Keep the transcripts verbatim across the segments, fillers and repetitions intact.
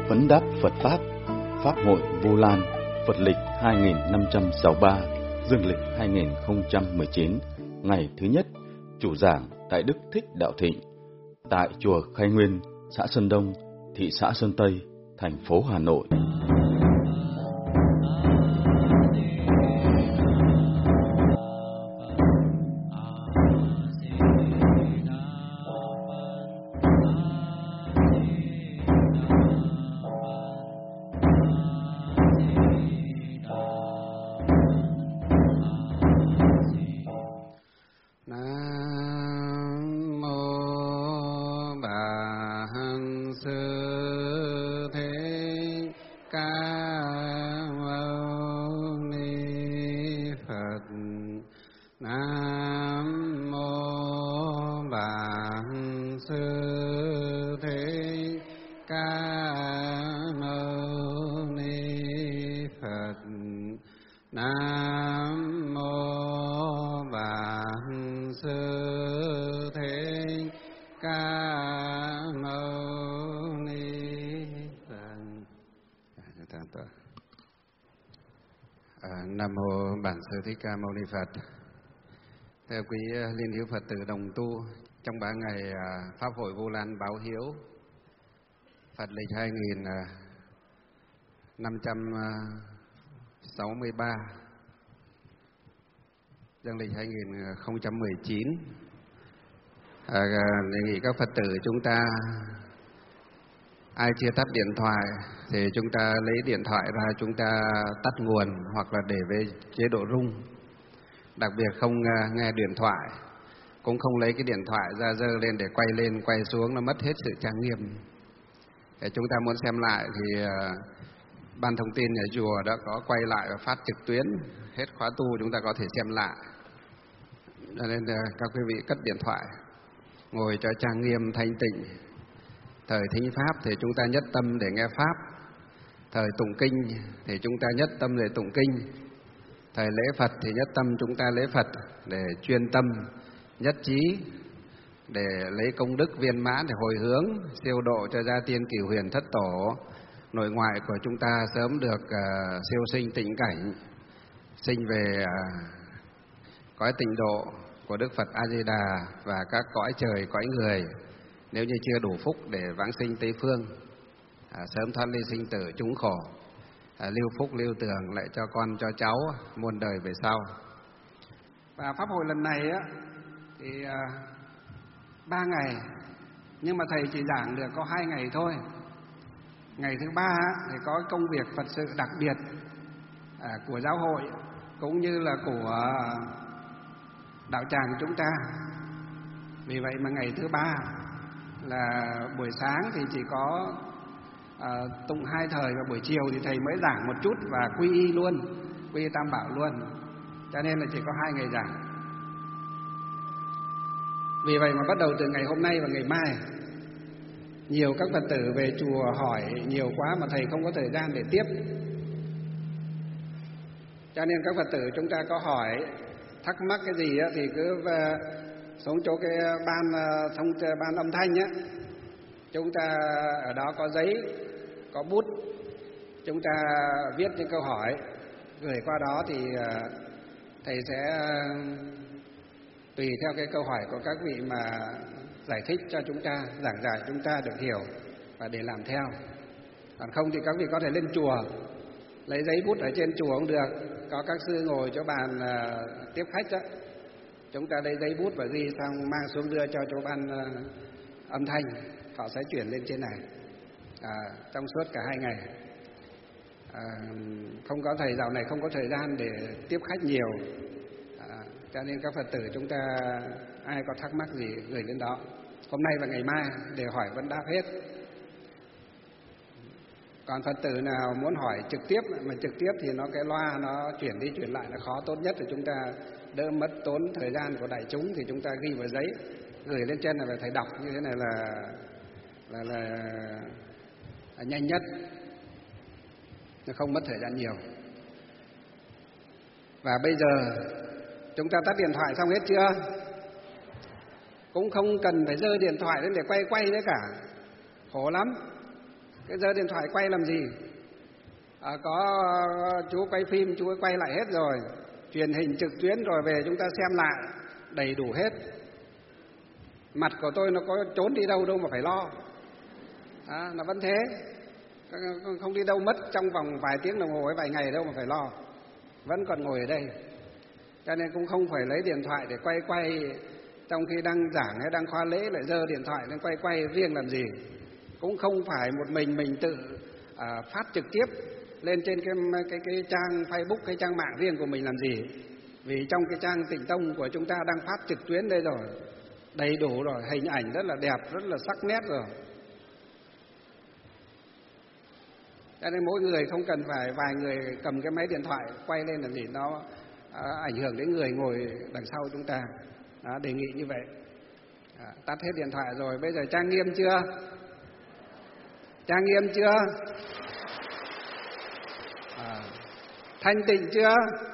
Vấn đáp Phật Pháp, Pháp hội Vu Lan, Phật lịch hai nghìn năm trăm sáu mươi ba, Dương lịch hai nghìn không trăm mười chín, ngày thứ nhất, chủ giảng Đại Đức Thích Đạo Thịnh, tại chùa Khai Nguyên, xã Sơn Đông, thị xã Sơn Tây, thành phố Hà Nội. Nam mô Bản Sư Thích Ca Mâu Ni Phật. Thưa quý liên hữu Phật tử đồng tu, trong ba ngày Pháp hội Vu Lan báo hiếu Phật lịch hai nghìn năm trăm sáu mươi ba, Dương lịch hai nghìn không trăm mười chín, à, đề nghị các Phật tử chúng ta ai chưa tắt điện thoại thì chúng ta lấy điện thoại ra, chúng ta tắt nguồn hoặc là để về chế độ rung. Đặc biệt không nghe điện thoại, cũng không lấy cái điện thoại ra giơ lên để quay lên quay xuống, nó mất hết sự trang nghiêm. Để chúng ta muốn xem lại thì uh, ban thông tin nhà chùa đã có quay lại và phát trực tuyến, hết khóa tu chúng ta có thể xem lại. Cho nên uh, các quý vị cất điện thoại, ngồi cho trang nghiêm thanh tịnh. Thời thính Pháp thì chúng ta nhất tâm để nghe Pháp. Thời tụng kinh thì chúng ta nhất tâm để tụng kinh. Thời lễ Phật thì nhất tâm chúng ta lễ Phật để chuyên tâm, nhất trí, để lấy công đức viên mãn để hồi hướng, siêu độ cho gia tiên cửu huyền thất tổ, nội ngoại của chúng ta sớm được uh, siêu sinh tịnh cảnh, sinh về uh, cõi tịnh độ của Đức Phật A-di-đà và các cõi trời, cõi người. Nếu như chưa đủ phúc để vãng sinh Tây Phương, à, sớm thoát ly sinh tử chúng khổ, à, lưu phúc lưu tường lại cho con cho cháu muôn đời về sau. Và pháp hội lần này á thì à, ba ngày, nhưng mà thầy chỉ giảng được có hai ngày thôi. Ngày thứ ba á, thì có công việc Phật sự đặc biệt à, của giáo hội cũng như là của đạo tràng chúng ta. Vì vậy mà ngày thứ ba là buổi sáng thì chỉ có à, tụng hai thời, và buổi chiều thì thầy mới giảng một chút và quy y luôn, quy y Tam Bảo luôn, cho nên là chỉ có hai ngày giảng. Vì vậy mà bắt đầu từ ngày hôm nay và ngày mai, nhiều các Phật tử về chùa hỏi nhiều quá mà thầy không có thời gian để tiếp, cho nên các Phật tử chúng ta có hỏi thắc mắc cái gì á, thì cứ xuống chỗ cái ban thông ban âm thanh á, chúng ta ở đó có giấy, có bút, chúng ta viết những câu hỏi gửi qua đó, thì thầy sẽ tùy theo cái câu hỏi của các vị mà giải thích cho chúng ta, giảng giải chúng ta được hiểu và để làm theo. Còn không thì các vị có thể lên chùa lấy giấy bút ở trên chùa cũng được, có các sư ngồi chỗ bàn uh, tiếp khách đó, chúng ta lấy giấy bút và ghi xong mang xuống đưa cho chỗ ban uh, âm thanh, họ sẽ chuyển lên trên này à, trong suốt cả hai ngày. À, không có thầy dạo này không có thời gian để tiếp khách nhiều, à, cho nên các Phật tử chúng ta ai có thắc mắc gì gửi lên đó, hôm nay và ngày mai để hỏi vấn đáp hết. Còn Phật tử nào muốn hỏi trực tiếp, mà trực tiếp thì nó cái loa nó chuyển đi chuyển lại là khó, tốt nhất là chúng ta đỡ mất tốn thời gian của đại chúng thì chúng ta ghi vào giấy gửi lên trên này và thầy đọc, như thế này là là, là, là nhanh nhất, nó không mất thời gian nhiều. Và bây giờ chúng ta tắt điện thoại xong hết chưa? Cũng không cần phải giơ điện thoại lên để quay quay nữa cả, khổ lắm. cái giơ điện thoại quay làm gì? À, có chú quay phim, chú ấy quay lại hết rồi, truyền hình trực tuyến rồi về chúng ta xem lại đầy đủ hết. Mặt của tôi nó có trốn đi đâu đâu mà phải lo, à, nó vẫn thế, không đi đâu mất trong vòng vài tiếng đồng hồ hay vài ngày đâu mà phải lo, vẫn còn ngồi ở đây. Cho nên cũng không phải lấy điện thoại để quay quay trong khi đang giảng hay đang khóa lễ lại giơ điện thoại lên quay quay riêng làm gì. Cũng không phải một mình mình tự à, phát trực tiếp lên trên cái, cái cái trang Facebook, cái trang mạng riêng của mình làm gì. Vì trong cái trang Tịnh Tông của chúng ta đang phát trực tuyến đây rồi, đầy đủ rồi, hình ảnh rất là đẹp, rất là sắc nét rồi. Cho nên mỗi người không cần phải vài người cầm cái máy điện thoại quay lên làm gì, nó à, ảnh hưởng đến người ngồi đằng sau chúng ta. Đó, đề nghị như vậy. À, tắt hết điện thoại rồi, bây giờ trang nghiêm chưa? Trang nghiêm chưa? À, thanh tịnh chưa?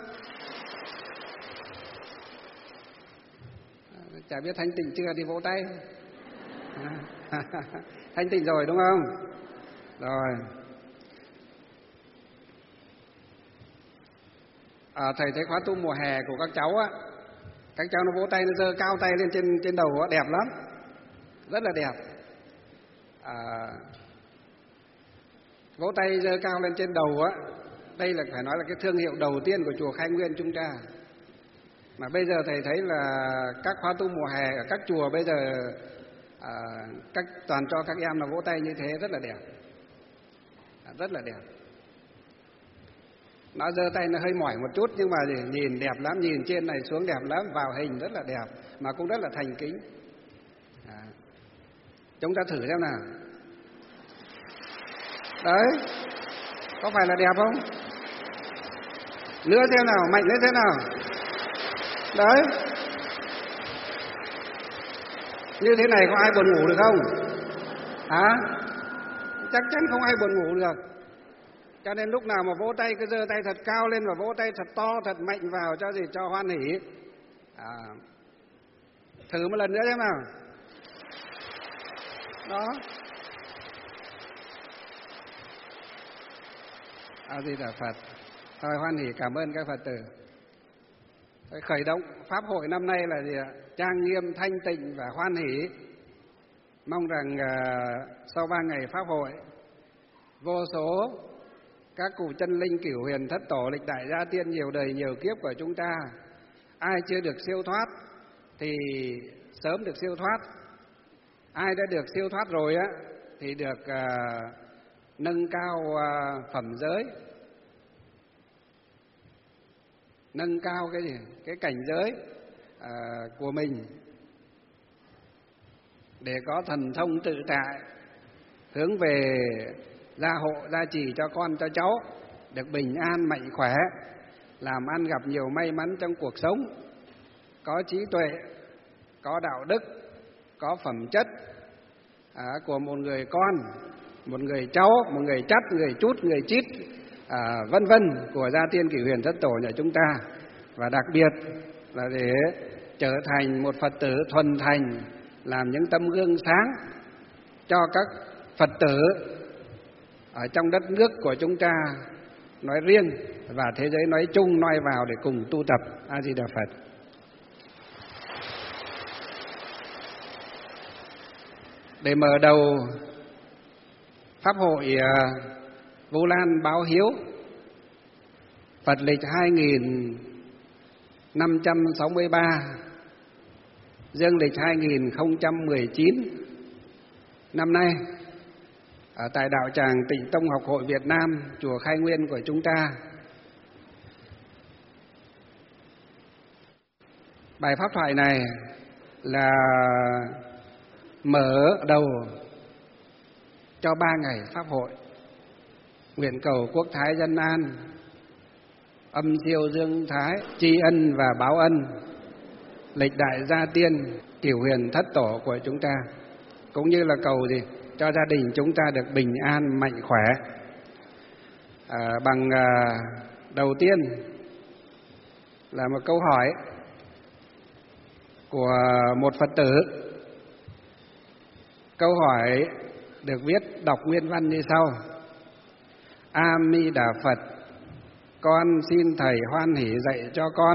À, chả biết thanh tịnh chưa thì vỗ tay. À, thanh tịnh rồi đúng không? Rồi. À, thầy thấy khóa tu mùa hè của các cháu á, các cháu nó vỗ tay, nó giơ cao tay lên trên trên đầu á, đẹp lắm, rất là đẹp. À, vỗ tay giơ cao lên trên đầu á, đây là phải nói là cái thương hiệu đầu tiên của chùa Khai Nguyên chúng ta. Mà bây giờ thầy thấy là các khóa tu mùa hè ở các chùa bây giờ à, các toàn cho các em là vỗ tay như thế, rất là đẹp, à, rất là đẹp. Nó giơ tay nó hơi mỏi một chút nhưng mà nhìn đẹp lắm, nhìn trên này xuống đẹp lắm, vào hình rất là đẹp mà cũng rất là thành kính. À, chúng ta thử xem nào. Đấy, có phải là đẹp không? Nữa thế nào, mạnh lên thế nào. Đấy, như thế này có ai buồn ngủ được không? Hả? À, chắc chắn không ai buồn ngủ được. Cho nên lúc nào mà vỗ tay cứ giơ tay thật cao lên và vỗ tay thật to, thật mạnh vào cho gì, cho hoan hỉ. À, thử một lần nữa xem nào. Đó. A Di Đà Phật. Thôi hoan hỉ, cảm ơn các Phật tử. Khởi động pháp hội năm nay là gì ạ? Trang nghiêm, thanh tịnh và hoan hỉ. Mong rằng uh, sau ba ngày pháp hội, vô số các cụ chân linh cửu huyền thất tổ lịch đại gia tiên nhiều đời nhiều kiếp của chúng ta, ai chưa được siêu thoát thì sớm được siêu thoát, ai đã được siêu thoát rồi á thì được uh, nâng cao uh, phẩm giới, nâng cao cái gì cái cảnh giới uh, của mình để có thần thông tự tại, hướng về gia hộ, gia trì cho con cho cháu được bình an mạnh khỏe, làm ăn gặp nhiều may mắn trong cuộc sống, có trí tuệ, có đạo đức, có phẩm chất à, của một người con, một người cháu, một người chắt, người chút, người chít, à, vân vân của gia tiên cửu huyền thất tổ nhà chúng ta. Và đặc biệt là để trở thành một Phật tử thuần thành, làm những tấm gương sáng cho các Phật tử ở trong đất nước của chúng ta nói riêng và thế giới nói chung noi vào để cùng tu tập. A Di Đà Phật. Để mở đầu pháp hội Vu Lan báo hiếu Phật lịch hai nghìn năm trăm sáu mươi ba, dương lịch hai nghìn không trăm mười chín năm nay ở tại đạo tràng Tịnh Tông Học hội Việt Nam, chùa Khai Nguyên của chúng ta. Bài pháp thoại này là mở đầu cho ba ngày pháp hội, nguyện cầu quốc thái dân an, âm siêu dương thái, tri ân và báo ân lịch đại gia tiên cửu huyền thất tổ của chúng ta, cũng như là cầu gì cho gia đình chúng ta được bình an mạnh khỏe. À, bằng à, đầu tiên là một câu hỏi của một Phật tử. Câu hỏi được viết đọc nguyên văn như sau: A Di Đà Phật, con xin thầy hoan hỷ dạy cho con.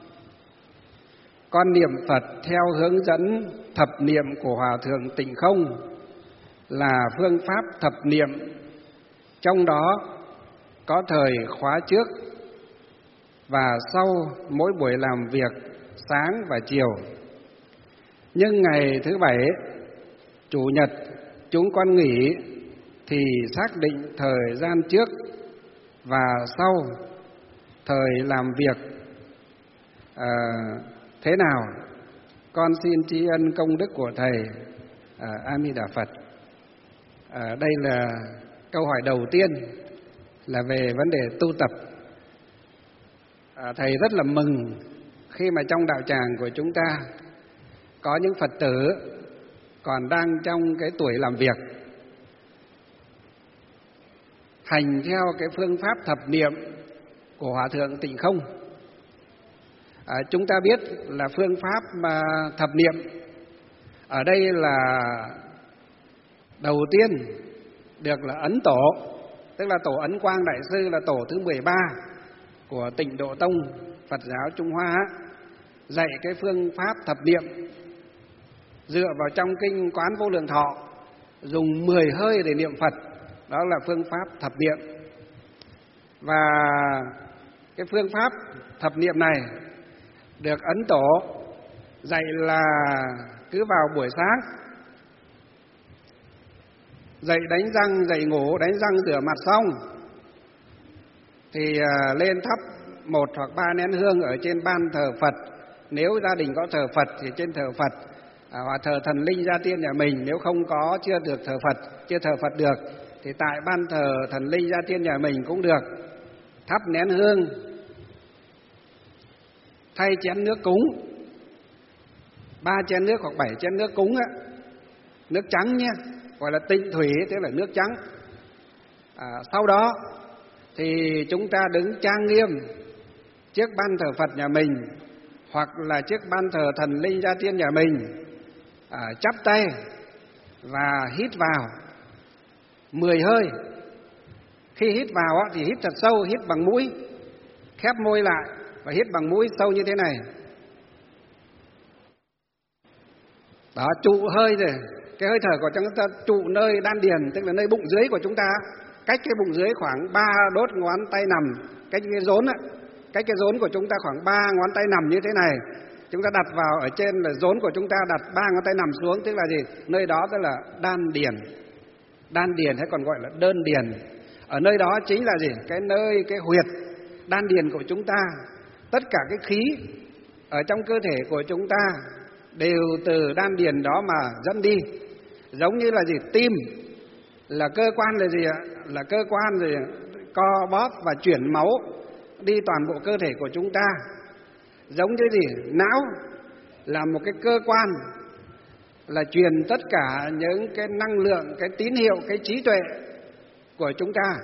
Con niệm Phật theo hướng dẫn thập niệm của Hòa thượng Tịnh Không là phương pháp thập niệm, trong đó có thời khóa trước và sau mỗi buổi làm việc sáng và chiều. Nhưng ngày thứ bảy, chủ nhật chúng con nghỉ thì xác định thời gian trước và sau thời làm việc à, thế nào. Con xin tri ân công đức của thầy. à, A Di Đà Phật. à, Đây là câu hỏi đầu tiên là về vấn đề tu tập. à, Thầy rất là mừng khi mà trong đạo tràng của chúng ta có những Phật tử còn đang trong cái tuổi làm việc, hành theo cái phương pháp thập niệm của Hòa thượng Tịnh Không. À, chúng ta biết là phương pháp mà thập niệm ở đây là đầu tiên được là Ấn Tổ, tức là Tổ Ấn Quang Đại Sư, là tổ thứ mười ba của Tịnh Độ Tông Phật giáo Trung Hoa, dạy cái phương pháp thập niệm dựa vào trong kinh Quán Vô Lượng Thọ, dùng mười hơi để niệm Phật. Đó là phương pháp thập niệm. Và cái phương pháp thập niệm này được Ấn Tổ dạy là cứ vào buổi sáng dậy đánh răng, dậy ngủ, đánh răng rửa mặt xong thì lên thắp một hoặc ba nén hương ở trên ban thờ Phật. Nếu gia đình có thờ Phật thì trên thờ Phật, à, hoặc thờ thần linh gia tiên nhà mình. Nếu không có, chưa được thờ Phật, chưa thờ Phật được thì tại ban thờ thần linh gia tiên nhà mình cũng được, thắp nén hương, thay chén nước cúng, ba chén nước hoặc bảy chén nước cúng á, nước trắng nhé, gọi là tịnh thủy, tức là nước trắng. À, sau đó thì chúng ta đứng trang nghiêm trước ban thờ Phật nhà mình hoặc là trước ban thờ thần linh gia tiên nhà mình, à, chắp tay và hít vào mười hơi. Khi hít vào á, thì hít thật sâu, hít bằng mũi, khép môi lại và hít bằng mũi sâu như thế này. Đó, trụ hơi rồi. Cái hơi thở của chúng ta trụ nơi đan điền, tức là nơi bụng dưới của chúng ta, cách cái bụng dưới khoảng ba đốt ngón tay nằm, cách cái rốn á, cách cái rốn của chúng ta khoảng ba ngón tay nằm như thế này. Chúng ta đặt vào ở trên là rốn của chúng ta, đặt ba ngón tay nằm xuống, tức là gì? Nơi đó tức là đan điền. Đan điền hay còn gọi là đơn điền. Ở nơi đó chính là gì? Cái nơi, cái huyệt đan điền của chúng ta. Tất cả cái khí ở trong cơ thể của chúng ta đều từ đan điền đó mà dẫn đi. Giống như là gì? Tim là cơ quan là gì ạ? Là cơ quan gì? Co bóp và chuyển máu đi toàn bộ cơ thể của chúng ta. Giống như gì? Não là một cái cơ quan là truyền tất cả những cái năng lượng, cái tín hiệu, cái trí tuệ của chúng ta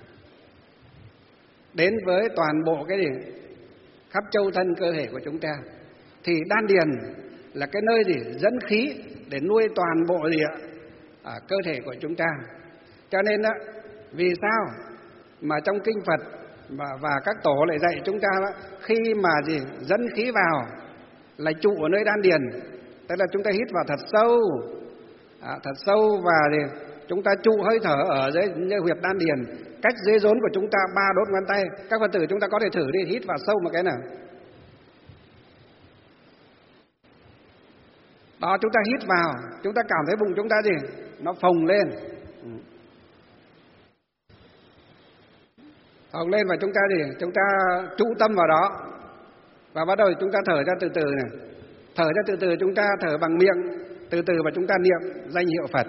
đến với toàn bộ cái gì? Khắp châu thân cơ thể của chúng ta. Thì đan điền là cái nơi gì? Dẫn khí để nuôi toàn bộ gì ạ? À, cơ thể của chúng ta. Cho nên á, vì sao mà trong kinh Phật và, và các tổ lại dạy chúng ta đó, khi mà gì dẫn khí vào là trụ ở nơi đan điền, tức là chúng ta hít vào thật sâu, à, thật sâu và gì, chúng ta trụ hơi thở ở dưới, dưới huyệt đan điền, cách dưới rốn của chúng ta ba đốt ngón tay. Các Phật tử chúng ta có thể thử đi, hít vào sâu một cái nào. Đó, chúng ta hít vào, chúng ta cảm thấy bụng chúng ta gì? Nó phồng lên. Phồng lên và chúng ta gì? Chúng ta trụ tâm vào đó. Và bắt đầu chúng ta thở ra từ từ này. Thở ra từ từ, chúng ta thở bằng miệng, từ từ và chúng ta niệm danh hiệu Phật.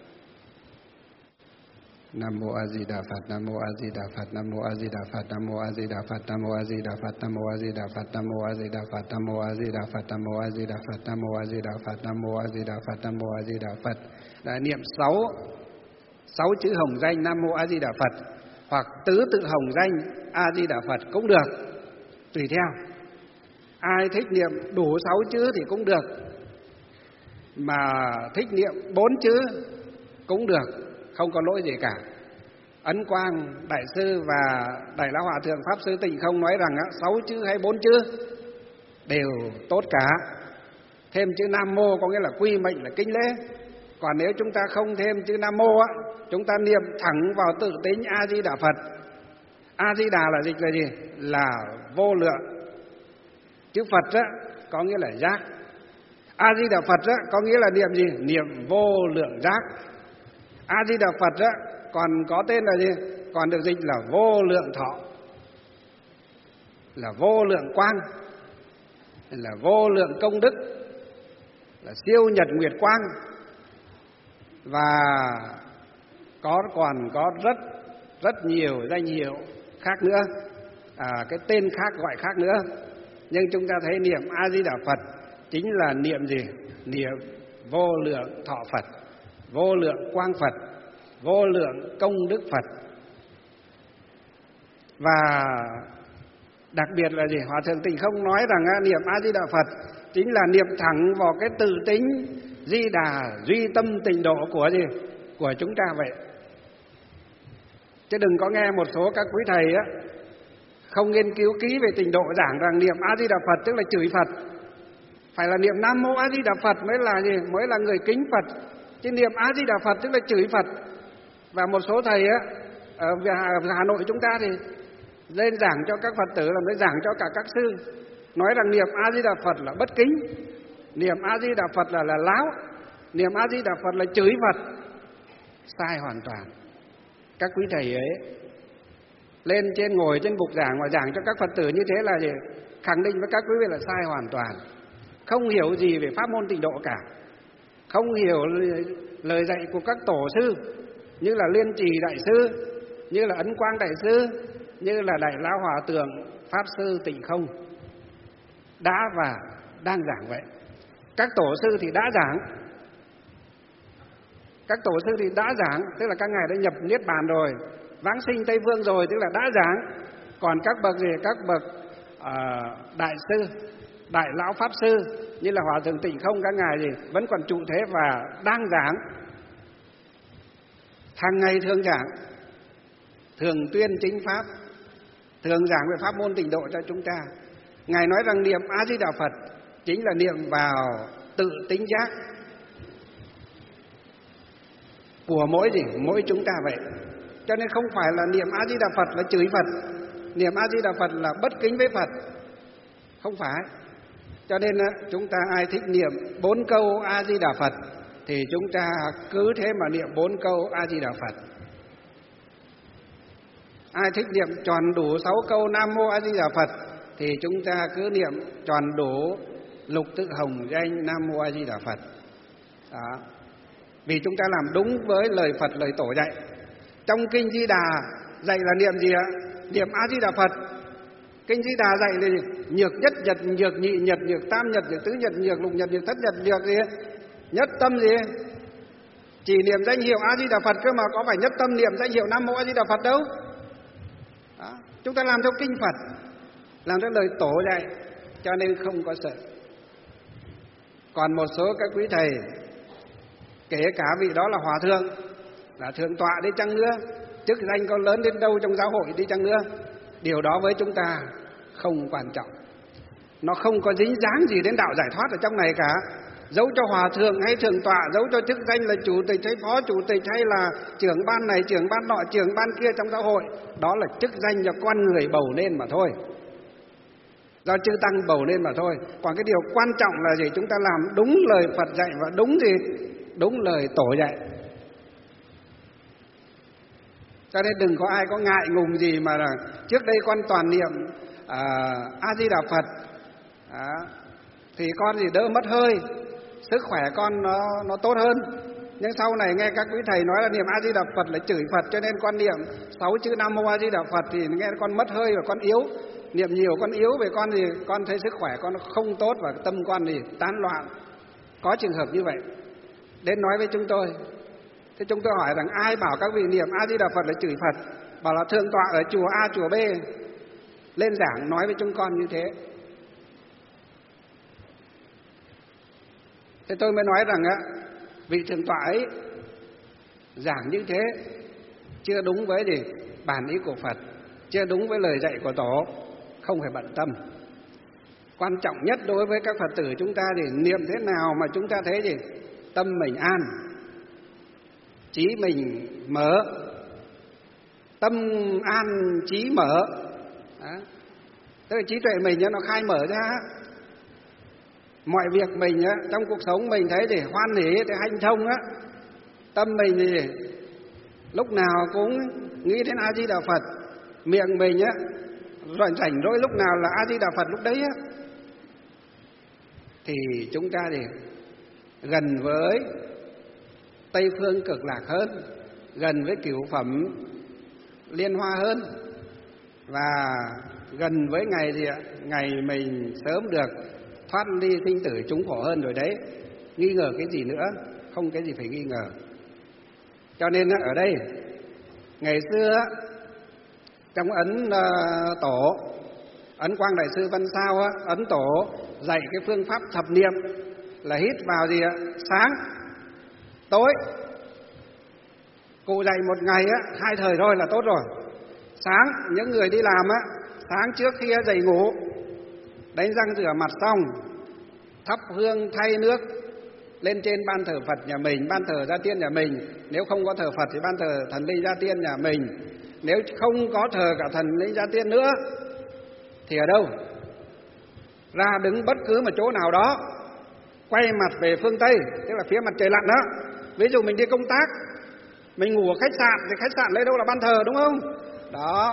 Nam mô A Di Đà Phật, Nam mô A Di Đà Phật, Nam mô A Di Đà Phật, Nam mô A Di Đà Phật, Nam mô A Di Đà Phật, Nam mô A Di Đà Phật, Nam mô A Di Đà Phật, Nam mô A Di Đà Phật, Nam mô A Di Đà Phật, Nam mô A Di Đà Phật, Nam mô A Di Đà Phật, Nam mô A Di Đà Phật. Đã niệm sáu sáu chữ hồng danh Nam mô A Di Đà Phật hoặc tứ tự hồng danh A Di Đà Phật cũng được, tùy theo. Ai thích niệm đủ sáu chữ thì cũng được, mà thích niệm bốn chữ cũng được, không có lỗi gì cả. Ấn Quang Đại Sư và Đại Lão Hòa Thượng Pháp Sư Tịnh Không nói rằng sáu chữ hay bốn chữ đều tốt cả. Thêm chữ Nam Mô có nghĩa là quy mệnh, là kính lễ. Còn nếu chúng ta không thêm chữ Nam Mô á, chúng ta niệm thẳng vào tự tính A Di Đà Phật. A Di Đà là dịch là gì? Là vô lượng. Chữ Phật á có nghĩa là giác. A Di Đà Phật á có nghĩa là niệm gì? Niệm vô lượng giác. A Di Đà Phật á còn có tên là gì? Còn được dịch là vô lượng thọ, là vô lượng quang, là vô lượng công đức, là siêu nhật nguyệt quang, và có còn có rất rất nhiều danh hiệu khác nữa, à, cái tên khác gọi khác nữa. Nhưng chúng ta thấy niệm A Di Đà Phật chính là niệm gì? Niệm vô lượng thọ Phật, vô lượng quang Phật, vô lượng công đức Phật. Và đặc biệt là gì? Hòa Thượng Tịnh Không nói rằng á, niệm A Di Đà Phật chính là niệm thẳng vào cái tự tính Di Đà duy tâm tịnh độ của gì? Của chúng ta vậy. Chứ đừng có nghe một số các quý thầy á không nghiên cứu kỹ về tịnh độ giảng rằng niệm A Di Đà Phật tức là chửi Phật. Phải là niệm Nam Mô A Di Đà Phật mới là gì? Mới là người kính Phật. Chứ niệm A Di Đà Phật tức là chửi Phật. Và một số thầy á ở Hà Nội chúng ta thì lên giảng cho các Phật tử, làm mới giảng cho cả các sư, nói rằng niệm A Di Đà Phật là bất kính, niệm A Di Đà Phật là là láo, niệm A Di Đà Phật là chửi Phật. Sai hoàn toàn. Các quý thầy ấy lên trên ngồi trên bục giảng và giảng cho các Phật tử như thế là gì? Khẳng định với các quý vị là sai hoàn toàn, không hiểu gì về pháp môn tịnh độ cả, không hiểu lời dạy của các tổ sư như là Liên Trì Đại Sư, như là Ấn Quang Đại Sư, như là Đại Lão Hòa Thượng Pháp Sư Tịnh Không đã và đang giảng vậy. Các tổ sư thì đã giảng, các tổ sư thì đã giảng, tức là các ngài đã nhập niết bàn rồi, vãng sinh Tây Phương rồi, tức là đã giảng. Còn các bậc gì? Các bậc uh, đại sư, đại lão pháp sư như là Hòa Thượng Tịnh Không, các ngài gì vẫn còn trụ thế và đang giảng, hàng ngày thường giảng, thường tuyên chính pháp, thường giảng về pháp môn tịnh độ cho chúng ta. Ngài nói rằng niệm A Di Đà Phật chính là niệm vào tự tính giác của mỗi gì? Mỗi chúng ta vậy. Cho nên không phải là niệm A Di Đà Phật là chửi Phật, niệm A Di Đà Phật là bất kính với Phật, không phải. Cho nên chúng ta ai thích niệm bốn câu A Di Đà Phật thì chúng ta cứ thế mà niệm bốn câu A Di Đà Phật. Ai thích niệm tròn đủ sáu câu Nam Mô A Di Đà Phật thì chúng ta cứ niệm tròn đủ lục tự hồng danh Nam Mô A Di Đà Phật. Đó. Vì chúng ta làm đúng với lời Phật, lời Tổ dạy. Trong Kinh Di Đà dạy là niệm gì ạ? Niệm A Di Đà Phật. Kinh Di Đà dạy là gì? Nhược nhất nhật, nhược nhị nhật, nhược tam nhật, nhược tứ nhật, nhược lục nhật, nhược thất nhật, nhược gì? Nhất tâm gì? Chỉ niệm danh hiệu A Di Đà Phật cơ mà, có phải nhất tâm niệm danh hiệu Nam Mô A Di Đà Phật đâu. Đó. Chúng ta làm theo kinh Phật, làm theo lời Tổ dạy, cho nên không có sợ. Còn một số các quý thầy, kể cả vị đó là hòa thượng, là thượng tọa đi chăng nữa, chức danh có lớn đến đâu trong giáo hội đi chăng nữa, điều đó với chúng ta không quan trọng. Nó không có dính dáng gì đến đạo giải thoát ở trong này cả. Dẫu cho hòa thượng hay thượng tọa, dẫu cho chức danh là chủ tịch hay phó chủ tịch hay là trưởng ban này, trưởng ban nọ, trưởng ban kia trong giáo hội, đó là chức danh do con người bầu lên mà thôi, do chư tăng bầu lên mà thôi. Còn cái điều quan trọng là gì? Chúng ta làm đúng lời Phật dạy và đúng gì? Đúng lời Tổ dạy. Cho nên đừng có ai có ngại ngùng gì mà là trước đây con toàn niệm à, A Di Đà Phật à, thì con thì đỡ mất hơi, sức khỏe con nó nó tốt hơn. Nhưng sau này nghe các quý thầy nói là niệm A Di Đà Phật là chửi Phật, cho nên con niệm sáu chữ Nam Mô A Di Đà Phật thì nghe con mất hơi và con yếu. Niệm nhiều con yếu về con thì con thấy sức khỏe con không tốt và tâm con thì tán loạn. Có trường hợp như vậy đến nói với chúng tôi. Thế chúng tôi hỏi rằng ai bảo các vị niệm A Di Đà Phật là chửi Phật? Bảo là thượng tọa ở chùa A chùa B lên giảng nói với chúng con như thế. Thế tôi mới nói rằng á, vị thượng tọa ấy giảng như thế chưa đúng với gì bản ý của Phật, chưa đúng với lời dạy của Tổ, không phải bận tâm. Quan trọng nhất đối với các Phật tử chúng ta thì niệm thế nào mà chúng ta thấy gì tâm mình an, trí mình mở, tâm an trí mở. Đó. Tức là trí tuệ mình nó khai mở ra, mọi việc mình á, trong cuộc sống mình thấy thì hoan hỉ, thì hanh thông á, tâm mình thì lúc nào cũng nghĩ đến A Di Đà Phật, miệng mình á rảnh rảnh rỗi lúc nào là A Di Đà Phật lúc đấy á, thì chúng ta thì gần với Tây phương cực lạc hơn, gần với cửu phẩm liên hoa hơn, và gần với ngày gì ạ? Ngày mình sớm được thoát ly sinh tử chúng khổ hơn rồi đấy. Nghi ngờ cái gì nữa? Không cái gì phải nghi ngờ. Cho nên ở đây ngày xưa trong ấn uh, tổ, ấn Quang Đại Sư Văn Sao á, ấn tổ dạy cái phương pháp thập niệm là hít vào gì ạ? Sáng, tối. Cụ dạy một ngày á, hai thời thôi là tốt rồi. Sáng, những người đi làm á, sáng trước khi dậy ngủ, đánh răng rửa mặt xong, thắp hương thay nước lên trên ban thờ Phật nhà mình, ban thờ Gia Tiên nhà mình. Nếu không có thờ Phật thì ban thờ thần linh Gia Tiên nhà mình. Nếu không có thờ cả thần linh Gia Tiên nữa thì ở đâu? Ra đứng bất cứ một chỗ nào đó, quay mặt về phương Tây, tức là phía mặt trời lặn đó. Ví dụ mình đi công tác, mình ngủ ở khách sạn thì khách sạn lấy đâu là ban thờ, đúng không? Đó.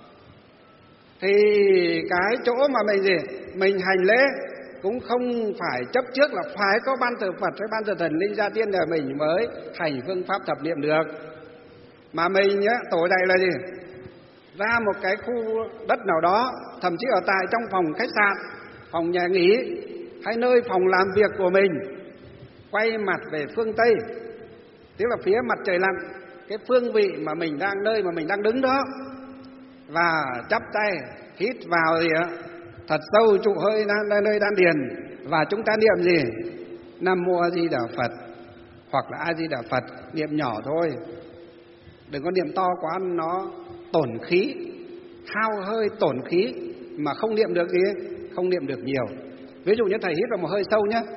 Thì cái chỗ mà mình gì mình hành lễ cũng không phải chấp trước là phải có ban thờ Phật hay ban thờ thần linh Gia Tiên nhà mình mới hành phương pháp thập niệm được. Mà mình á, tổ dạy là gì? Ra một cái khu đất nào đó, thậm chí ở tại trong phòng khách sạn, phòng nhà nghỉ hay nơi phòng làm việc của mình, quay mặt về phương Tây, tức là phía mặt trời lặn, cái phương vị mà mình đang, nơi mà mình đang đứng đó, và chắp tay hít vào gì ạ? Thật sâu trụ hơi nơi đan điền, và chúng ta niệm gì? Nam Mô A Di Đà Phật, hoặc là A Di Đà Phật, niệm nhỏ thôi, đừng có niệm to quá, nó tổn khí, hao hơi tổn khí, mà không niệm được gì, không niệm được nhiều. Ví dụ như thầy hít vào một hơi sâu nhé,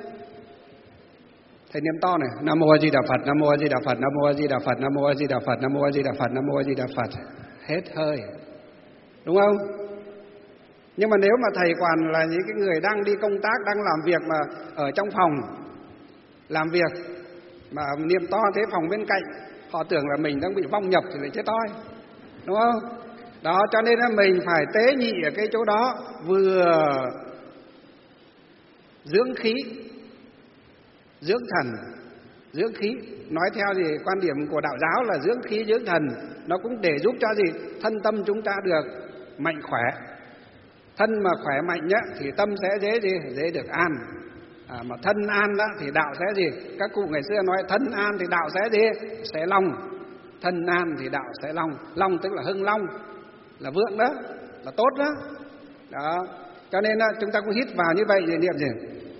thầy niệm to này: Nam Mô A Di Đà Phật, Nam Mô A Di Đà Phật, Nam Mô A Di Đà Phật, Nam Mô A Di Đà Phật, Nam Mô A Di Đà Phật, Nam Mô A Di Đà Phật, hết hơi, đúng không? Nhưng mà nếu mà thầy còn là những cái người đang đi công tác, đang làm việc mà ở trong phòng làm việc mà niệm to thế, phòng bên cạnh họ tưởng là mình đang bị vong nhập thì lại chết toi, đúng không? Đó, cho nên là mình phải tế nhị ở cái chỗ đó, vừa dưỡng khí, dưỡng thần, dưỡng khí. Nói theo gì quan điểm của đạo giáo là dưỡng khí dưỡng thần, nó cũng để giúp cho gì thân tâm chúng ta được mạnh khỏe. Thân mà khỏe mạnh nhá thì tâm sẽ dễ gì dễ được an. À, mà thân an đó thì đạo sẽ gì? Các cụ ngày xưa nói thân an thì đạo sẽ gì? Sẽ long. Thân an thì đạo sẽ long. Long tức là hưng long, là vượng đó, là tốt đó. Đó. Cho nên đó, chúng ta cũng hít vào như vậy thì niệm gì?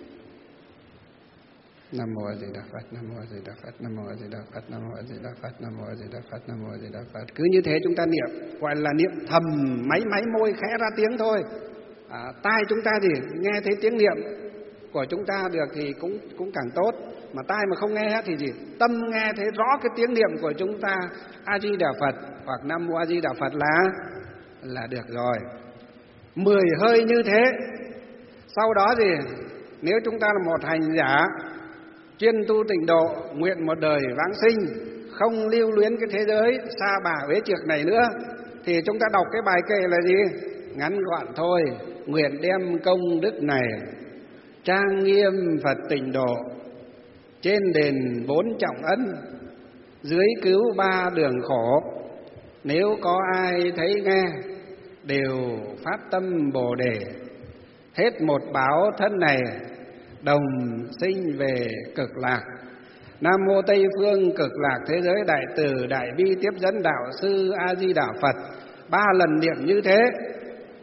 Nam Mô A Di Đà Phật, Nam Mô A Di Đà Phật, Nam Mô A Di Đà Phật, Nam Mô A Di Đà Phật, Nam Mô A Di Đà Phật, Nam Mô A Di Đà Phật. Cứ như thế chúng ta niệm, gọi là niệm thầm, máy máy môi khẽ ra tiếng thôi. À, tai chúng ta thì nghe thấy tiếng niệm của chúng ta được thì cũng cũng càng tốt. Mà tai mà không nghe thì gì? Tâm nghe thấy rõ cái tiếng niệm của chúng ta A Di Đà Phật hoặc Nam Mô A Di Đà Phật là là được rồi. Mười hơi như thế. Sau đó thì nếu chúng ta là một hành giả chuyên tu tịnh độ, nguyện một đời vãng sinh, không lưu luyến cái thế giới sa bà uế trượt này nữa, thì chúng ta đọc cái bài kệ là gì? Ngắn gọn thôi: nguyện đem công đức này trang nghiêm Phật tịnh độ, trên đền bốn trọng ân, dưới cứu ba đường khổ. Nếu có ai thấy nghe, đều phát tâm Bồ Đề, hết một báo thân này, đồng sinh về cực lạc. Nam Mô Tây Phương Cực Lạc Thế Giới Đại Từ Đại Bi Tiếp Dẫn Đạo Sư A Di Đà Phật. Ba lần niệm như thế.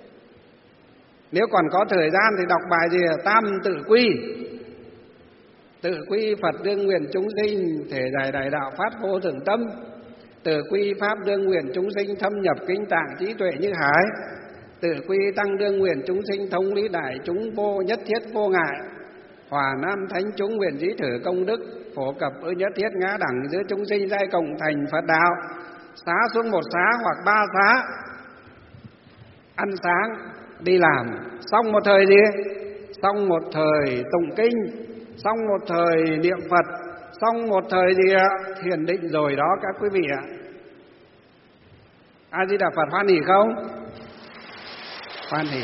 Nếu còn có thời gian thì đọc bài gì? Tam Tự Quy. Tự quy Phật đương nguyện chúng sinh thể giải đại đạo phát vô thượng tâm. Tự quy Pháp đương nguyện chúng sinh thâm nhập kinh tạng trí tuệ như hải. Tự quy Tăng đương nguyện chúng sinh thống lý đại chúng vô nhất thiết vô ngại. Hòa nam thánh chúng nguyện dĩ thử công đức phổ cập ư nhất thiết ngã đẳng giữa chúng sinh giai cộng thành Phật đạo. Xá xuống một xá hoặc ba xá, ăn sáng đi làm, xong một thời gì? Xong một thời tụng kinh, xong một thời niệm Phật, xong một thời gì ạ? Thiền định rồi đó các quý vị ạ. A Di Đà Phật hoan hỉ không? Hoan hỉ.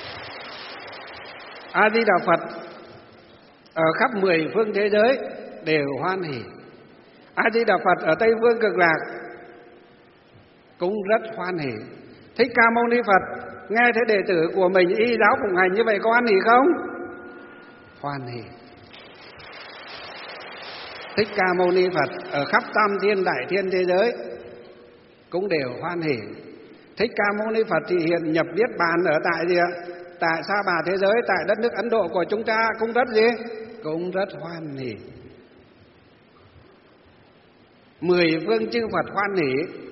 A Di Đà Phật ở khắp mười phương thế giới đều hoan hỉ. A Di Đà Phật ở Tây Phương Cực Lạc cũng rất hoan hỉ. Thích Ca Mâu Ni Phật nghe thấy đệ tử của mình y giáo phụng hành như vậy có hoan hỉ không? Hoan hỉ. Thích Ca Mâu Ni Phật ở khắp tam thiên đại thiên thế giới cũng đều hoan hỉ. Thích Ca Mâu Ni Phật thì hiện nhập Niết Bàn ở tại gì ạ? Tại Sa Bà thế giới, tại đất nước Ấn Độ của chúng ta cũng rất gì? Cũng rất hoan hỉ. Mười phương chư Phật hoan hỉ,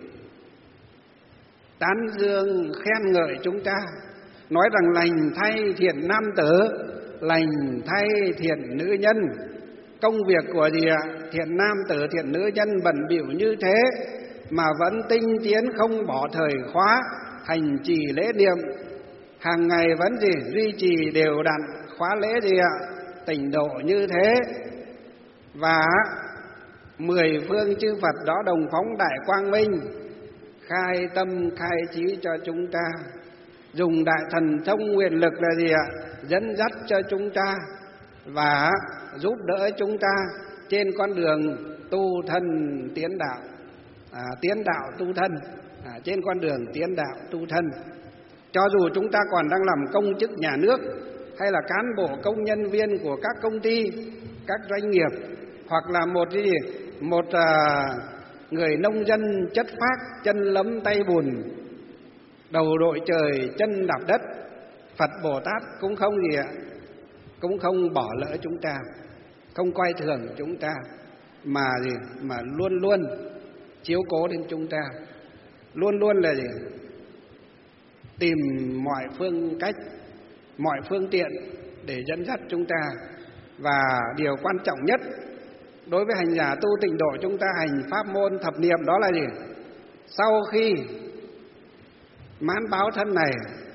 tán dương khen ngợi chúng ta, nói rằng lành thay thiện nam tử, lành thay thiện nữ nhân. Công việc của gì ạ? Thiện nam tử, thiện nữ nhân bận bịu như thế mà vẫn tinh tiến không bỏ thời khóa, hành trì lễ niệm, hàng ngày vẫn gì? Duy trì đều đặn khóa lễ gì ạ? Tịnh độ như thế. Và mười phương chư Phật đó đồng phóng đại quang minh, khai tâm khai trí cho chúng ta, dùng đại thần thông nguyện lực là gì ạ? Dẫn dắt cho chúng ta và giúp đỡ chúng ta trên con đường tu thân tiến đạo, à, tiến đạo tu thân, à, trên con đường tiến đạo tu thân. Cho dù chúng ta còn đang làm công chức nhà nước hay là cán bộ công nhân viên của các công ty, các doanh nghiệp, hoặc là một gì một à, người nông dân chất phác, chân lấm tay bùn, đầu đội trời chân đạp đất, Phật Bồ Tát cũng không gì ạ, cũng không bỏ lỡ chúng ta, không coi thường chúng ta, mà gì mà luôn luôn chiếu cố đến chúng ta, luôn luôn là gì tìm mọi phương cách, mọi phương tiện để dẫn dắt chúng ta. Và điều quan trọng nhất đối với hành giả tu tịnh độ chúng ta hành pháp môn thập niệm đó là gì? Sau khi mãn báo thân này,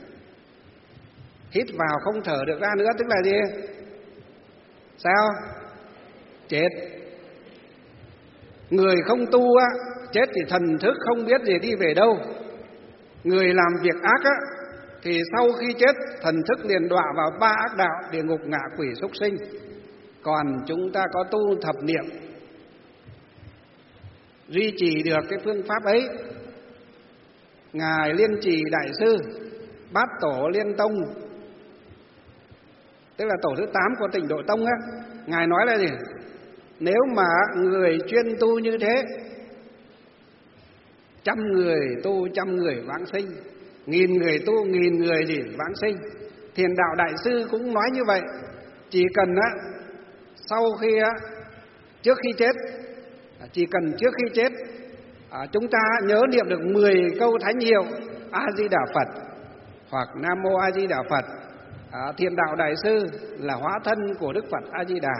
hít vào không thở được ra nữa, tức là gì? Sao? Chết. Người không tu á, chết thì thần thức không biết gì đi về đâu. Người làm việc ác á, thì sau khi chết thần thức liền đọa vào ba ác đạo, địa ngục, ngạ quỷ, súc sinh. Còn chúng ta có tu thập niệm, duy trì được cái phương pháp ấy. Ngài Liên Trì Đại Sư, Bát Tổ Liên Tông, tức là tổ thứ tám của Tịnh Độ Tông á, Ngài nói là gì? Nếu mà người chuyên tu như thế, trăm người tu trăm người vãng sinh, nghìn người tu nghìn người gì vãng sinh. Thiền Đạo Đại Sư cũng nói như vậy. Chỉ cần á, sau khi á, trước khi chết, chỉ cần trước khi chết à, chúng ta nhớ niệm được mười câu thánh hiệu A Di Đà Phật hoặc Nam Mô A Di Đà Phật. à, Thiền Đạo Đại Sư là hóa thân của Đức Phật A Di Đà.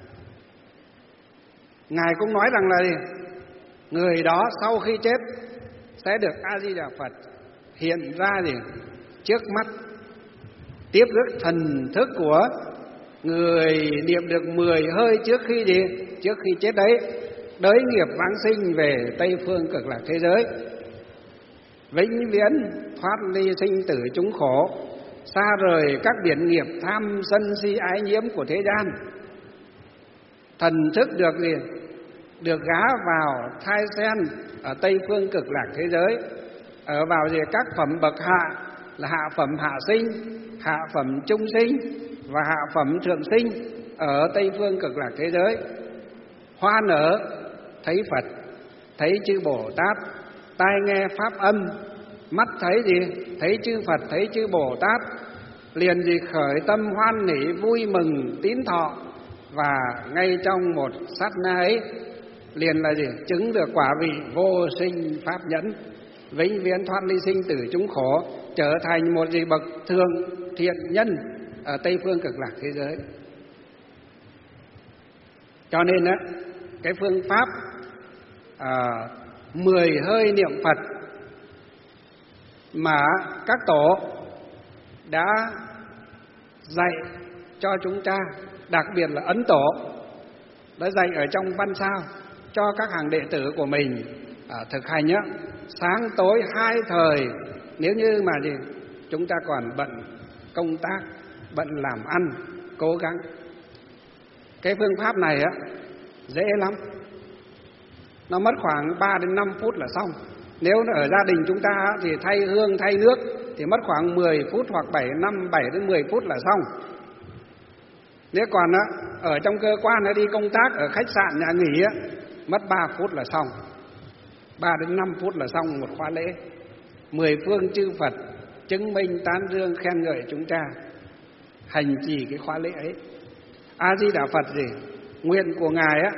Ngài cũng nói rằng là người đó sau khi chết sẽ được A Di Đà Phật hiện ra gì trước mắt, tiếp rước thần thức của người niệm được mười hơi trước khi gì trước khi chết đấy, đới nghiệp vãng sinh về Tây Phương Cực Lạc thế giới, vĩnh viễn thoát ly sinh tử chúng khổ, xa rời các biển nghiệp tham sân si ái nhiễm của thế gian. Thần thức được gì được gá vào thai sen ở Tây Phương Cực Lạc thế giới, ở vào gì các phẩm bậc hạ là hạ phẩm hạ sinh, hạ phẩm trung sinh và hạ phẩm thượng sinh ở Tây Phương Cực Lạc thế giới. Hoa nở thấy Phật, thấy chư Bồ Tát, tai nghe pháp âm, mắt thấy gì thấy chư Phật, thấy chư Bồ Tát, liền gì khởi tâm hoan nỉ vui mừng tín thọ, và ngay trong một sát na ấy liền là gì? Chứng được quả vị vô sinh pháp nhẫn, vĩnh viễn thoát ly sinh tử chúng khổ, trở thành một gì bậc thượng thiện nhân ở Tây phương cực lạc thế giới. Cho nên á, cái phương pháp à, mười hơi niệm Phật mà các tổ đã dạy cho chúng ta, đặc biệt là Ấn Tổ đã dạy ở trong văn sao cho các hàng đệ tử của mình à, thực hành nhé. Sáng tối hai thời, nếu như mà gì chúng ta còn bận công tác, bận làm ăn, cố gắng. Cái phương pháp này á dễ lắm, nó mất khoảng ba đến năm phút là xong. Nếu ở gia đình chúng ta thì thay hương thay nước thì mất khoảng mười phút hoặc bảy năm bảy đến mười phút là xong. Nếu còn á, ở trong cơ quan hay đi công tác ở khách sạn nhà nghỉ á, mất ba phút là xong. ba đến năm phút là xong một khóa lễ. Mười phương chư Phật chứng minh tán dương khen ngợi chúng ta hành trì cái khóa lễ ấy. A Di Đà Phật gì? Nguyện của Ngài á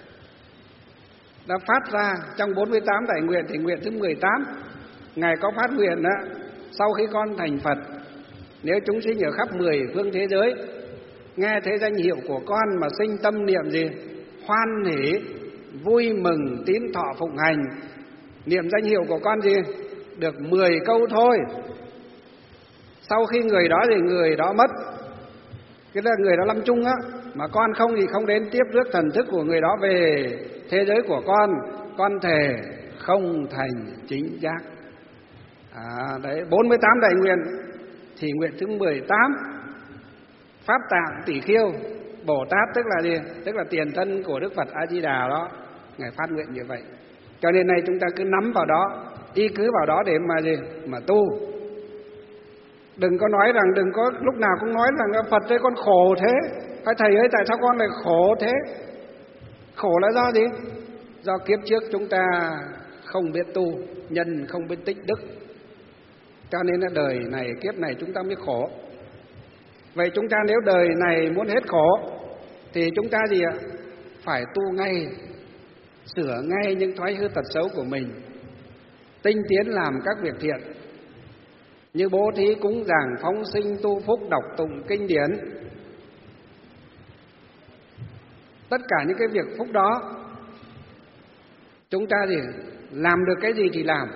đã phát ra trong bốn mươi tám đại nguyện thì nguyện thứ mười tám Ngài có phát nguyện á, sau khi con thành Phật, nếu chúng sinh ở khắp mười phương thế giới nghe thấy danh hiệu của con mà sinh tâm niệm gì? Hoan hỉ, vui mừng, tín thọ phụng hành. Niệm danh hiệu của con gì? Được mười câu thôi. Sau khi người đó thì người đó mất, cái là người đó lâm chung á, mà con không thì không đến tiếp rước thần thức của người đó về thế giới của con, con thề không thành chính giác. À, đấy, bốn mươi tám đại nguyện thì nguyện thứ mười tám Pháp Tạng Tỷ Khiêu Bồ Tát, tức là gì? Tức là tiền thân của Đức Phật A Di Đà đó, Ngài phát nguyện như vậy. Cho nên này chúng ta cứ nắm vào đó, y cứ vào đó để mà gì? Mà tu. Đừng có nói rằng, đừng có lúc nào cũng nói rằng Phật ơi con khổ thế, hay thầy ơi tại sao con lại khổ thế? Khổ là do gì? Do kiếp trước chúng ta không biết tu, nhân không biết tích đức, cho nên là đời này kiếp này chúng ta mới khổ. Vậy chúng ta nếu đời này muốn hết khổ thì chúng ta gì ạ? Phải tu ngay, sửa ngay những thói hư tật xấu của mình, tinh tiến làm các việc thiện, như bố thí cúng dường, phóng sinh, tu phúc, đọc tụng kinh điển. Tất cả những cái việc phúc đó chúng ta gì? Làm được cái gì thì làm,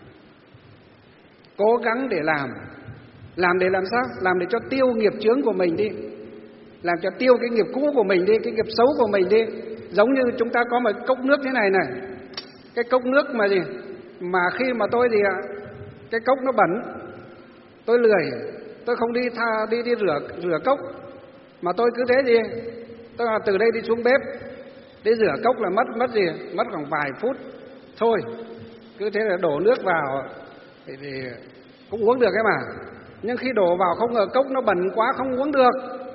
cố gắng để làm. Làm để làm sao? Làm để cho tiêu nghiệp chướng của mình đi, làm cho tiêu cái nghiệp cũ của mình đi, cái nghiệp xấu của mình đi. Giống như chúng ta có một cốc nước thế này này, cái cốc nước mà gì? Mà khi mà tôi gì ạ? Cái cốc nó bẩn, tôi lười, tôi không đi tha, đi đi rửa rửa cốc, mà tôi cứ thế gì? Tôi là từ đây đi xuống bếp, đi rửa cốc là mất mất gì? Mất khoảng vài phút thôi. Cứ thế là đổ nước vào thì, thì cũng uống được cái mà. Nhưng khi đổ vào không ngờ cốc nó bẩn quá không uống được.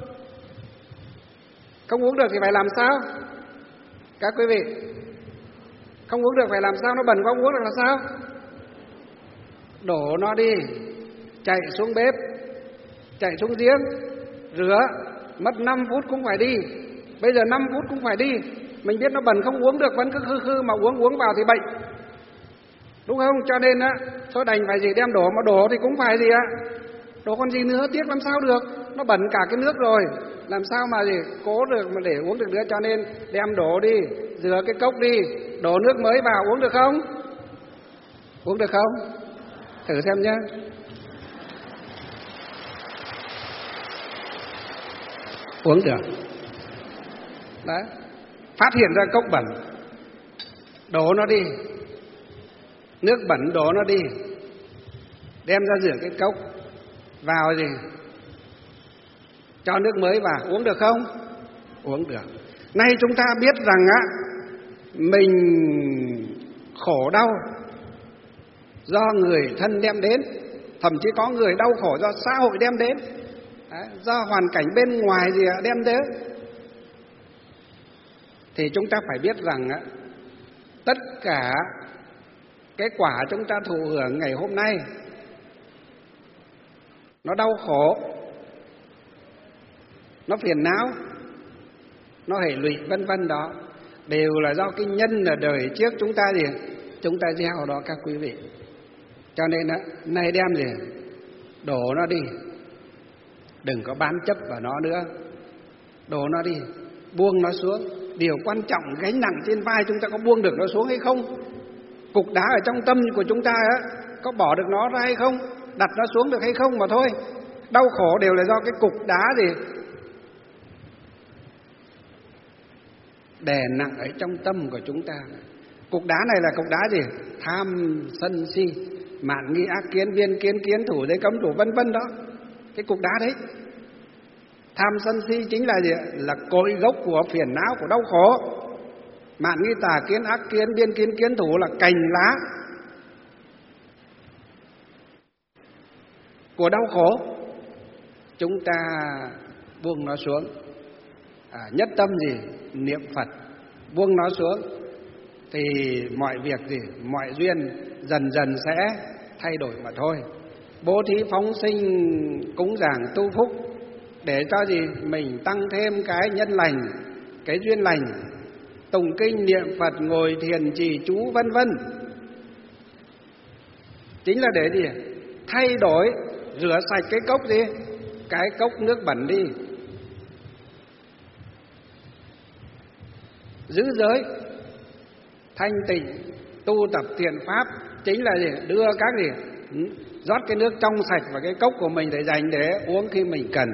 Không uống được thì phải làm sao? Các quý vị, không uống được phải làm sao? Nó bẩn quá không uống được là sao? Đổ nó đi, chạy xuống bếp, chạy xuống giếng, rửa, mất năm phút cũng phải đi. Bây giờ năm phút cũng phải đi. Mình biết nó bẩn không uống được, vẫn cứ khư khư mà uống, uống vào thì bệnh, đúng không? Cho nên á, thôi đành phải gì đem đổ, mà đổ thì cũng phải gì ạ? Đổ con gì nữa, tiếc làm sao được? Nó bẩn cả cái nước rồi, làm sao mà gì cố được mà để uống được nữa? Cho nên đem đổ đi, rửa cái cốc đi, đổ nước mới vào, uống được không? Uống được không? Thử xem nhé. Uống được. Đấy, phát hiện ra cốc bẩn, đổ nó đi, nước bẩn đổ nó đi, đem ra rửa cái cốc, vào gì cho nước mới vào, uống được không? Uống được. Nay chúng ta biết rằng á, mình khổ đau do người thân đem đến, thậm chí có người đau khổ do xã hội đem đến. Đấy, do hoàn cảnh bên ngoài gì đem đến. Thì chúng ta phải biết rằng á, tất cả cái quả chúng ta thụ hưởng ngày hôm nay nó đau khổ, nó phiền não, nó hệ lụy vân vân đó, đều là do cái nhân ở đời trước chúng ta gì chúng ta gieo đó các quý vị. Cho nên á, nay đem gì đổ nó đi, đừng có bám chấp vào nó nữa, đổ nó đi, buông nó xuống. Điều quan trọng gánh nặng trên vai chúng ta có buông được nó xuống hay không? Cục đá ở trong tâm của chúng ta á, có bỏ được nó ra hay không? Đặt nó xuống được hay không mà thôi. Đau khổ đều là do cái cục đá gì đè nặng ở trong tâm của chúng ta. Cục đá này là cục đá gì? Tham sân si, mạn nghi ác kiến, viên kiến, kiến thủ, giới cấm thủ, vân vân đó. Cái cục đá đấy, tham sân si chính là gì? Là cội gốc của phiền não, của đau khổ. Mạn nghi tà kiến, ác kiến, viên kiến, kiến thủ là cành lá của đau khổ. Chúng ta buông nó xuống, à, nhất tâm gì? Niệm Phật, buông nó xuống, thì mọi việc gì, mọi duyên dần dần sẽ thay đổi mà thôi. Bố thí phóng sinh, cúng dường tu phúc, để cho gì mình tăng thêm cái nhân lành, cái duyên lành, tụng kinh niệm Phật, ngồi thiền trì chú vân vân, chính là để gì thay đổi, rửa sạch cái cốc gì, cái cốc nước bẩn đi. Giữ giới thanh tịnh, tu tập thiện pháp, chính là gì? Đưa các gì rót cái nước trong sạch vào cái cốc của mình để dành để uống khi mình cần.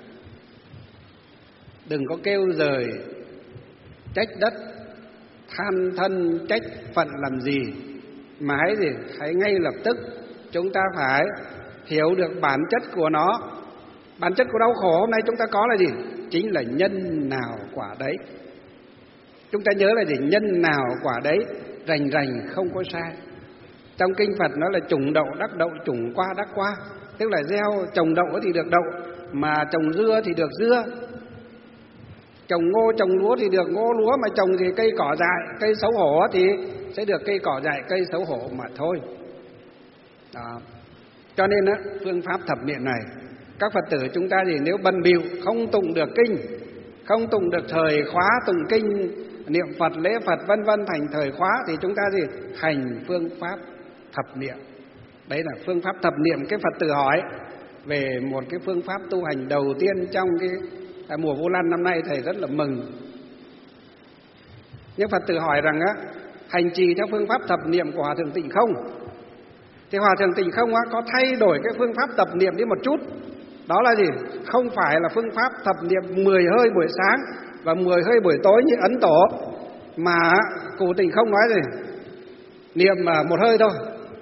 Đừng có kêu rời, trách đất, than thân, trách phận làm gì, mà hãy gì hãy ngay lập tức chúng ta phải hiểu được bản chất của nó. Bản chất của đau khổ hôm nay chúng ta có là gì? Chính là nhân nào quả đấy. Chúng ta nhớ là gì? Nhân nào quả đấy, rành rành không có sai. Trong kinh Phật nó là trùng đậu đắc đậu, trùng qua đắc qua. Tức là gieo trồng đậu thì được đậu, mà trồng dưa thì được dưa, trồng ngô trồng lúa thì được ngô lúa, mà trồng thì cây cỏ dại, cây xấu hổ thì sẽ được cây cỏ dại, cây xấu hổ mà thôi. Đó. Cho nên á, phương pháp thập niệm này, các Phật tử chúng ta thì nếu bần bịu không tụng được kinh, không tụng được thời khóa tụng kinh, niệm Phật, lễ Phật vân vân thành thời khóa, thì chúng ta gì hành phương pháp thập niệm. Đấy là phương pháp thập niệm. Cái Phật tử hỏi về một cái phương pháp tu hành đầu tiên trong cái à, mùa Vu Lan năm nay, thầy rất là mừng. Nhưng Phật tử hỏi rằng á, hành trì theo phương pháp thập niệm của Hòa Thượng Tịnh Không, thì Hòa Thượng Tịnh Không á, có thay đổi cái phương pháp tập niệm đi một chút. Đó là gì? Không phải là phương pháp thập niệm mười hơi buổi sáng và mười hơi buổi tối như Ấn Tổ, mà cụ Tịnh Không nói gì? Niệm một hơi thôi.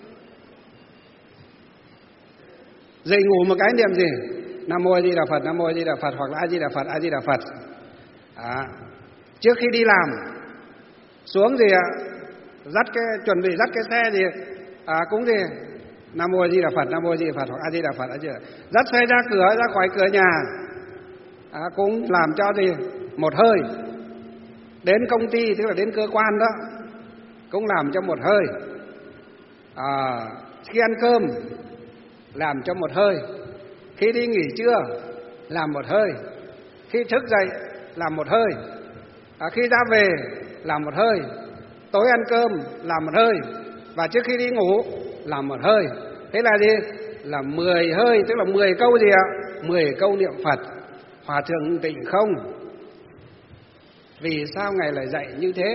Dậy ngủ một cái niệm gì? Nam Mô A Di Đà Phật, Nam Mô A Di Đà Phật, hoặc là A Di Đà Phật, A Di Đà Phật. À, trước khi đi làm xuống gì ạ? Dắt cái chuẩn bị dắt cái xe gì? À, cũng gì? Nam Mô A Di Đà Phật, Nam Mô A Di Đà Phật, hoặc A Di Đà Phật, A Di Đà Phật. Dắt xe ra cửa, ra khỏi cửa nhà, à, cũng làm cho gì? Một hơi. Đến công ty, tức là đến cơ quan đó, cũng làm cho một hơi. À, khi ăn cơm làm cho một hơi, khi đi nghỉ trưa làm một hơi, khi thức dậy làm một hơi, à, khi ra về làm một hơi, tối ăn cơm làm một hơi, và trước khi đi ngủ làm một hơi. Thế là gì? Là mười hơi, tức là mười câu gì ạ? mười câu niệm Phật. Hòa Thượng Tịnh Không, vì sao Ngài lại dạy như thế?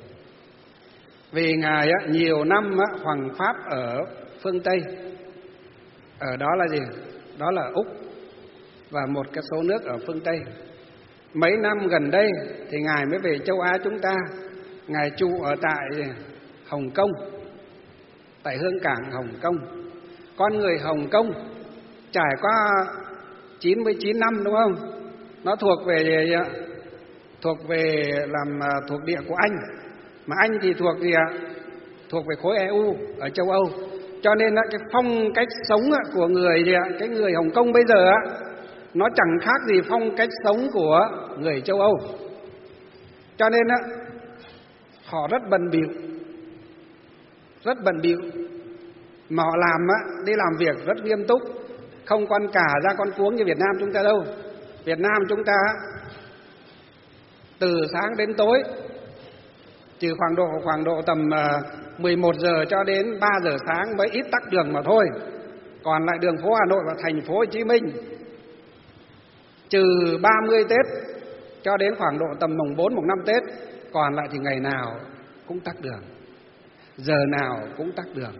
Vì Ngài á, nhiều năm á, hoằng pháp ở phương Tây. Ở đó là gì? Đó là Úc và một cái số nước ở phương Tây. Mấy năm gần đây thì Ngài mới về châu Á chúng ta. Ngài trụ ở tại Hồng Kông, tại Hương Cảng Hồng Kông. Con người Hồng Kông trải qua chín mươi chín năm, đúng không? Nó thuộc về thuộc về làm thuộc địa của Anh, mà Anh thì thuộc gì ạ? Thuộc về khối E U ở châu Âu. Cho nên cái phong cách sống của người gì ạ? Cái người Hồng Kông bây giờ nó chẳng khác gì phong cách sống của người châu Âu. Cho nên họ rất bận bịu, rất bận bịu, mà họ làm đi làm việc rất nghiêm túc, không con cả ra con cuống như Việt Nam chúng ta đâu. Việt Nam chúng ta từ sáng đến tối, trừ khoảng độ khoảng độ tầm mười một giờ cho đến ba giờ sáng mới ít tắc đường mà thôi. Còn lại đường phố Hà Nội và thành phố Hồ Chí Minh, trừ ba mươi Tết cho đến khoảng độ tầm mùng bốn, mùng năm Tết, còn lại thì ngày nào cũng tắc đường, giờ nào cũng tắc đường.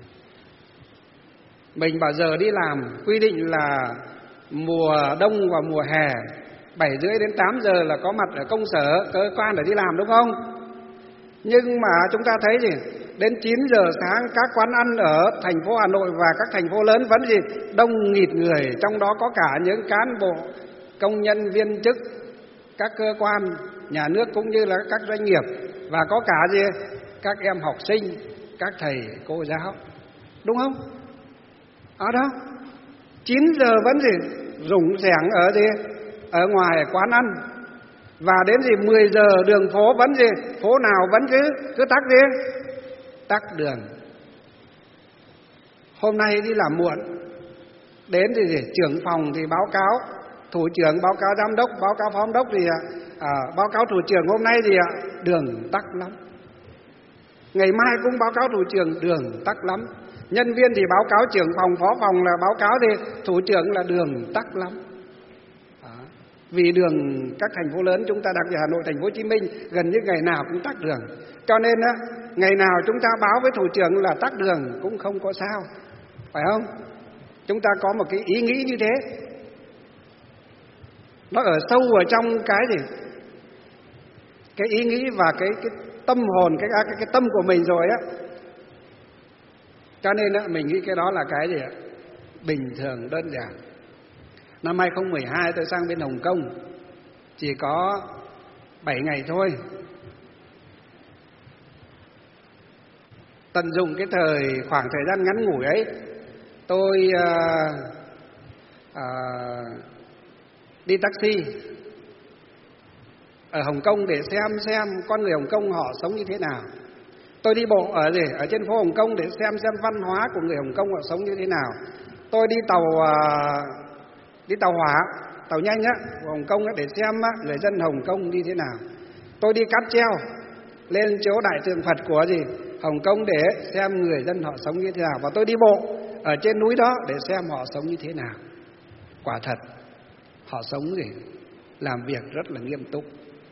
Mình bảo giờ đi làm quy định là mùa đông và mùa hè bảy rưỡi đến tám giờ là có mặt ở công sở, cơ quan để đi làm, đúng không? Nhưng mà chúng ta thấy gì? Đến chín giờ sáng các quán ăn ở thành phố Hà Nội và các thành phố lớn vẫn gì? Đông nghịt người, trong đó có cả những cán bộ, công nhân viên chức, các cơ quan nhà nước cũng như là các doanh nghiệp, và có cả gì? Các em học sinh, các thầy cô giáo, đúng không? Ở đó chín giờ vẫn gì? Rủng rẻng ở gì? Ở ngoài quán ăn. Và đến gì mười giờ đường phố vẫn gì? Phố nào vẫn cứ cứ tắc gì? Tắc đường. Hôm nay đi làm muộn, đến thì gì? Trưởng phòng thì báo cáo, thủ trưởng báo cáo giám đốc, báo cáo phó giám đốc thì à, báo cáo thủ trưởng hôm nay thì à, đường tắc lắm. Ngày mai cũng báo cáo thủ trưởng đường tắc lắm. Nhân viên thì báo cáo trưởng phòng, phó phòng là báo cáo thì thủ trưởng là đường tắc lắm. Đó. Vì đường các thành phố lớn chúng ta, đặc biệt Hà Nội, thành phố Hồ Chí Minh gần như ngày nào cũng tắc đường. Cho nên á, ngày nào chúng ta báo với thủ trưởng là tắc đường cũng không có sao, phải không? Chúng ta có một cái ý nghĩ như thế, nó ở sâu ở trong cái gì? Cái ý nghĩ và cái cái tâm hồn, cái cái, cái tâm của mình rồi á. Cho nên á, mình nghĩ cái đó là cái gì ạ? Bình thường đơn giản. Năm hai không một hai tôi sang bên Hồng Kông, chỉ có bảy ngày thôi. Tận dụng cái thời khoảng thời gian ngắn ngủi ấy, tôi uh, uh, đi taxi ở Hồng Kông để xem xem con người Hồng Kông họ sống như thế nào. Tôi đi bộ ở gì ở trên phố Hồng Kông để xem xem văn hóa của người Hồng Kông họ sống như thế nào. Tôi đi tàu uh, đi tàu hỏa, tàu nhanh á của Hồng Kông á, để xem á, người dân Hồng Kông như thế nào. Tôi đi cáp treo lên chỗ đại tượng Phật của gì Hồng Kông để xem người dân họ sống như thế nào. Và tôi đi bộ ở trên núi đó để xem họ sống như thế nào. Quả thật họ sống gì làm việc rất là nghiêm túc.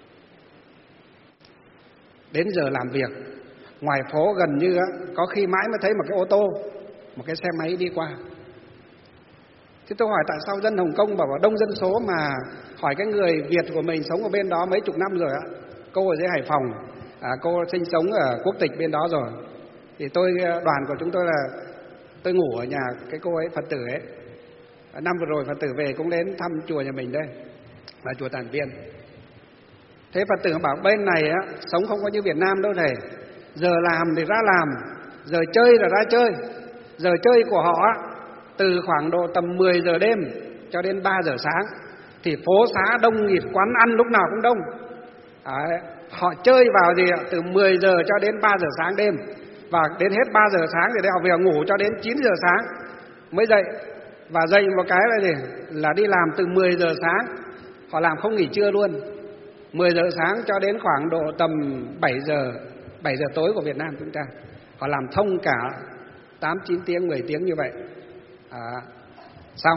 Đến giờ làm việc, ngoài phố gần như á, có khi mãi mới thấy một cái ô tô, một cái xe máy đi qua. Thế tôi hỏi tại sao dân Hồng Kông bảo vào đông dân số, mà hỏi cái người Việt của mình sống ở bên đó mấy chục năm rồi ạ. Cô ở dưới Hải Phòng, à, cô sinh sống ở quốc tịch bên đó rồi. Thì tôi, đoàn của chúng tôi là tôi ngủ ở nhà cái cô ấy, Phật tử ấy. Năm vừa rồi Phật tử về cũng đến thăm chùa nhà mình đây, là chùa Tản Viên. Thế Phật tử bảo bên này á, sống không có như Việt Nam đâu thầy. Giờ làm thì ra làm, giờ chơi là ra chơi. Giờ chơi của họ á, từ khoảng độ tầm mười giờ đêm cho đến ba giờ sáng thì phố xá đông nghịt, quán ăn lúc nào cũng đông. Đấy, họ chơi vào gì ạ? Từ mười giờ cho đến ba giờ sáng đêm, và đến hết ba giờ sáng thì họ về ngủ cho đến chín giờ sáng mới dậy. Và dậy một cái là gì? Là đi làm từ mười giờ sáng, họ làm không nghỉ trưa luôn. mười giờ sáng cho đến khoảng độ tầm bảy giờ, bảy giờ tối của Việt Nam chúng ta. Họ làm thông cả tám, chín tiếng, mười tiếng như vậy. À, xong.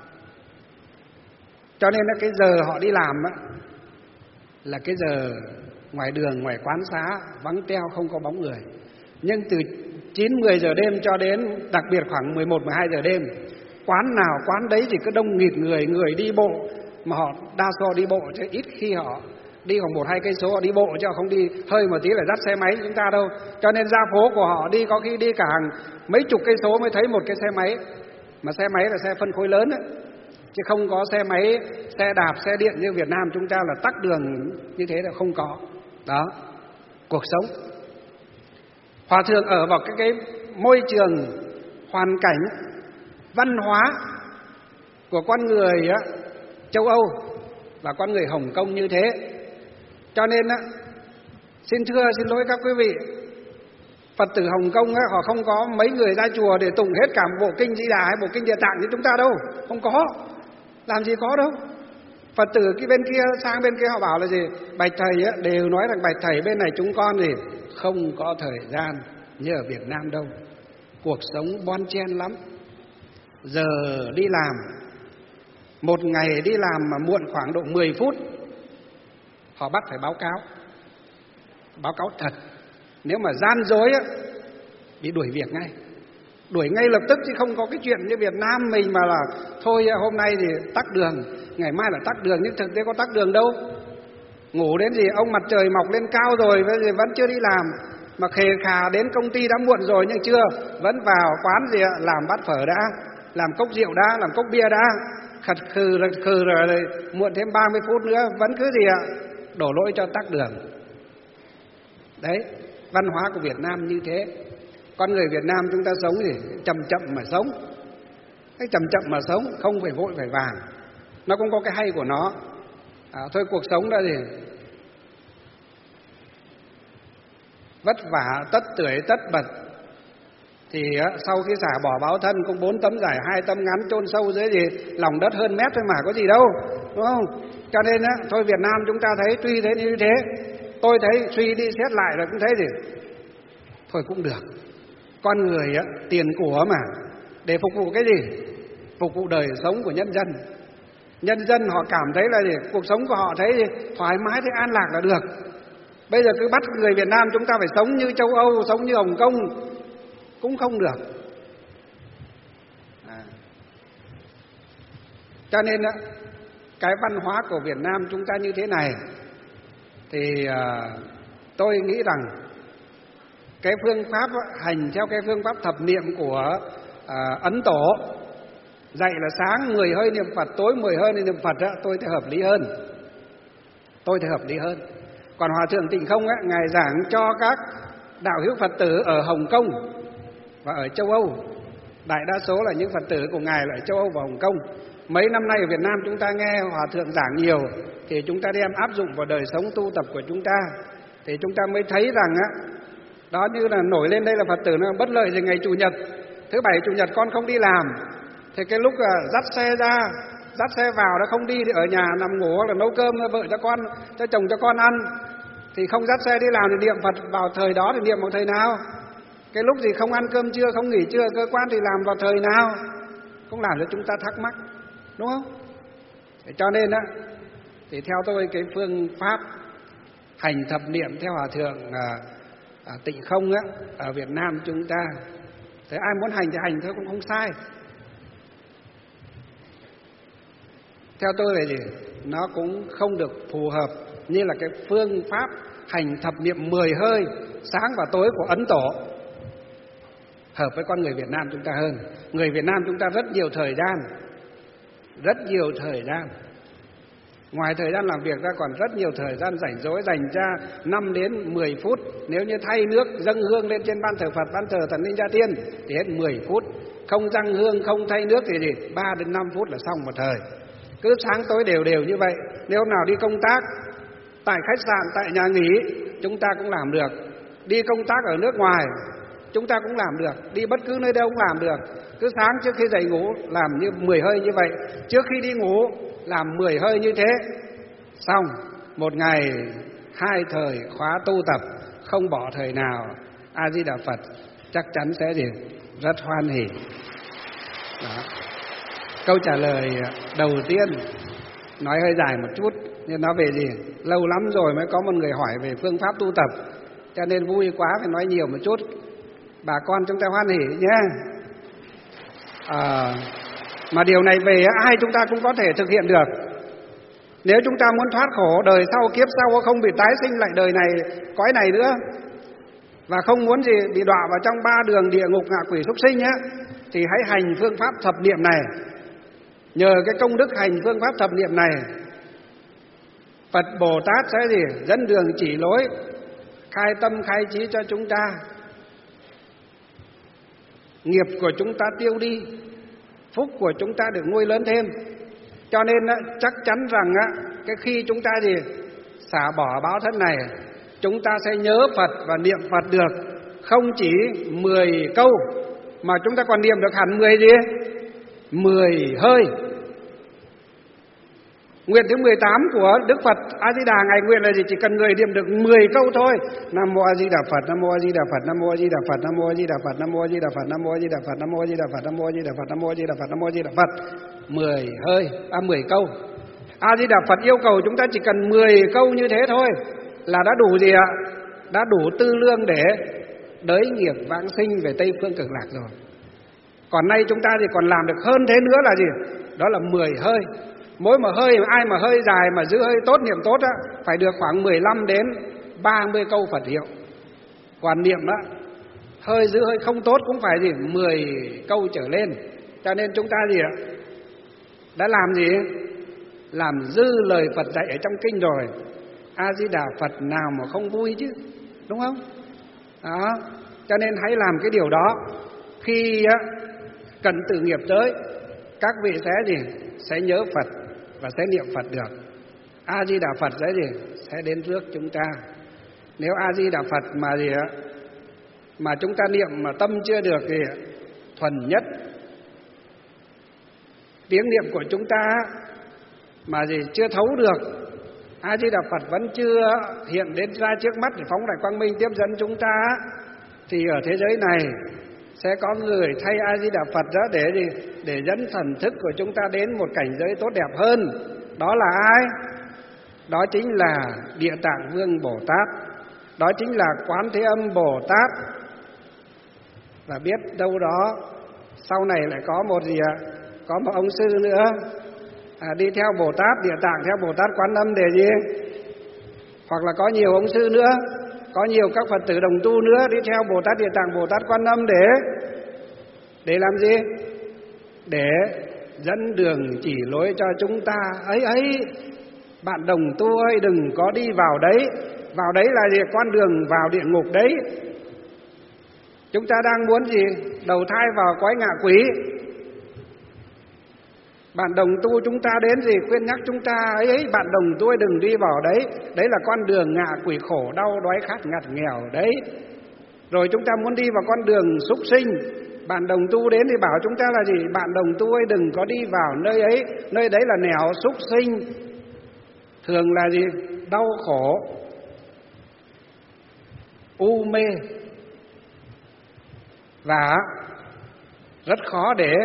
Cho nên là cái giờ họ đi làm á, là cái giờ ngoài đường, ngoài quán xá vắng teo, không có bóng người. Nhưng từ chín, mười giờ đêm cho đến đặc biệt khoảng mười một, mười hai giờ đêm, quán nào quán đấy thì cứ đông nghịt người, người đi bộ. Mà họ đa số đi bộ chứ ít khi họ đi khoảng một hai cây số họ đi bộ, chứ họ không đi hơi một tí là dắt xe máy chúng ta đâu. Cho nên ra phố của họ đi có khi đi cả hàng mấy chục cây số mới thấy một cái xe máy. Mà xe máy là xe phân khối lớn ấy, chứ không có xe máy, xe đạp, xe điện như Việt Nam chúng ta là tắc đường như thế là không có. Đó, cuộc sống. Hòa thượng ở vào cái, cái môi trường, hoàn cảnh, văn hóa của con người á, châu Âu và con người Hồng Kông như thế. Cho nên á, xin thưa, xin lỗi các quý vị, Phật tử Hồng Kông á, họ không có mấy người ra chùa để tụng hết cả bộ kinh Di Đà hay bộ kinh Địa Tạng như chúng ta đâu, không có. Làm gì có đâu. Phật tử cái bên kia sang bên kia họ bảo là gì? Bạch thầy á, đều nói rằng bạch thầy bên này chúng con thì không có thời gian như ở Việt Nam đâu. Cuộc sống bon chen lắm. Giờ đi làm, một ngày đi làm mà muộn khoảng độ mười phút, họ bắt phải báo cáo. Báo cáo thật. Nếu mà gian dối á, bị đuổi việc ngay. Đuổi ngay lập tức, chứ không có cái chuyện như Việt Nam mình mà là thôi hôm nay thì tắc đường, ngày mai là tắc đường, nhưng thực tế có tắc đường đâu. Ngủ đến gì ông mặt trời mọc lên cao rồi vẫn chưa đi làm, mà khề khà đến công ty đã muộn rồi nhưng chưa, vẫn vào quán gì làm bát phở đã, làm cốc rượu đã, làm cốc bia đã, khật khừ rồi khừ rồi muộn thêm ba mươi phút nữa vẫn cứ gì ạ, đổ lỗi cho tắc đường. Đấy, văn hóa của Việt Nam như thế. Con người Việt Nam chúng ta sống thì chậm chậm mà sống. Cái chậm chậm mà sống, không phải vội phải vàng. Nó cũng có cái hay của nó. À, thôi cuộc sống đó thì vất vả, tất tưởi, tất bật. Thì sau khi xả bỏ báo thân cũng bốn tấm dài, hai tấm ngắn, chôn sâu dưới gì lòng đất hơn mét thôi mà, có gì đâu, đúng không? Cho nên á, thôi Việt Nam chúng ta thấy tuy thế như thế, tôi thấy suy đi xét lại rồi cũng thấy gì thôi cũng được. Con người á, tiền của mà, để phục vụ cái gì? Phục vụ đời sống của nhân dân. Nhân dân họ cảm thấy là gì? Cuộc sống của họ thấy gì? Thoải mái, thấy an lạc là được. Bây giờ cứ bắt người Việt Nam chúng ta phải sống như châu Âu, sống như Hồng Kông cũng không được. À. Cho nên á, cái văn hóa của Việt Nam chúng ta như thế này thì à, tôi nghĩ rằng cái phương pháp hành theo cái phương pháp thập niệm của à, Ấn Tổ, dạy là sáng mười hơi niệm Phật, tối mười hơi niệm Phật á, tôi thấy hợp lý hơn. Tôi thấy hợp lý hơn. Còn Hòa thượng Tịnh Không á, ngài giảng cho các đạo hữu Phật tử ở Hồng Kông và ở châu Âu. Đại đa số là những Phật tử của ngài là ở châu Âu và Hồng Kông. Mấy năm nay ở Việt Nam chúng ta nghe Hòa thượng giảng nhiều thì chúng ta đem áp dụng vào đời sống tu tập của chúng ta, thì chúng ta mới thấy rằng á, đó như là nổi lên đây là Phật tử nó bất lợi gì ngày Chủ nhật, thứ bảy Chủ nhật con không đi làm, thì cái lúc là dắt xe ra, dắt xe vào nó không đi, thì ở nhà nằm ngủ hoặc là nấu cơm cho vợ cho con, cho chồng cho con ăn, thì không dắt xe đi làm thì niệm Phật vào thời đó thì niệm vào thời nào? Cái lúc gì không ăn cơm trưa, không nghỉ trưa, cơ quan thì làm vào thời nào? Cũng làm cho chúng ta thắc mắc, đúng không? Để cho nên á, thì theo tôi cái phương pháp hành thập niệm theo Hòa thượng à, à, Tịnh Không á, ở Việt Nam chúng ta, thì ai muốn hành thì hành thôi, cũng không sai. Theo tôi là gì? Nó cũng không được phù hợp như là cái phương pháp hành thập niệm mười hơi sáng và tối của Ấn Tổ, hợp với con người Việt Nam chúng ta hơn. Người Việt Nam chúng ta rất nhiều thời gian, rất nhiều thời gian. Ngoài thời gian làm việc ra còn rất nhiều thời gian rảnh rỗi, dành ra năm đến mười phút. Nếu như thay nước, dâng hương lên trên ban thờ Phật, ban thờ Thần Linh Gia Tiên thì hết mười phút. Không dâng hương, không thay nước thì gì? ba đến năm phút là xong một thời. Cứ sáng tối đều đều như vậy. Nếu hôm nào đi công tác tại khách sạn, tại nhà nghỉ, chúng ta cũng làm được. Đi công tác ở nước ngoài, chúng ta cũng làm được. Đi bất cứ nơi đâu cũng làm được. Cứ sáng trước khi dậy ngủ làm như mười hơi như vậy. Trước khi đi ngủ làm mười hơi như thế. Xong, một ngày hai thời khóa tu tập, không bỏ thời nào. A Di Đà Phật chắc chắn sẽ gì? Rất hoan hỉ. Đó. Câu trả lời đầu tiên nói hơi dài một chút, nhưng nói về gì? Lâu lắm rồi mới có một người hỏi về phương pháp tu tập, cho nên vui quá phải nói nhiều một chút. Bà con chúng ta hoan hỉ nhé. À, mà điều này về ai chúng ta cũng có thể thực hiện được. Nếu chúng ta muốn thoát khổ đời sau, kiếp sau, không bị tái sinh lại đời này, cõi này nữa, và không muốn gì bị đọa vào trong ba đường địa ngục, ngạ quỷ, súc sinh á, thì hãy hành phương pháp thập niệm này. Nhờ cái công đức hành phương pháp thập niệm này, Phật Bồ Tát sẽ gì? Dẫn đường chỉ lối, khai tâm khai trí cho chúng ta. Nghiệp của chúng ta tiêu đi, phúc của chúng ta được nuôi lớn thêm. Cho nên chắc chắn rằng cái khi chúng ta gì xả bỏ báo thân này, chúng ta sẽ nhớ Phật và niệm Phật được không chỉ mười câu, mà chúng ta còn niệm được hẳn mười gì? mười hơi. Nguyện thứ mười tám của Đức Phật A Di Đà ngài nguyện là gì? Chỉ cần người niệm được mười câu thôi. Nam mô A Di Đà Phật, Nam mô A Di Đà Phật, Nam mô A Di Đà Phật, Nam mô A Di Đà Phật, Nam mô A Di Đà Phật, Nam mô A Di Đà Phật, Nam mô A Di Đà Phật, Nam mô A Di Đà Phật, Nam mô A Di Đà Phật, Nam mô A Di Đà Phật. mười hơi, à mười câu. A Di Đà Phật yêu cầu chúng ta chỉ cần mười câu như thế thôi là đã đủ gì ạ? Đã đủ tư lương để đới nghiệp vãng sinh về Tây phương Cực Lạc rồi. Còn nay chúng ta thì còn làm được hơn thế nữa là gì? Đó là mười hơi. Mỗi một hơi, ai mà hơi dài mà giữ hơi tốt, niệm tốt á, phải được khoảng mười lăm đến ba mươi câu Phật hiệu. Còn niệm á, hơi giữ hơi không tốt cũng phải gì? mười câu trở lên. Cho nên chúng ta gì ạ? Đã làm gì? Làm dư lời Phật dạy ở trong kinh rồi. A Di Đà Phật nào mà không vui chứ, đúng không? Đó. Cho nên hãy làm cái điều đó. Khi á, cần tự nghiệp tới, các vị sẽ gì? Sẽ nhớ Phật và sẽ niệm Phật được. A Di Đà Phật sẽ gì? Sẽ đến trước chúng ta. Nếu A Di Đà Phật mà gì á, mà chúng ta niệm mà tâm chưa được thì thuần nhất, tiếng niệm của chúng ta mà gì chưa thấu được, A Di Đà Phật vẫn chưa hiện đến ra trước mắt để phóng đại quang minh tiếp dẫn chúng ta, thì ở thế giới này sẽ có người thay A Di Đà Phật đó để gì? Để dẫn thần thức của chúng ta đến một cảnh giới tốt đẹp hơn. Đó là ai? Đó chính là Địa Tạng Vương Bồ Tát. Đó chính là Quán Thế Âm Bồ Tát. Và biết đâu đó sau này lại có một gì ạ? Có một ông sư nữa à, đi theo Bồ Tát, Địa Tạng theo Bồ Tát Quán Âm để gì? Hoặc là có nhiều ông sư nữa, có nhiều các Phật tử đồng tu nữa đi theo Bồ Tát Địa Tạng, Bồ Tát Quan Âm để để làm gì? Để dẫn đường chỉ lối cho chúng ta. Ấy ấy, bạn đồng tu ơi, đừng có đi vào đấy. Vào đấy là gì? Con đường vào địa ngục đấy. Chúng ta đang muốn gì? Đầu thai vào cõi ngạ quỷ. Bạn đồng tu chúng ta đến gì? Khuyên nhắc chúng ta ấy ấy, bạn đồng tu ơi, đừng đi vào đấy. Đấy là con đường ngạ quỷ, khổ đau đói khát ngặt nghèo đấy. Rồi chúng ta muốn đi vào con đường súc sinh. Bạn đồng tu đến thì bảo chúng ta là gì? Bạn đồng tu ơi, đừng có đi vào nơi ấy. Nơi đấy là nẻo súc sinh. Thường là gì? Đau khổ, u mê, và rất khó để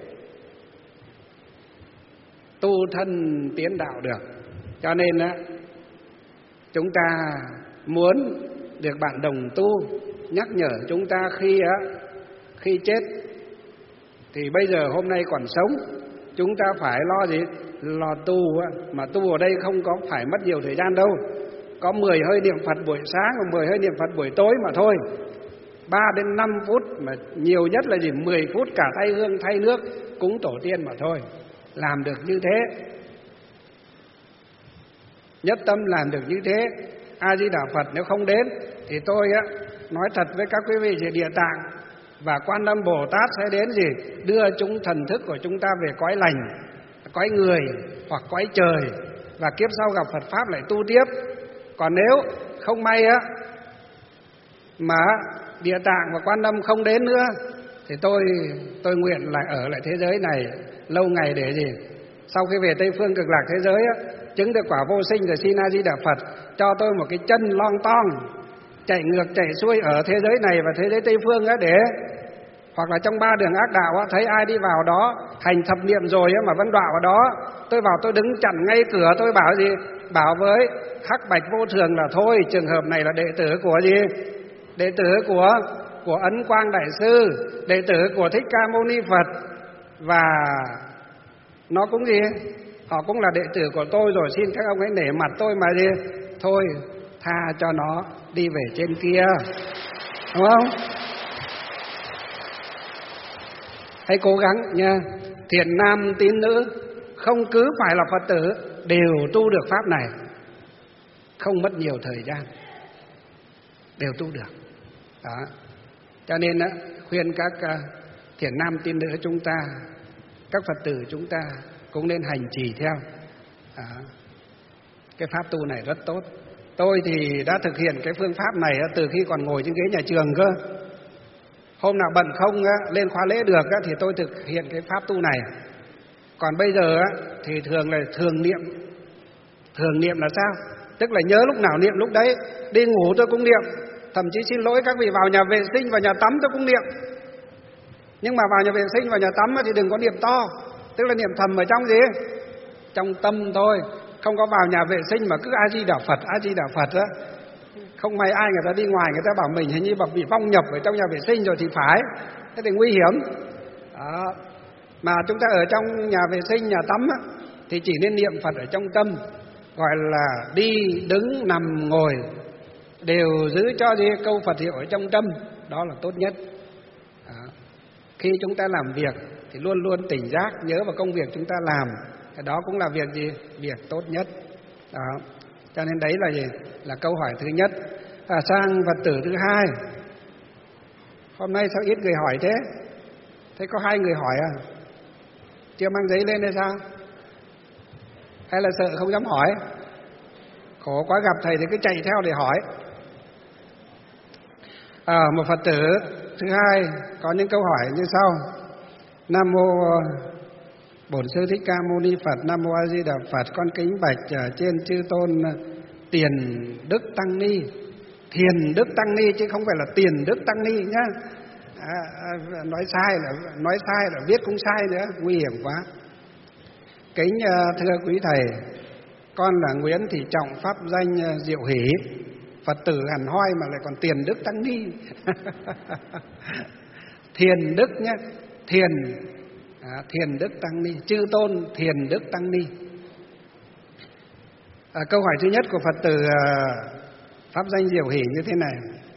tu thân tiến đạo được. Cho nên á, chúng ta muốn được bạn đồng tu nhắc nhở chúng ta khi á, khi chết thì bây giờ hôm nay còn sống, chúng ta phải lo gì? Lo tu á. Mà tu ở đây không có phải mất nhiều thời gian đâu. Có mười hơi niệm Phật buổi sáng và mười hơi niệm Phật buổi tối mà thôi. ba đến năm phút, mà nhiều nhất là gì? mười phút cả thay hương thay nước cúng tổ tiên mà thôi. Làm được như thế, nhất tâm làm được như thế, A Di Đà Phật nếu không đến thì tôi á, nói thật với các quý vị, về Địa Tạng và Quan Âm Bồ Tát sẽ đến gì? Đưa chúng thần thức của chúng ta về cõi lành, cõi người hoặc cõi trời, và kiếp sau gặp Phật Pháp lại tu tiếp. Còn nếu không may á mà Địa Tạng và Quan Âm không đến nữa thì tôi tôi nguyện lại ở lại thế giới này lâu ngày để gì? Sau khi về Tây phương Cực Lạc thế giới á, chứng được quả vô sinh rồi xin A Di Đà Phật cho tôi một cái chân lon ton chạy ngược chạy xuôi ở thế giới này và thế giới Tây phương á, để hoặc là trong ba đường ác đạo á, thấy ai đi vào đó hành thập niệm rồi á, mà vẫn đọa vào đó, tôi vào tôi đứng chặn ngay cửa, tôi bảo gì? Bảo với Hắc Bạch Vô Thường là thôi, trường hợp này là đệ tử của gì? Đệ tử của của Ấn Quang Đại Sư, đệ tử của Thích Ca Mâu Ni Phật, và nó cũng gì? Họ cũng là đệ tử của tôi rồi, xin các ông hãy nể mặt tôi mà gì? Thôi, tha cho nó đi về trên kia, đúng không? Hãy cố gắng nha. Thiện nam tín nữ không cứ phải là Phật tử đều tu được pháp này, không mất nhiều thời gian, đều tu được. Đó. Cho nên á, khuyên các uh, thiện nam tín nữ chúng ta, các Phật tử chúng ta cũng nên hành trì theo. Đó. Cái pháp tu này rất tốt. Tôi thì đã thực hiện cái phương pháp này á, từ khi còn ngồi trên ghế nhà trường cơ. Hôm nào bận không á, lên khóa lễ được á, thì tôi thực hiện cái pháp tu này. Còn bây giờ á, thì thường là thường niệm Thường niệm là sao? Tức là nhớ lúc nào niệm lúc đấy. Đi ngủ tôi cũng niệm, thậm chí xin lỗi các vị vào nhà vệ sinh, vào nhà tắm tôi cũng niệm. Nhưng mà vào nhà vệ sinh, vào nhà tắm thì đừng có niệm to, tức là niệm thầm ở trong gì? Trong tâm thôi. Không có vào nhà vệ sinh mà cứ A Di Đà Phật, A Di Đà Phật á. Không may ai người ta đi ngoài, người ta bảo mình hình như bị vong nhập ở trong nhà vệ sinh rồi thì phải. Thế thì nguy hiểm. Đó. Mà chúng ta ở trong nhà vệ sinh, nhà tắm á, thì chỉ nên niệm Phật ở trong tâm, gọi là đi, đứng, nằm, ngồi đều giữ cho gì câu Phật hiệu ở trong tâm, đó là tốt nhất. Đó. Khi chúng ta làm việc thì luôn luôn tỉnh giác, nhớ vào công việc chúng ta làm, cái đó cũng là việc gì? Việc tốt nhất. Đó. Cho nên đấy là gì? Là câu hỏi thứ nhất. À, sang Phật tử thứ hai. Hôm nay sao ít người hỏi thế? Thế có hai người hỏi à? Chưa mang giấy lên hay sao? Hay là sợ không dám hỏi? Khổ quá, gặp thầy thì cứ chạy theo để hỏi. À, một Phật tử thứ hai có những câu hỏi như sau. Nam mô Bổn Sư Thích Ca Mâu Ni Phật. Nam mô A Di Đà Phật. Con kính bạch trên chư tôn Tiền Đức Tăng Ni. Thiền Đức Tăng Ni chứ không phải là Tiền Đức Tăng Ni nhá. À, à, nói sai là nói sai là viết cũng sai nữa, nguy hiểm quá. Kính uh, thưa quý thầy, con là Nguyễn Thị Trọng, pháp danh uh, Diệu Hỷ, Phật tử hẳn hoi mà lại còn Tiền Đức Tăng Ni. Thiền Đức nhé, Thiền à, Thiền Đức Tăng Ni, chư tôn Thiền Đức Tăng Ni. À, câu hỏi thứ nhất của Phật tử uh, pháp danh Diệu Hỷ như thế này.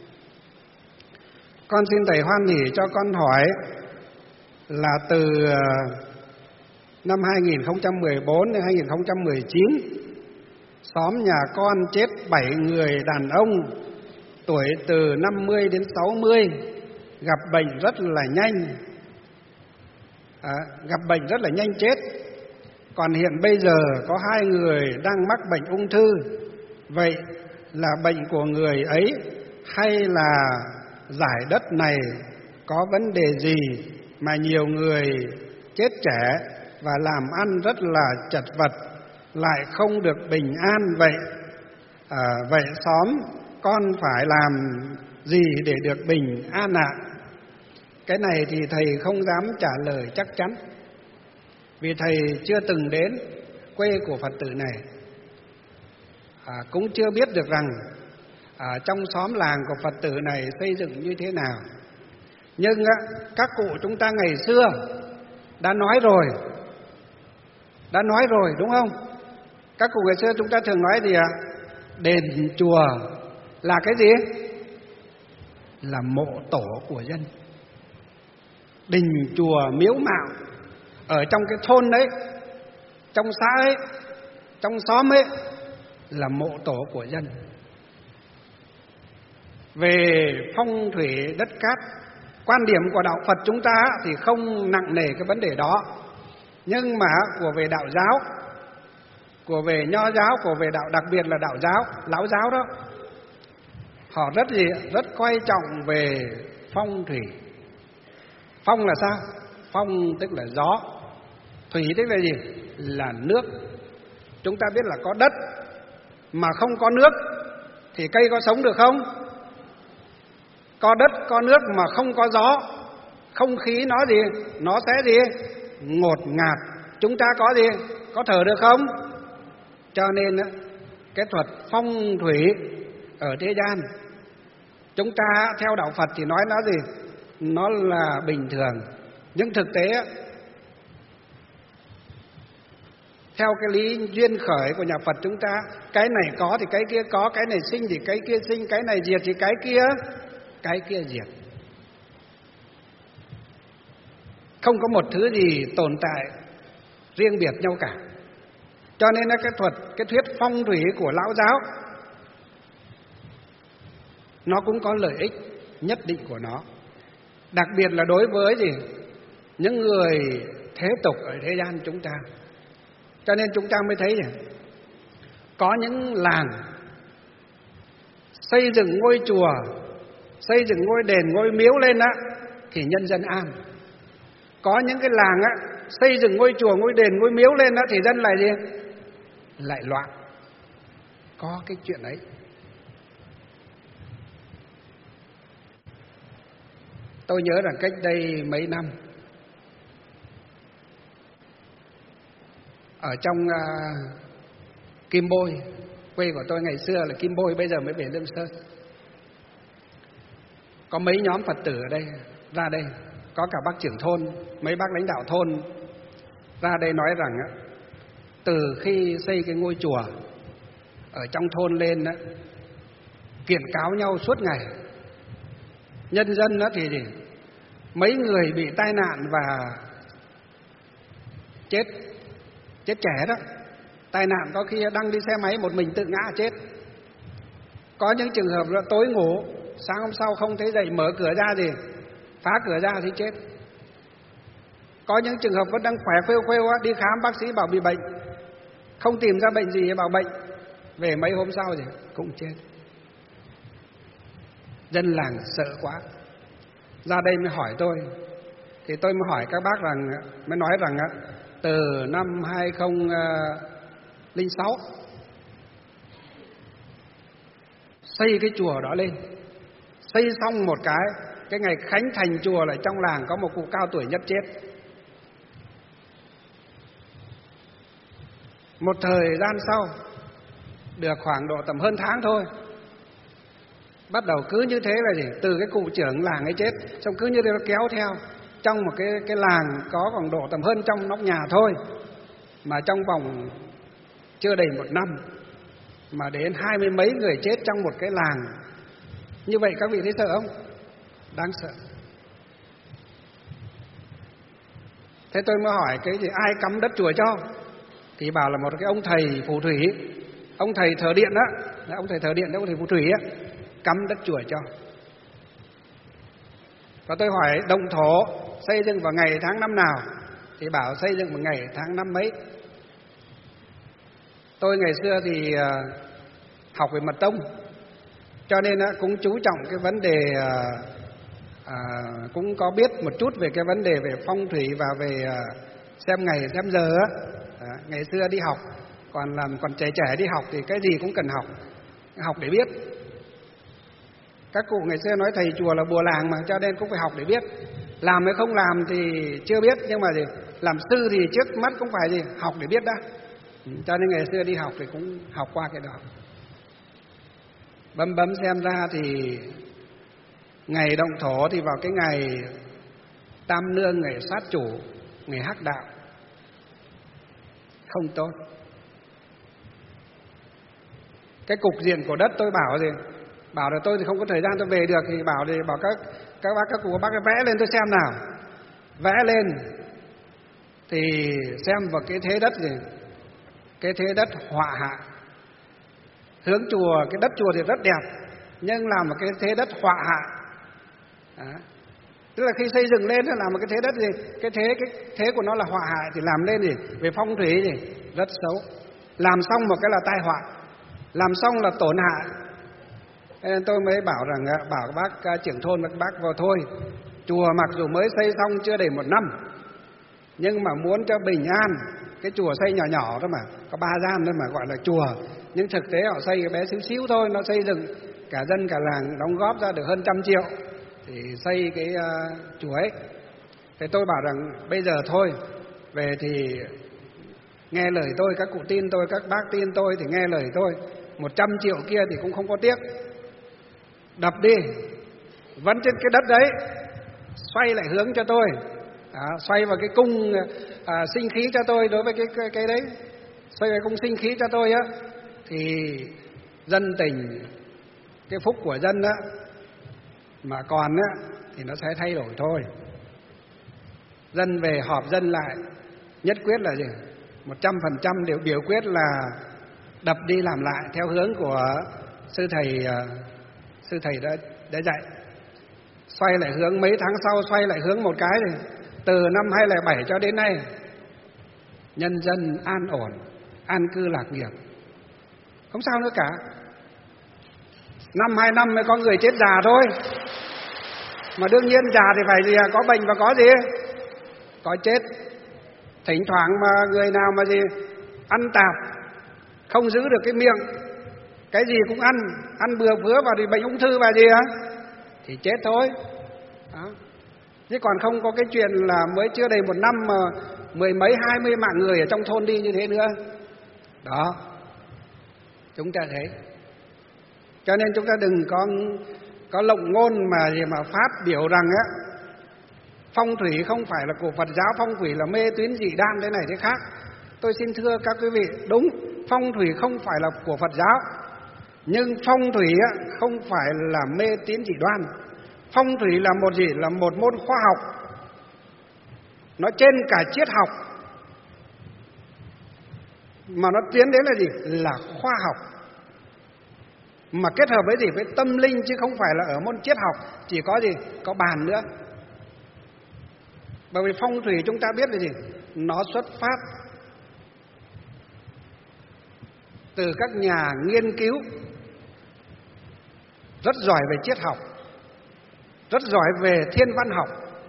Con xin thầy hoan hỷ cho con hỏi là từ uh, năm hai nghìn không trăm mười bốn đến hai nghìn không trăm mười chín, xóm nhà con chết bảy người đàn ông tuổi từ năm mươi đến sáu mươi, gặp bệnh rất là nhanh, à, gặp bệnh rất là nhanh chết. Còn hiện bây giờ có hai người đang mắc bệnh ung thư. Vậy là bệnh của người ấy hay là giải đất này có vấn đề gì mà nhiều người chết trẻ và làm ăn rất là chật vật, lại không được bình an vậy? À, vậy xóm con phải làm gì để được bình an ạ? À? Cái này thì thầy không dám trả lời chắc chắn, vì thầy chưa từng đến quê của Phật tử này, à, cũng chưa biết được rằng à, trong xóm làng của Phật tử này xây dựng như thế nào. Nhưng á, các cụ chúng ta ngày xưa đã nói rồi, đã nói rồi đúng không? Các cụ ngày xưa chúng ta thường nói gì ạ? Đền chùa là cái gì? Là mộ tổ của dân. Đình chùa miếu mạo ở trong cái thôn đấy, trong xã ấy, trong xóm ấy là mộ tổ của dân. Về phong thủy đất cát, quan điểm của đạo Phật chúng ta thì không nặng nề cái vấn đề đó. Nhưng mà của về đạo giáo, của về nho giáo, của về đạo, đặc biệt là đạo giáo, lão giáo đó, họ rất gì rất coi trọng về phong thủy. Phong là sao? Phong tức là gió, thủy tức là gì? Là nước. Chúng ta biết là có đất mà không có nước thì cây có sống được không? Có đất, có nước mà không có gió, không khí nó gì? Nó sẽ gì? Ngột ngạt. Chúng ta có gì? Có thở được không? Cho nên cái thuật phong thủy ở thế gian, chúng ta theo đạo Phật thì nói nó gì? Nó là bình thường. Nhưng thực tế theo cái lý duyên khởi của nhà Phật chúng ta, cái này có thì cái kia có, cái này sinh thì cái kia sinh, cái này diệt thì cái kia cái kia diệt. Không có một thứ gì tồn tại riêng biệt nhau cả. Cho nên là cái thuật, cái thuyết phong thủy của lão giáo nó cũng có lợi ích nhất định của nó. Đặc biệt là đối với gì? Những người thế tục ở thế gian chúng ta. Cho nên chúng ta mới thấy gì? Có những làng xây dựng ngôi chùa, xây dựng ngôi đền, ngôi miếu lên á thì nhân dân an. Có những cái làng á xây dựng ngôi chùa, ngôi đền, ngôi miếu lên á thì dân lại gì? Lại loạn. có cái chuyện ấy. Tôi nhớ rằng cách đây mấy năm, ở trong uh, Kim Bôi, quê của tôi ngày xưa là Kim Bôi, bây giờ mới về Lương Sơn, có mấy nhóm Phật tử ở đây ra đây, có cả bác trưởng thôn, mấy bác lãnh đạo thôn ra đây nói rằng á, từ khi xây cái ngôi chùa ở trong thôn lên á, kiện cáo nhau suốt ngày. Nhân dân đó thì gì? Mấy người bị tai nạn và chết, chết trẻ đó. Tai nạn có khi đang đi xe máy một mình tự ngã chết. Có những trường hợp là tối ngủ, sáng hôm sau không thấy dậy, mở cửa ra gì, phá cửa ra thì chết. Có những trường hợp vẫn đang khỏe phêu phêu á, đi khám bác sĩ bảo bị bệnh, không tìm ra bệnh gì bảo bệnh, về mấy hôm sau thì cũng chết. Dân làng sợ quá, ra đây mới hỏi tôi, thì tôi mới hỏi các bác rằng, mới nói rằng á, từ năm hai không không sáu xây cái chùa đó lên, xây xong một cái, cái ngày khánh thành chùa lại trong làng có một cụ cao tuổi nhất chết. Một thời gian sau, được khoảng độ tầm hơn tháng thôi, bắt đầu cứ như thế là gì? Từ cái cụ trưởng làng ấy chết, xong cứ như thế nó kéo theo. Trong một cái cái làng có khoảng độ tầm hơn trong nóc nhà thôi, mà trong vòng chưa đầy một năm mà đến hai mươi mấy người chết trong một cái làng. Như vậy các vị thấy sợ không? Đáng sợ. Thế tôi mới hỏi cái gì ai cắm đất chùa cho? Thì bảo là một cái ông thầy phù thủy, ông thầy thờ điện đó, ông thầy thờ điện đó, ông thầy phù thủy á, cắm đất chùa cho. Và tôi hỏi động thổ xây dựng vào ngày tháng năm nào? Thì bảo xây dựng vào ngày tháng năm mấy. Tôi ngày xưa thì uh, học về mật tông, cho nên uh, cũng chú trọng cái vấn đề, uh, uh, cũng có biết một chút về cái vấn đề về phong thủy và về uh, xem ngày xem giờ á. Uh, ngày xưa đi học, còn làm còn trẻ trẻ đi học thì cái gì cũng cần học, học để biết. Các cụ ngày xưa nói thầy chùa là bùa làng mà, cho nên cũng phải học để biết. Làm hay không làm thì chưa biết, nhưng mà gì, làm sư thì trước mắt cũng phải gì, học để biết đã. Cho nên ngày xưa đi học thì cũng học qua cái đó. Bấm bấm xem ra thì ngày động thổ thì vào cái ngày tam nương, ngày sát chủ, ngày hắc đạo, không tốt. Cái cục diện của đất tôi bảo gì, bảo là tôi thì không có thời gian tôi về được, thì bảo thì bảo các các bác các cụ bác vẽ lên tôi xem nào. Vẽ lên thì xem vào cái thế đất gì, cái thế đất họa hạ. Hướng chùa, cái đất chùa thì rất đẹp, nhưng làm một cái thế đất họa hạ. Đó. Tức là khi xây dựng lên nó làm một cái thế đất gì, cái thế cái thế của nó là họa hạ, thì làm lên gì về phong thủy gì rất xấu. Làm xong một cái là tai họa, làm xong là tổn hại. Nên tôi mới bảo rằng bảo các bác trưởng thôn, các bác vào thôi, chùa mặc dù mới xây xong chưa đầy một năm, nhưng mà muốn cho bình an, cái chùa xây nhỏ nhỏ thôi mà, có ba gian thôi mà gọi là chùa, nhưng thực tế họ xây cái bé xíu xíu thôi, nó xây dựng cả dân cả làng đóng góp ra được hơn trăm triệu thì xây cái uh, chùa ấy. Thì tôi bảo rằng bây giờ thôi, về thì nghe lời tôi, các cụ tin tôi, các bác tin tôi thì nghe lời tôi, một trăm triệu kia thì cũng không có tiếc, đập đi, vẫn trên cái đất đấy, xoay lại hướng cho tôi, à, xoay vào cái cung à, sinh khí cho tôi, đối với cái, cái cái đấy, xoay vào cung sinh khí cho tôi á, thì dân tình, cái phúc của dân á, mà còn á thì nó sẽ thay đổi thôi. Dân về họp dân lại, nhất quyết là gì? Một trăm phần trăm đều biểu quyết là đập đi làm lại theo hướng của sư thầy sư thầy đã đã dạy. Xoay lại hướng, mấy tháng sau xoay lại hướng một cái thì từ năm hai không không bảy cho đến nay nhân dân an ổn, an cư lạc nghiệp, không sao nữa cả. Năm hai năm mới có người chết già thôi, mà đương nhiên già thì phải gì, có bệnh và có gì, có chết. Thỉnh thoảng mà người nào mà gì ăn tạp, không giữ được cái miệng, cái gì cũng ăn, ăn bừa phứa vào thì bệnh ung thư và gì á thì chết thôi. Đó. Chứ còn không có cái chuyện là mới chưa đầy một năm mà mười mấy hai mươi mạng người ở trong thôn đi như thế nữa. Đó, chúng ta thấy. Cho nên chúng ta đừng có có lộng ngôn mà gì mà phát biểu rằng á phong thủy không phải là của Phật giáo, phong thủy là mê tín dị đoan thế này thế khác. Tôi xin thưa các quý vị, đúng, phong thủy không phải là của Phật giáo, nhưng phong thủy á không phải là mê tín dị đoan. Phong thủy là một gì? Là một môn khoa học, nó trên cả triết học, mà nó tiến đến là gì? Là khoa học, mà kết hợp với gì? Với tâm linh, chứ không phải là ở môn triết học chỉ có gì? Có bàn nữa. Bởi vì phong thủy chúng ta biết là gì? Nó xuất phát từ các nhà nghiên cứu rất giỏi về triết học, rất giỏi về thiên văn học.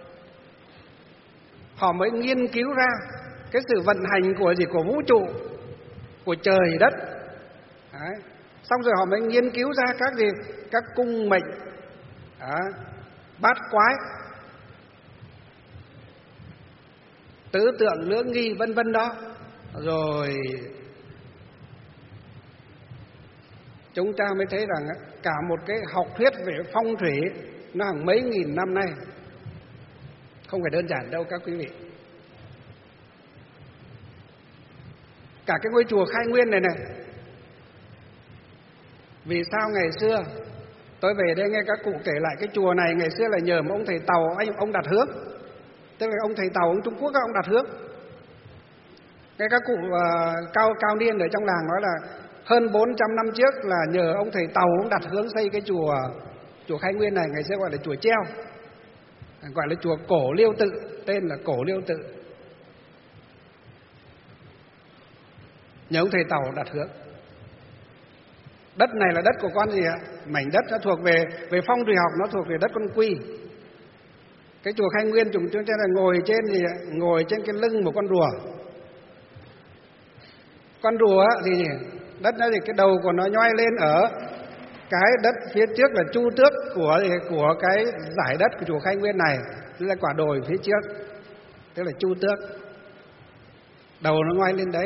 Họ mới nghiên cứu ra cái sự vận hành của gì? Của vũ trụ, của trời đất. Đấy. Xong rồi họ mới nghiên cứu ra các gì? Các cung mệnh, đó, bát quái, tứ tượng lưỡng nghi vân vân đó. Rồi chúng ta mới thấy rằng cả một cái học thuyết về phong thủy nó hàng mấy nghìn năm nay, không phải đơn giản đâu các quý vị. Cả cái ngôi chùa Khai Nguyên này này, vì sao ngày xưa tôi về đây nghe các cụ kể lại cái chùa này ngày xưa là nhờ một ông thầy Tàu, anh ông đặt hướng, tức là ông thầy Tàu ông Trung Quốc các ông đặt hướng. Nghe các cụ uh, cao cao niên ở trong làng nói là hơn bốn trăm năm trước là nhờ ông thầy Tàu ông đặt hướng xây cái chùa chùa Khai Nguyên này, ngày xưa gọi là chùa treo, gọi là chùa Cổ Liêu Tự, tên là Cổ Liêu Tự. Nhờ ông thầy Tàu đặt hướng. Đất này là đất của con gì ạ? Mảnh đất nó thuộc về về phong thủy học, nó thuộc về đất con Quy. Cái chùa Khai Nguyên chúng chúng ta là ngồi trên gì ạ? Ngồi trên cái lưng một con rùa. Con rùa thì gì? Đất nó thì cái đầu của nó nhoi lên ở cái đất phía trước là chu tước của của cái giải đất của chùa Khai Nguyên này, tức là quả đồi phía trước, tức là chu tước. Đầu nó nhoi lên đấy.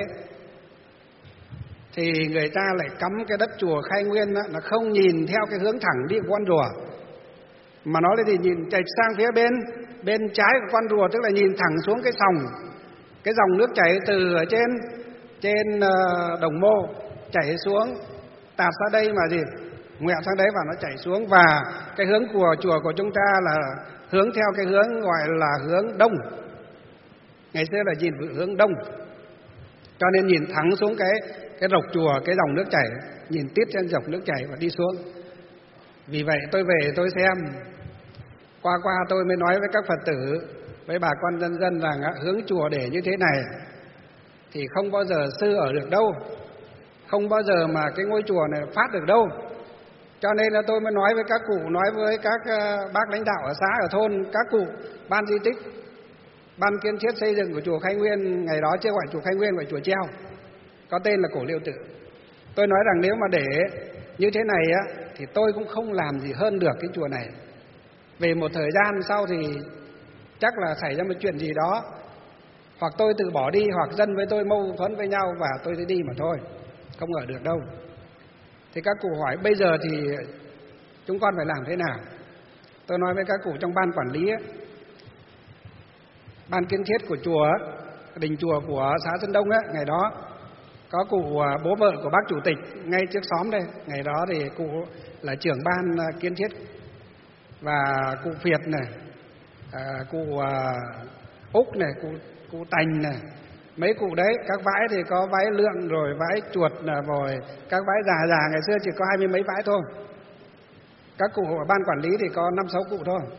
Thì người ta lại cắm cái đất chùa Khai Nguyên đó, nó không nhìn theo cái hướng thẳng đi của con rùa, mà nó lại thì nhìn chệch sang phía bên bên trái của con rùa, tức là nhìn thẳng xuống cái sòng, cái dòng nước chảy từ ở trên trên uh, đồng mô chảy xuống, tạt ra đây mà gì ngoẹo sang đấy và nó chảy xuống. Và cái hướng của chùa của chúng ta là hướng theo cái hướng gọi là hướng đông, ngày xưa là nhìn hướng đông, cho nên nhìn thẳng xuống cái cái rộc chùa, cái dòng nước chảy, nhìn tít trên dòng nước chảy và đi xuống. Vì vậy tôi về tôi xem, qua qua tôi mới nói với các Phật tử, với bà con dân dân rằng hướng chùa để như thế này thì không bao giờ sư ở được đâu, không bao giờ mà cái ngôi chùa này phát được đâu. Cho nên là tôi mới nói với các cụ, nói với các bác lãnh đạo ở xã, ở thôn, các cụ ban di tích, ban kiến thiết xây dựng của chùa Khai Nguyên, ngày đó chưa gọi chùa Khai Nguyên, gọi chùa treo, có tên là Cổ Liêu Tự. Tôi nói rằng nếu mà để như thế này á thì tôi cũng không làm gì hơn được cái chùa này. Về một thời gian sau thì chắc là xảy ra một chuyện gì đó, hoặc tôi từ bỏ đi, hoặc dân với tôi mâu thuẫn với nhau và tôi sẽ đi mà thôi, không ở được đâu. Thì các cụ hỏi bây giờ thì chúng con phải làm thế nào? Tôi nói với các cụ trong ban quản lý ấy, ban kiến thiết của chùa, đình chùa của xã Sơn Đông ấy, ngày đó có cụ bố vợ của bác chủ tịch ngay trước xóm đây, ngày đó thì cụ là trưởng ban kiến thiết, và cụ Việt này, à, cụ à, Úc này, cụ cụ Tành này, mấy cụ đấy. Các vãi thì có vãi Lượng, rồi vãi Chuột, là rồi các vãi già già ngày xưa chỉ có hai mươi mấy vãi thôi. Các cụ ở ban quản lý thì có năm sáu cụ thôi.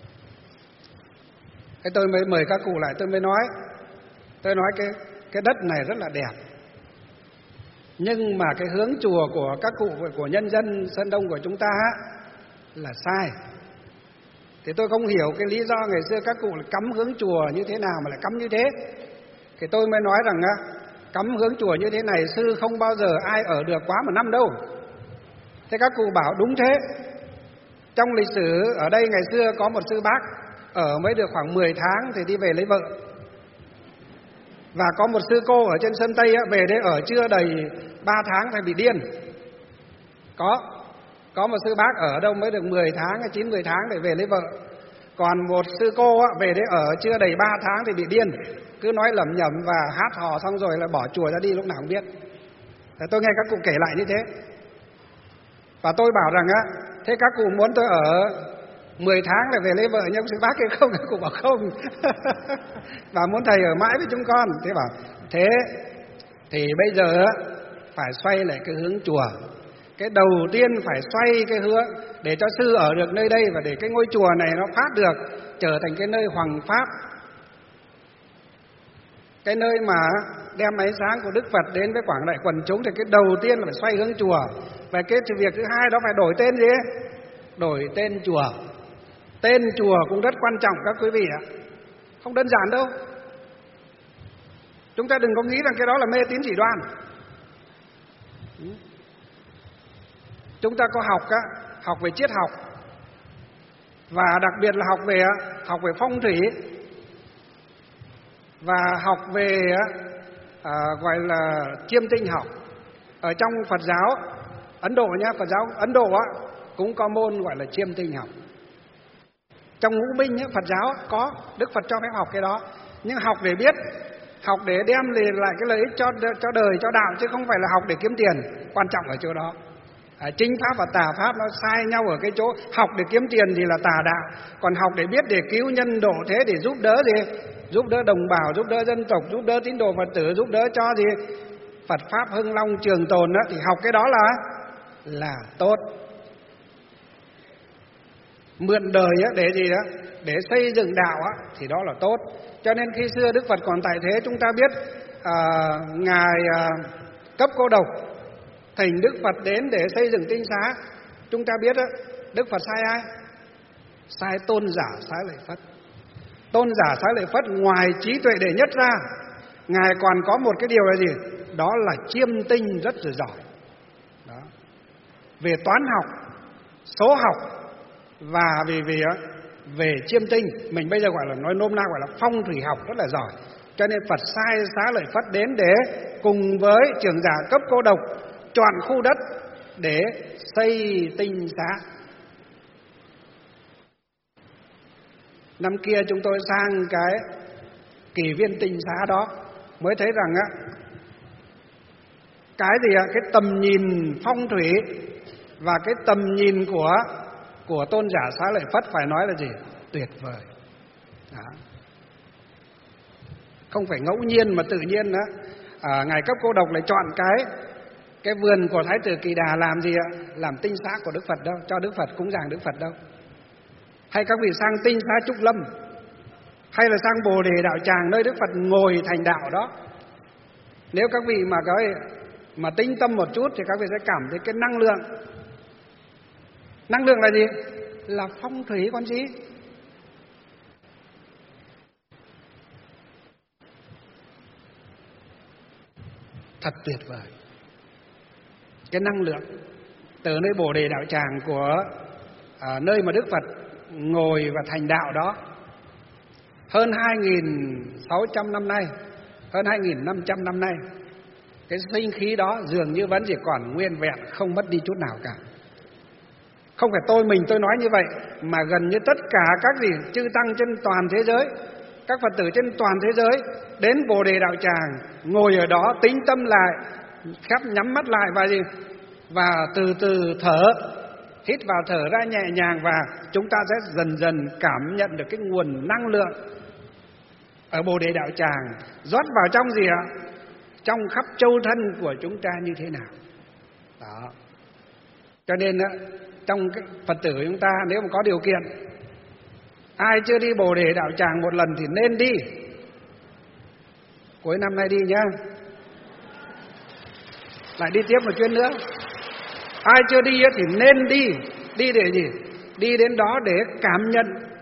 Thế tôi mới mời các cụ lại, tôi mới nói, tôi nói cái cái đất này rất là đẹp, nhưng mà cái hướng chùa của các cụ, của nhân dân Sơn Đông của chúng ta là sai. Thì tôi không hiểu cái lý do ngày xưa các cụ cắm hướng chùa như thế nào mà lại cắm như thế. Thì tôi mới nói rằng á, cắm hướng chùa như thế này sư không bao giờ ai ở được quá một năm đâu. Thế các cụ bảo đúng thế. Trong lịch sử ở đây ngày xưa có một sư bác ở mới được khoảng mười tháng thì đi về lấy vợ. Và có một sư cô ở trên Sơn Tây về đấy ở chưa đầy ba tháng thì bị điên. Có Có một sư bác ở đâu mới được mười tháng hay chín mười tháng để về lấy vợ. Còn một sư cô về đấy ở chưa đầy ba tháng thì bị điên, cứ nói lẩm nhẩm và hát hò xong rồi là bỏ chùa ra đi lúc nào không biết. Tôi nghe các cụ kể lại như thế. Và tôi bảo rằng á, thế các cụ muốn tôi ở mười tháng là về lấy vợ như ông sư bác kia không? Các cụ bảo không. Và muốn thầy ở mãi với chúng con. Thế bảo thế thì bây giờ phải xoay lại cái hướng chùa. Cái đầu tiên phải xoay cái hướng để cho sư ở được nơi đây, và để cái ngôi chùa này nó phát được trở thành cái nơi hoằng pháp, cái nơi mà đem ánh sáng của Đức Phật đến với quảng đại quần chúng. Thì cái đầu tiên là phải xoay hướng chùa. Và cái việc thứ hai đó phải đổi tên gì? Đổi tên chùa. Tên chùa cũng rất quan trọng các quý vị ạ, không đơn giản đâu. Chúng ta đừng có nghĩ rằng cái đó là mê tín dị đoan. Chúng ta có học á, học về triết học, và đặc biệt là học về học về phong thủy, và học về à, gọi là chiêm tinh học. Ở trong Phật giáo Ấn Độ nhá, Phật giáo Ấn Độ á cũng có môn gọi là chiêm tinh học. Trong ngũ minh nhá, Phật giáo có, Đức Phật cho phép học cái đó. Nhưng học để biết, học để đem lại cái lợi ích cho cho đời, cho đạo, chứ không phải là học để kiếm tiền. Quan trọng ở chỗ đó. À, chính pháp và tà pháp nó sai nhau ở cái chỗ học để kiếm tiền thì là tà đạo, còn học để biết để cứu nhân độ thế, để giúp đỡ gì, giúp đỡ đồng bào, giúp đỡ dân tộc, giúp đỡ tín đồ Phật tử, giúp đỡ cho gì Phật pháp hưng long trường tồn đó, thì học cái đó là là tốt. Mượn đời á, để gì đó, để xây dựng đạo á, thì đó là tốt. Cho nên khi xưa Đức Phật còn tại thế, chúng ta biết à, ngài à, Cấp Cô Độc thỉnh Đức Phật đến để xây dựng tinh xá. Chúng ta biết đó, Đức Phật sai ai? Sai Tôn giả Xá Lợi Phất. Tôn giả Xá Lợi Phất ngoài trí tuệ đệ nhất ra, ngài còn có một cái điều là gì? Đó là chiêm tinh rất là giỏi. Đó. Về toán học, số học, và vì vì về chiêm tinh, mình bây giờ gọi là nói nôm na gọi là phong thủy học rất là giỏi. Cho nên Phật sai Xá Lợi Phất đến để cùng với trưởng giả Cấp Cô Độc chọn khu đất để xây tinh xá. Năm kia chúng tôi sang cái kỳ viên tinh xá đó mới thấy rằng á, cái gì ạ? Cái tầm nhìn phong thủy và cái tầm nhìn của của Tôn giả Xá Lợi Phất phải nói là gì? Tuyệt vời. Đó. Không phải ngẫu nhiên mà tự nhiên đó. À, ngài Cấp Cô Độc lại chọn cái cái vườn của Thái tử Kỳ Đà làm gì ạ? Làm tinh xá của Đức Phật đâu, cho Đức Phật cúng dường Đức Phật đâu. Hay các vị sang tinh xá Trúc Lâm, hay là sang Bồ Đề Đạo Tràng nơi Đức Phật ngồi thành đạo đó. Nếu các vị mà có mà tinh tâm một chút thì các vị sẽ cảm thấy cái năng lượng. Năng lượng là gì? Là phong thủy con gì? Thật tuyệt vời. Cái năng lượng từ nơi Bồ Đề Đạo Tràng của à, nơi mà Đức Phật ngồi và thành đạo đó, hơn hai nghìn sáu trăm năm nay, hơn hai nghìn năm trăm năm nay, cái sinh khí đó dường như vẫn chỉ còn nguyên vẹn, không mất đi chút nào cả. Không phải tôi mình tôi nói như vậy, mà gần như tất cả các gì chư tăng trên toàn thế giới, các Phật tử trên toàn thế giới đến Bồ Đề Đạo Tràng, ngồi ở đó tĩnh tâm lại, khép nhắm mắt lại và gì và từ từ thở, hít vào thở ra nhẹ nhàng, và chúng ta sẽ dần dần cảm nhận được cái nguồn năng lượng ở Bồ Đề Đạo Tràng rót vào trong gì ạ? Trong khắp châu thân của chúng ta như thế nào. Đó. Cho nên trong cái Phật tử của chúng ta, nếu mà có điều kiện, ai chưa đi Bồ Đề Đạo Tràng một lần thì nên đi. Cuối năm nay đi nhá. Lại đi tiếp một chuyến nữa. Ai chưa đi thì nên đi. Đi để gì? Đi đến đó để cảm nhận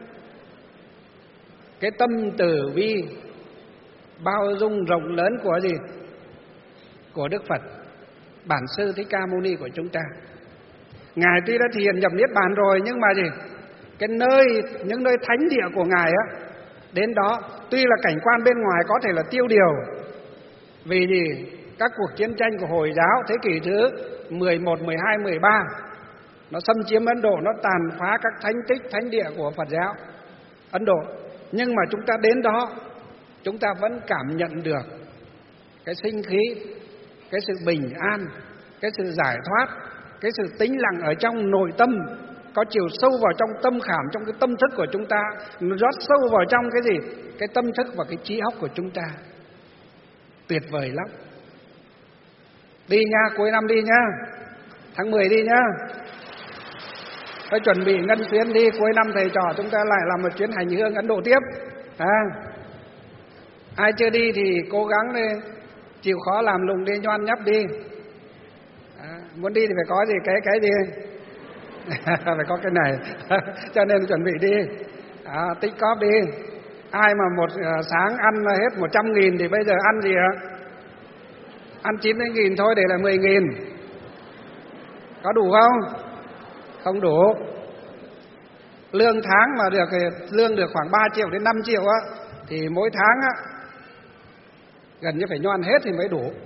cái tâm từ bi bao dung rộng lớn của gì? Của Đức Phật, Bản Sư Thích Ca Mâu Ni của chúng ta. Ngài tuy đã thể hiện nhập niết bàn rồi, nhưng mà gì? Cái nơi, những nơi thánh địa của Ngài á, đến đó tuy là cảnh quan bên ngoài có thể là tiêu điều, vì gì? Các cuộc chiến tranh của Hồi giáo thế kỷ thứ mười một, mười hai, mười ba nó xâm chiếm Ấn Độ, nó tàn phá các thánh tích, thánh địa của Phật giáo Ấn Độ. Nhưng mà chúng ta đến đó, chúng ta vẫn cảm nhận được cái sinh khí, cái sự bình an, cái sự giải thoát, cái sự tĩnh lặng ở trong nội tâm, có chiều sâu vào trong tâm khảm, trong cái tâm thức của chúng ta, nó rót sâu vào trong cái gì? Cái tâm thức và cái trí óc của chúng ta. Tuyệt vời lắm. Đi nha, cuối năm đi nha, tháng mười đi nha. Phải chuẩn bị ngân xuyến đi, cuối năm thầy trò chúng ta lại làm một chuyến hành hương Ấn Độ tiếp. À, ai chưa đi thì cố gắng lên, chịu khó làm lùng đi, nhoan nhấp đi. À, muốn đi thì phải có gì, cái cái gì phải có cái này cho nên chuẩn bị đi. À, tích cóp đi. Ai mà một sáng ăn hết một trăm nghìn thì bây giờ ăn gì ạ? Ăn chín mươi nghìn thôi để là mười nghìn. Có đủ không? Không đủ. Lương tháng mà được, lương được khoảng ba triệu đến năm triệu á, thì mỗi tháng á gần như phải nhoan hết thì mới đủ.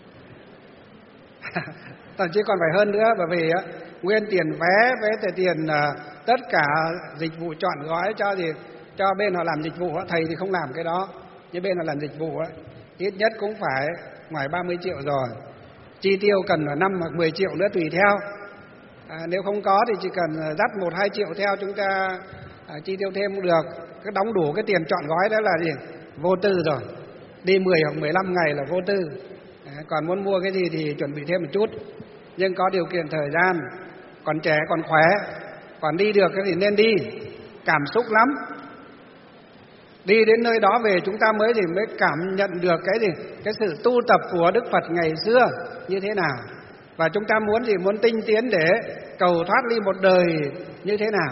Thậm chí còn phải hơn nữa, bởi vì á, nguyên tiền vé với tiền uh, tất cả dịch vụ chọn gói cho gì cho bên họ làm dịch vụ á, thầy thì không làm cái đó, nhưng bên họ làm dịch vụ á, ít nhất cũng phải ngoài ba mươi triệu rồi. Chi tiêu cần ở năm hoặc mười triệu nữa tùy theo. À, nếu không có thì chỉ cần dắt một hai triệu theo, chúng ta à, chi tiêu thêm cũng được. Cứ đóng đủ cái tiền chọn gói đó là gì? Vô tư rồi. Đi mười hoặc mười lăm ngày là vô tư. À, còn muốn mua cái gì thì chuẩn bị thêm một chút, nhưng có điều kiện thời gian, còn trẻ còn khỏe, còn đi được thì nên đi. Cảm xúc lắm. Đi đến nơi đó về chúng ta mới thì mới cảm nhận được cái gì? Cái sự tu tập của Đức Phật ngày xưa như thế nào. Và chúng ta muốn gì? Muốn tinh tiến để cầu thoát ly một đời như thế nào.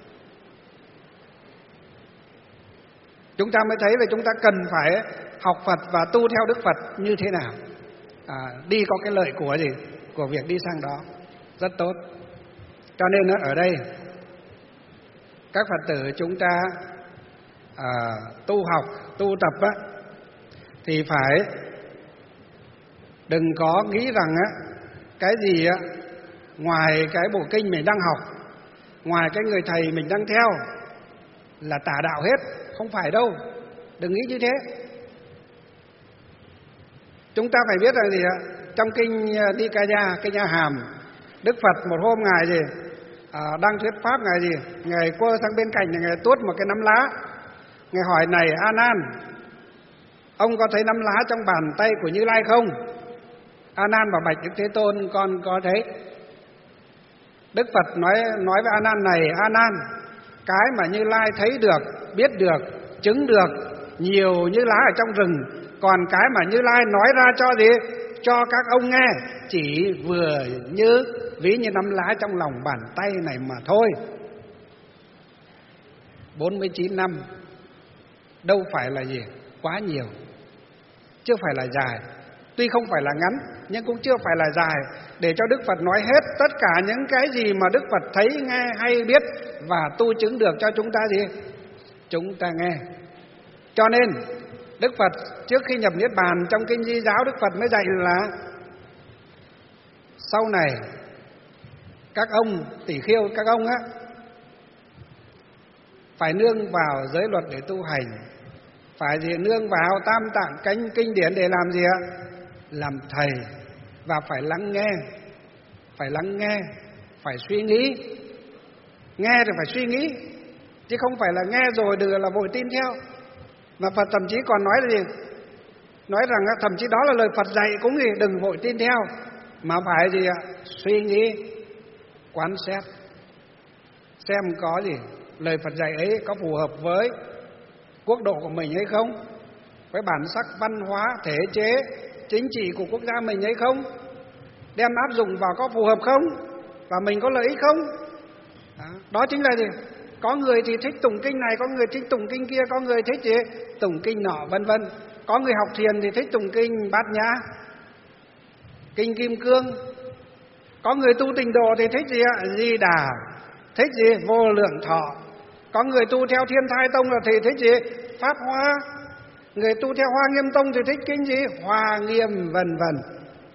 Chúng ta mới thấy là chúng ta cần phải học Phật và tu theo Đức Phật như thế nào. À, đi có cái lợi của gì? Của việc đi sang đó. Rất tốt. Cho nên ở đây các Phật tử chúng ta à, tu học, tu tập á, thì phải đừng có nghĩ rằng á, cái gì á, ngoài cái bộ kinh mình đang học, ngoài cái người thầy mình đang theo là tà đạo hết. Không phải đâu. Đừng nghĩ như thế. Chúng ta phải biết rằng gì ạ? Trong kinh Nikaya, kinh Nha Hàm, Đức Phật một hôm Ngài gì à, đang thuyết pháp, Ngài gì Ngài quơ sang bên cạnh, Ngài tuốt một cái nắm lá. Ngài hỏi: này A Nan, ông có thấy nắm lá trong bàn tay của Như Lai không? A Nan bảo: bạch Đức Thế Tôn, con có thấy. Đức Phật nói nói với A Nan: này A Nan, cái mà Như Lai thấy được, biết được, chứng được nhiều như lá ở trong rừng, còn cái mà Như Lai nói ra cho gì? Cho các ông nghe chỉ vừa như ví như nắm lá trong lòng bàn tay này mà thôi. bốn mươi chín năm đâu phải là gì quá nhiều, chưa phải là dài. Tuy không phải là ngắn, nhưng cũng chưa phải là dài, để cho Đức Phật nói hết tất cả những cái gì mà Đức Phật thấy, nghe, hay, biết và tu chứng được cho chúng ta gì? Chúng ta nghe. Cho nên Đức Phật trước khi nhập Niết Bàn, trong kinh Di Giáo, Đức Phật mới dạy là sau này các ông tỷ khưu, các ông á, phải nương vào giới luật để tu hành, phải gì nương vào tam tạng cánh kinh điển để làm gì ạ? Làm thầy. Và phải lắng nghe, phải lắng nghe, phải suy nghĩ. Nghe thì phải suy nghĩ, chứ không phải là nghe rồi được là vội tin theo. Mà Phật thậm chí còn nói là gì? Nói rằng thậm chí đó là lời Phật dạy cũng gì, đừng vội tin theo, mà phải gì ạ? Suy nghĩ, quán xét, xem có gì lời Phật dạy ấy có phù hợp với quốc độ của mình hay không, với bản sắc văn hóa, thể chế, chính trị của quốc gia mình hay không, đem áp dụng vào có phù hợp không, và mình có lợi ích không. Đó, đó chính là gì? Có người thì thích tụng kinh này, có người thích tụng kinh kia, có người thích gì? Tụng kinh nọ, vân vân. Có người học thiền thì thích tụng kinh Bát Nhã, kinh Kim Cương, Có người tu tịnh độ thì thích gì ạ? Di Đà. Thích gì? Vô Lượng Thọ. Có người tu theo Thiên Thai Tông thì thích gì? Pháp Hoa. Người tu theo Hoa Nghiêm Tông thì thích kinh gì? Hoa Nghiêm, vân vân.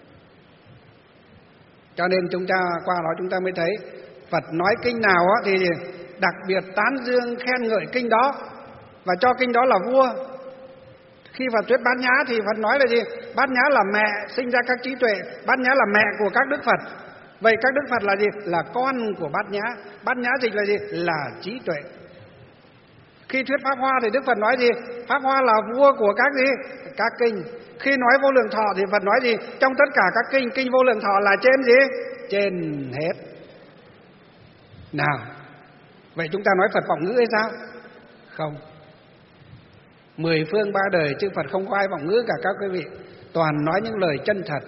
Cho nên chúng ta qua đó chúng ta mới thấy Phật nói kinh nào thì đặc biệt tán dương khen ngợi kinh đó và cho kinh đó là vua. Khi Phật thuyết Bát Nhã thì Phật nói là gì? Bát Nhã là mẹ sinh ra các trí tuệ, Bát Nhã là mẹ của các đức Phật. Vậy các đức Phật là gì? Là con của Bát Nhã. Bát Nhã dịch là gì? Là trí tuệ. Khi thuyết Pháp Hoa thì Đức Phật nói gì? Pháp Hoa là vua của các gì? Các kinh. Khi nói Vô Lượng Thọ thì Phật nói gì? Trong tất cả các kinh, kinh Vô Lượng Thọ là trên gì? Trên hết. Nào, vậy chúng ta nói Phật vọng ngữ hay sao? Không. Mười phương ba đời chư Phật không có ai vọng ngữ cả các quý vị. Toàn nói những lời chân thật.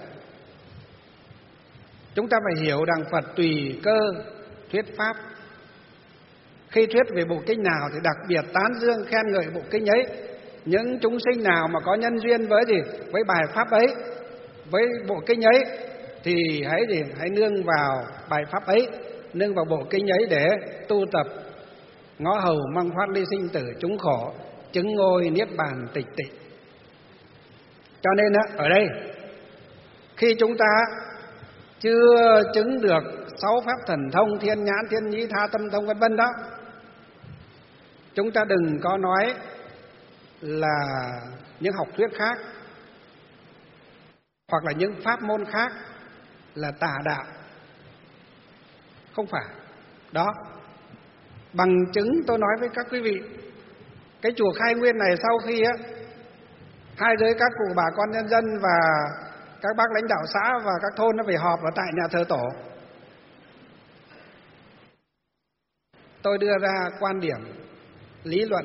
Chúng ta phải hiểu rằng Phật tùy cơ thuyết Pháp. Khi thuyết về bộ kinh nào thì đặc biệt tán dương khen ngợi bộ kinh ấy. Những chúng sinh nào mà có nhân duyên với gì? Với bài Pháp ấy, với bộ kinh ấy, thì hãy gì? Hãy nương vào bài Pháp ấy, nương vào bộ kinh ấy để tu tập ngõ hầu mong thoát ly sinh tử chúng khổ, chứng ngôi niết bàn tịch tịnh. Cho nên á, ở đây khi chúng ta chưa chứng được sáu pháp thần thông, thiên nhãn, thiên nhĩ, tha tâm thông vân vân đó, chúng ta đừng có nói là những học thuyết khác hoặc là những pháp môn khác là tà đạo. Không phải. Đó. Bằng chứng tôi nói với các quý vị, cái chùa Khai Nguyên này sau khi á, hai giới các cụ bà con nhân dân và các bác lãnh đạo xã và các thôn nó phải họp ở tại nhà thờ tổ. Tôi đưa ra quan điểm lý luận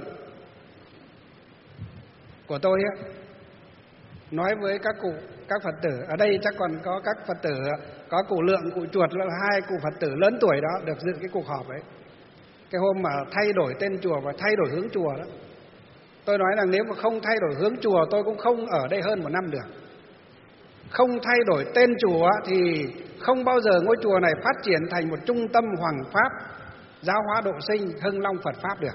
của tôi á, nói với các cụ, các Phật tử ở đây chắc còn có các Phật tử, có cụ Lượng, cụ Chuột là hai cụ Phật tử lớn tuổi đó được dự cái cuộc họp ấy. Cái hôm mà thay đổi tên chùa và thay đổi hướng chùa đó, tôi nói rằng nếu mà không thay đổi hướng chùa tôi cũng không ở đây hơn một năm được. Không thay đổi tên chùa thì không bao giờ ngôi chùa này phát triển thành một trung tâm hoằng pháp, giáo hóa độ sinh, hưng long Phật Pháp được.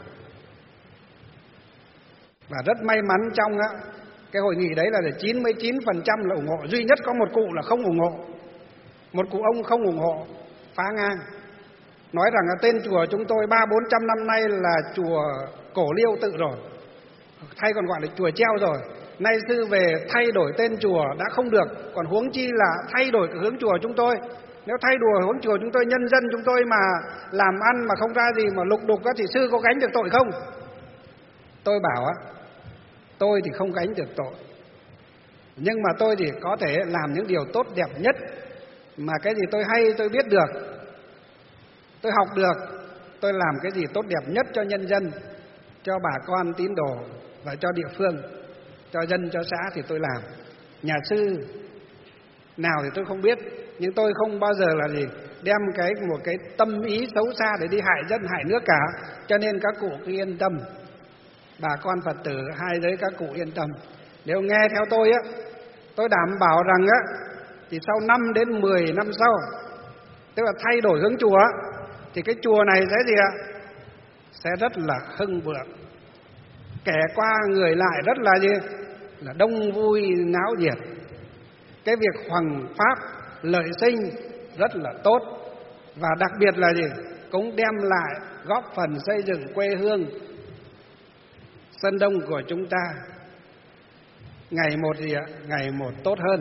Và rất may mắn trong á, cái hội nghị đấy là chín mươi chín phần trăm là ủng hộ, duy nhất có một cụ là không ủng hộ. Một cụ ông không ủng hộ, phá ngang. Nói rằng là tên chùa chúng tôi ba bốn trăm năm nay là chùa Cổ Liêu Tự rồi, thay còn gọi là chùa treo rồi. Nay sư về thay đổi tên chùa đã không được, còn huống chi là thay đổi cái hướng chùa chúng tôi. Nếu thay đổi hướng chùa chúng tôi, nhân dân chúng tôi mà làm ăn mà không ra gì mà lục đục á, thì sư có gánh được tội không? Tôi bảo á, tôi thì không gánh được tội, nhưng mà tôi thì có thể làm những điều tốt đẹp nhất mà cái gì tôi hay, tôi biết được, tôi học được, tôi làm cái gì tốt đẹp nhất cho nhân dân, cho bà con tín đồ và cho địa phương, cho dân, cho xã thì tôi làm. Nhà sư nào thì tôi không biết, nhưng tôi không bao giờ là gì đem cái một cái tâm ý xấu xa để đi hại dân, hại nước cả. Cho nên các cụ cứ yên tâm, bà con Phật tử hai giới các cụ yên tâm. Nếu nghe theo tôi á, tôi đảm bảo rằng á, thì sau năm đến mười năm sau, tức là thay đổi hướng chùa á, thì cái chùa này sẽ gì ạ? Sẽ rất là hưng vượng, kẻ qua người lại rất là gì? Là đông vui náo nhiệt. Cái việc hoằng pháp lợi sinh rất là tốt, và đặc biệt là gì? Cũng đem lại góp phần xây dựng quê hương Sơn Đông của chúng ta ngày một gì ạ? Ngày một tốt hơn.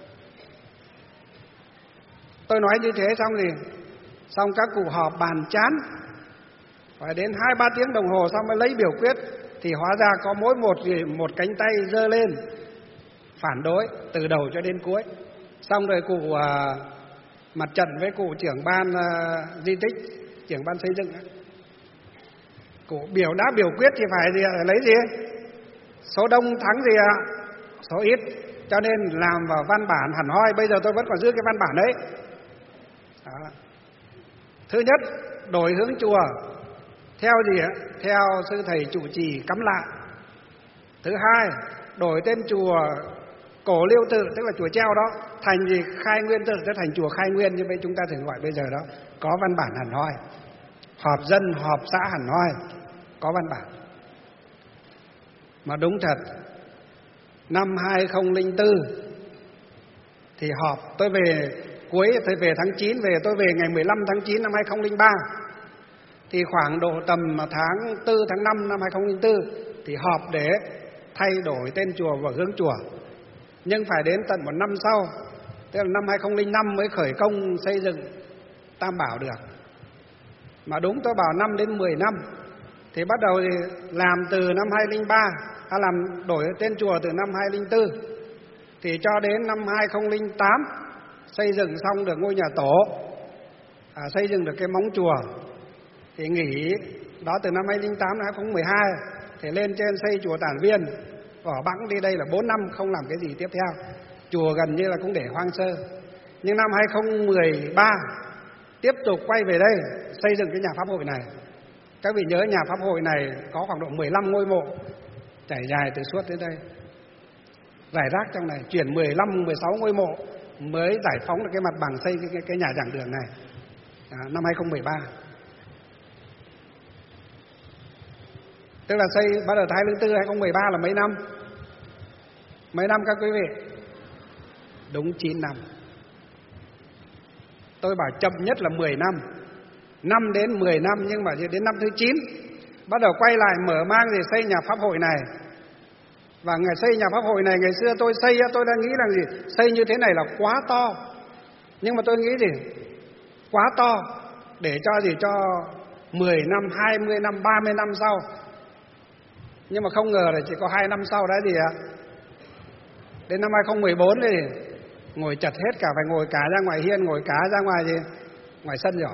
Tôi nói như thế xong thì xong các cụ họp bàn chán, phải đến hai ba tiếng đồng hồ xong mới lấy biểu quyết, thì hóa ra có mỗi một gì một cánh tay giơ lên phản đối từ đầu cho đến cuối. Xong rồi cụ uh, mặt trận với cụ trưởng ban uh, di tích, trưởng ban xây dựng, cụ biểu đã biểu quyết thì phải gì lấy gì? Số đông thắng gì ạ? Số ít. Cho nên làm vào văn bản hẳn hoi. Bây giờ tôi vẫn còn giữ cái văn bản đấy. Đó. Thứ nhất, đổi hướng chùa theo gì ạ? Theo sư thầy trụ trì cắm lại. Thứ hai, đổi tên chùa Cổ Liêu Tự, tức là chùa treo đó, thành gì khai nguyên, tức là thành chùa khai nguyên như vậy chúng ta thường gọi bây giờ đó, có văn bản hẳn hoi. Họp dân, họp xã hẳn hoi, có văn bản. Mà đúng thật, năm hai không không bốn thì họp, tôi về cuối, tôi về tháng chín, về tôi về ngày mười lăm tháng chín năm hai không không ba. Thì khoảng độ tầm tháng tư, tháng năm năm hai không không bốn thì họp để thay đổi tên chùa và hướng chùa. Nhưng phải đến tận một năm sau, tức là năm hai không không năm mới khởi công xây dựng Tam Bảo được. Mà đúng tôi bảo năm đến mười năm. Thì bắt đầu thì làm từ năm hai không không ba, à, làm đổi tên chùa từ năm hai không không bốn. Thì cho đến năm hai không không tám xây dựng xong được ngôi nhà tổ, à, xây dựng được cái móng chùa. Thì nghỉ đó từ năm hai không không tám đến hai không một hai thì lên trên xây chùa Tản Viên, Vỏ Bẵng đi đây là bốn năm không làm cái gì tiếp theo. Chùa gần như là cũng để hoang sơ. Nhưng năm hai không một ba tiếp tục quay về đây xây dựng cái nhà pháp hội này. Các vị nhớ nhà pháp hội này có khoảng độ mười lăm ngôi mộ trải dài từ suốt đến đây, rải rác trong này, chuyển mười lăm mười sáu ngôi mộ mới giải phóng được cái mặt bằng xây cái, cái, cái nhà giảng đường này, à, năm hai không một ba. Tức là xây bắt đầu hai không không bốn hai không một ba là mấy năm? Mấy năm các quý vị? Đúng chín năm. Tôi bảo chậm nhất là mười năm, năm đến mười năm, nhưng mà đến năm thứ chín bắt đầu quay lại mở mang thì xây nhà pháp hội này. Và ngày xây nhà pháp hội này, ngày xưa tôi xây tôi đã nghĩ là gì? Xây như thế này là quá to. Nhưng mà tôi nghĩ gì? Quá to để cho gì? Cho mười năm, hai mươi năm, ba mươi năm sau. Nhưng mà không ngờ là chỉ có hai năm sau đã gì ạ? Đến năm hai không một bốn thì ngồi chật hết cả, phải ngồi cả ra ngoài hiên, ngồi cả ra ngoài gì? Ngoài sân rồi.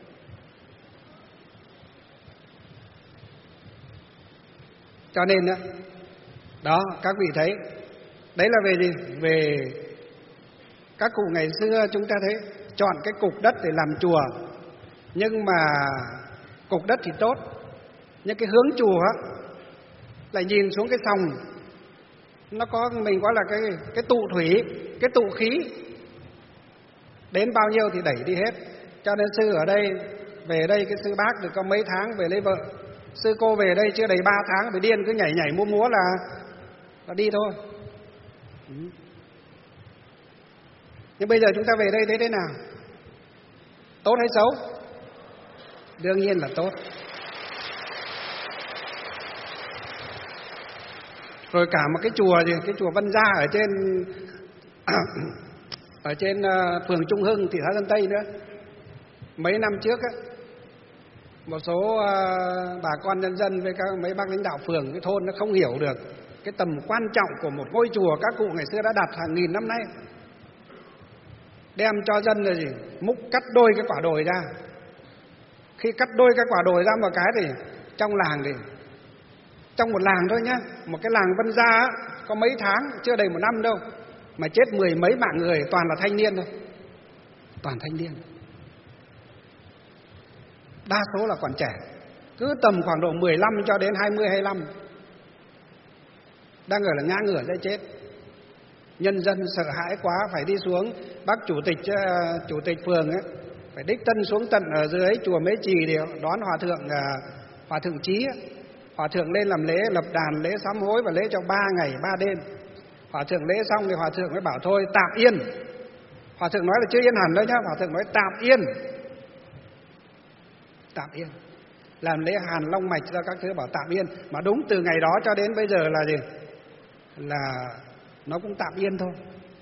Cho nên đó, đó các vị thấy, đấy là về gì? Về các cụ ngày xưa chúng ta thấy chọn cái cục đất để làm chùa. Nhưng mà cục đất thì tốt, nhưng cái hướng chùa á lại nhìn xuống cái sòng, nó có, mình gọi là cái cái tụ thủy, cái tụ khí, đến bao nhiêu thì đẩy đi hết. Cho nên sư ở đây, về đây cái sư bác được có mấy tháng về lấy vợ, sư cô về đây chưa đầy ba tháng bị điên, cứ nhảy nhảy múa múa là là đi thôi. Ừ. Nhưng bây giờ chúng ta về đây thấy thế nào? Tốt hay xấu? Đương nhiên là tốt. Rồi cả một cái chùa gì, cái chùa Vân Gia ở trên ở trên uh, phường Trung Hưng, thị xã Sơn Tây nữa. Mấy năm trước á, một số uh, bà con nhân dân với các mấy bác lãnh đạo phường cái thôn nó không hiểu được cái tầm quan trọng của một ngôi chùa các cụ ngày xưa đã đặt hàng nghìn năm nay. Đem cho dân là gì? Múc cắt đôi cái quả đồi ra. Khi cắt đôi cái quả đồi ra một cái thì trong làng thì trong một làng thôi nhá, một cái làng Vân Gia á, có mấy tháng, chưa đầy một năm đâu, mà chết mười mấy mạng người, toàn là thanh niên thôi, toàn thanh niên, đa số là còn trẻ, cứ tầm khoảng độ mười lăm cho đến hai mươi, hai mươi lăm, đang ở là ngã ngửa ra chết. Nhân dân sợ hãi quá, phải đi xuống, bác chủ tịch chủ tịch phường ấy, phải đích thân xuống tận ở dưới chùa Mễ Trì để đón hòa thượng hòa thượng Trí ấy. Hòa thượng lên làm lễ lập đàn, lễ sám hối và lễ trong ba ngày ba đêm. Hòa thượng lễ xong thì hòa thượng mới bảo thôi tạm yên. Hòa thượng nói là chưa yên hẳn đâu nhá, hòa thượng nói tạm yên, tạm yên, làm lễ hàn long mạch ra các thứ, bảo tạm yên. Mà đúng từ ngày đó cho đến bây giờ là gì? Là nó cũng tạm yên thôi.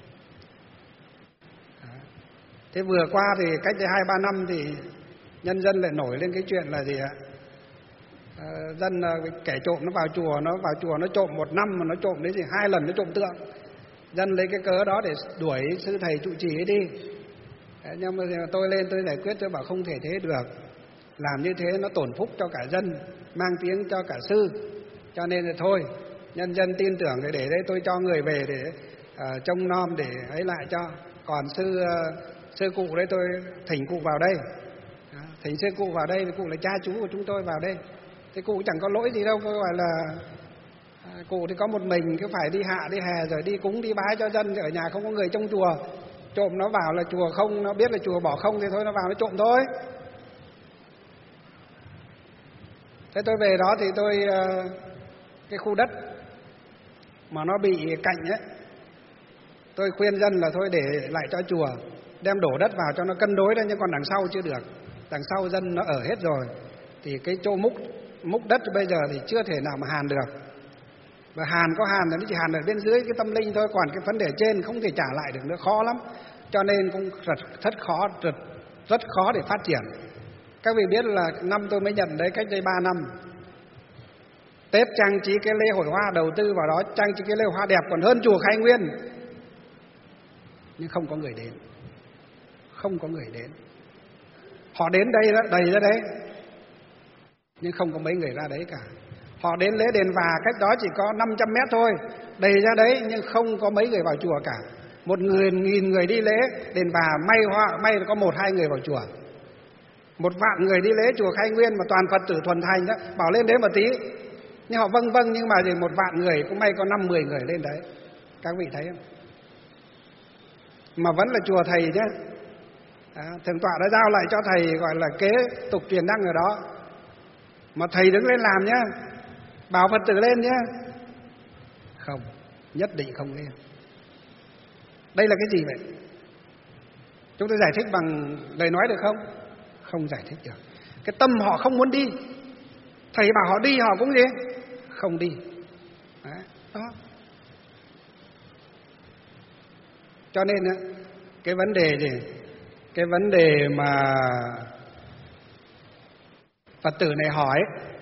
Thế vừa qua thì cách đây hai ba năm thì nhân dân lại nổi lên cái chuyện là gì ạ? À, dân kẻ trộm nó vào chùa, nó vào chùa nó trộm một năm mà nó trộm đến gì hai lần nó trộm tượng. Dân lấy cái cớ đó để đuổi sư thầy trụ trì ấy đi. Đấy, nhưng mà tôi lên tôi giải quyết, tôi bảo không thể thế được. Làm như thế nó tổn phúc cho cả dân, mang tiếng cho cả sư. Cho nên là thôi, nhân dân tin tưởng để để đây tôi cho người về để uh, trông nom để ấy lại cho. Còn sư uh, sư cụ đấy tôi thỉnh cụ vào đây. Thỉnh sư cụ vào đây, cụ là cha chú của chúng tôi vào đây. Thế cụ chẳng có lỗi gì đâu, tôi gọi là à, cụ thì có một mình, cứ phải đi hạ đi hè rồi đi cúng đi bái cho dân, ở nhà không có người trong chùa, trộm nó vào là chùa không, nó biết là chùa bỏ không thì thôi nó vào nó trộm thôi. Thế tôi về đó thì tôi cái khu đất mà nó bị cạnh ấy, tôi khuyên dân là thôi để lại cho chùa, đem đổ đất vào cho nó cân đối đấy, nhưng còn đằng sau chưa được. Đằng sau dân nó ở hết rồi thì cái chỗ múc múc đất bây giờ thì chưa thể nào mà hàn được. Và hàn có hàn là nó chỉ hàn ở bên dưới cái tâm linh thôi, còn cái vấn đề trên không thể trả lại được nữa, khó lắm. Cho nên cũng rất, rất khó rất, rất khó để phát triển. Các vị biết là năm tôi mới nhận đấy, cách đây ba năm, Tết trang trí cái lễ hội hoa, đầu tư vào đó trang trí cái lễ hội hoa đẹp còn hơn chùa Khai Nguyên, nhưng không có người đến, không có người đến. Họ đến đây đó, đầy ra đấy, nhưng không có mấy người ra đấy cả. Họ đến lễ đền Và cách đó chỉ có năm trăm mét thôi, đầy ra đấy nhưng không có mấy người vào chùa cả. Một người nghìn người đi lễ đền Và, may hoa may là có một hai người vào chùa. Một vạn người đi lễ chùa Khai Nguyên mà toàn Phật tử thuần thành đó, bảo lên đấy một tí, nhưng họ vâng vâng nhưng mà thì một vạn người cũng may có năm mười người lên đấy. Các vị thấy không? Mà vẫn là chùa thầy nhé. À, thượng tọa đã giao lại cho thầy gọi là kế tục truyền đăng ở đó, mà thầy đứng lên làm nhá, bảo Phật tử lên nhá. Không, nhất định không lên. Đây là cái gì vậy? Chúng tôi giải thích bằng lời nói được không? Không giải thích được. Cái tâm họ không muốn đi, thầy bảo họ đi họ cũng gì? Không đi. Đấy, đó. Cho nên cái vấn đề gì? Cái vấn đề mà Phật tử này hỏi,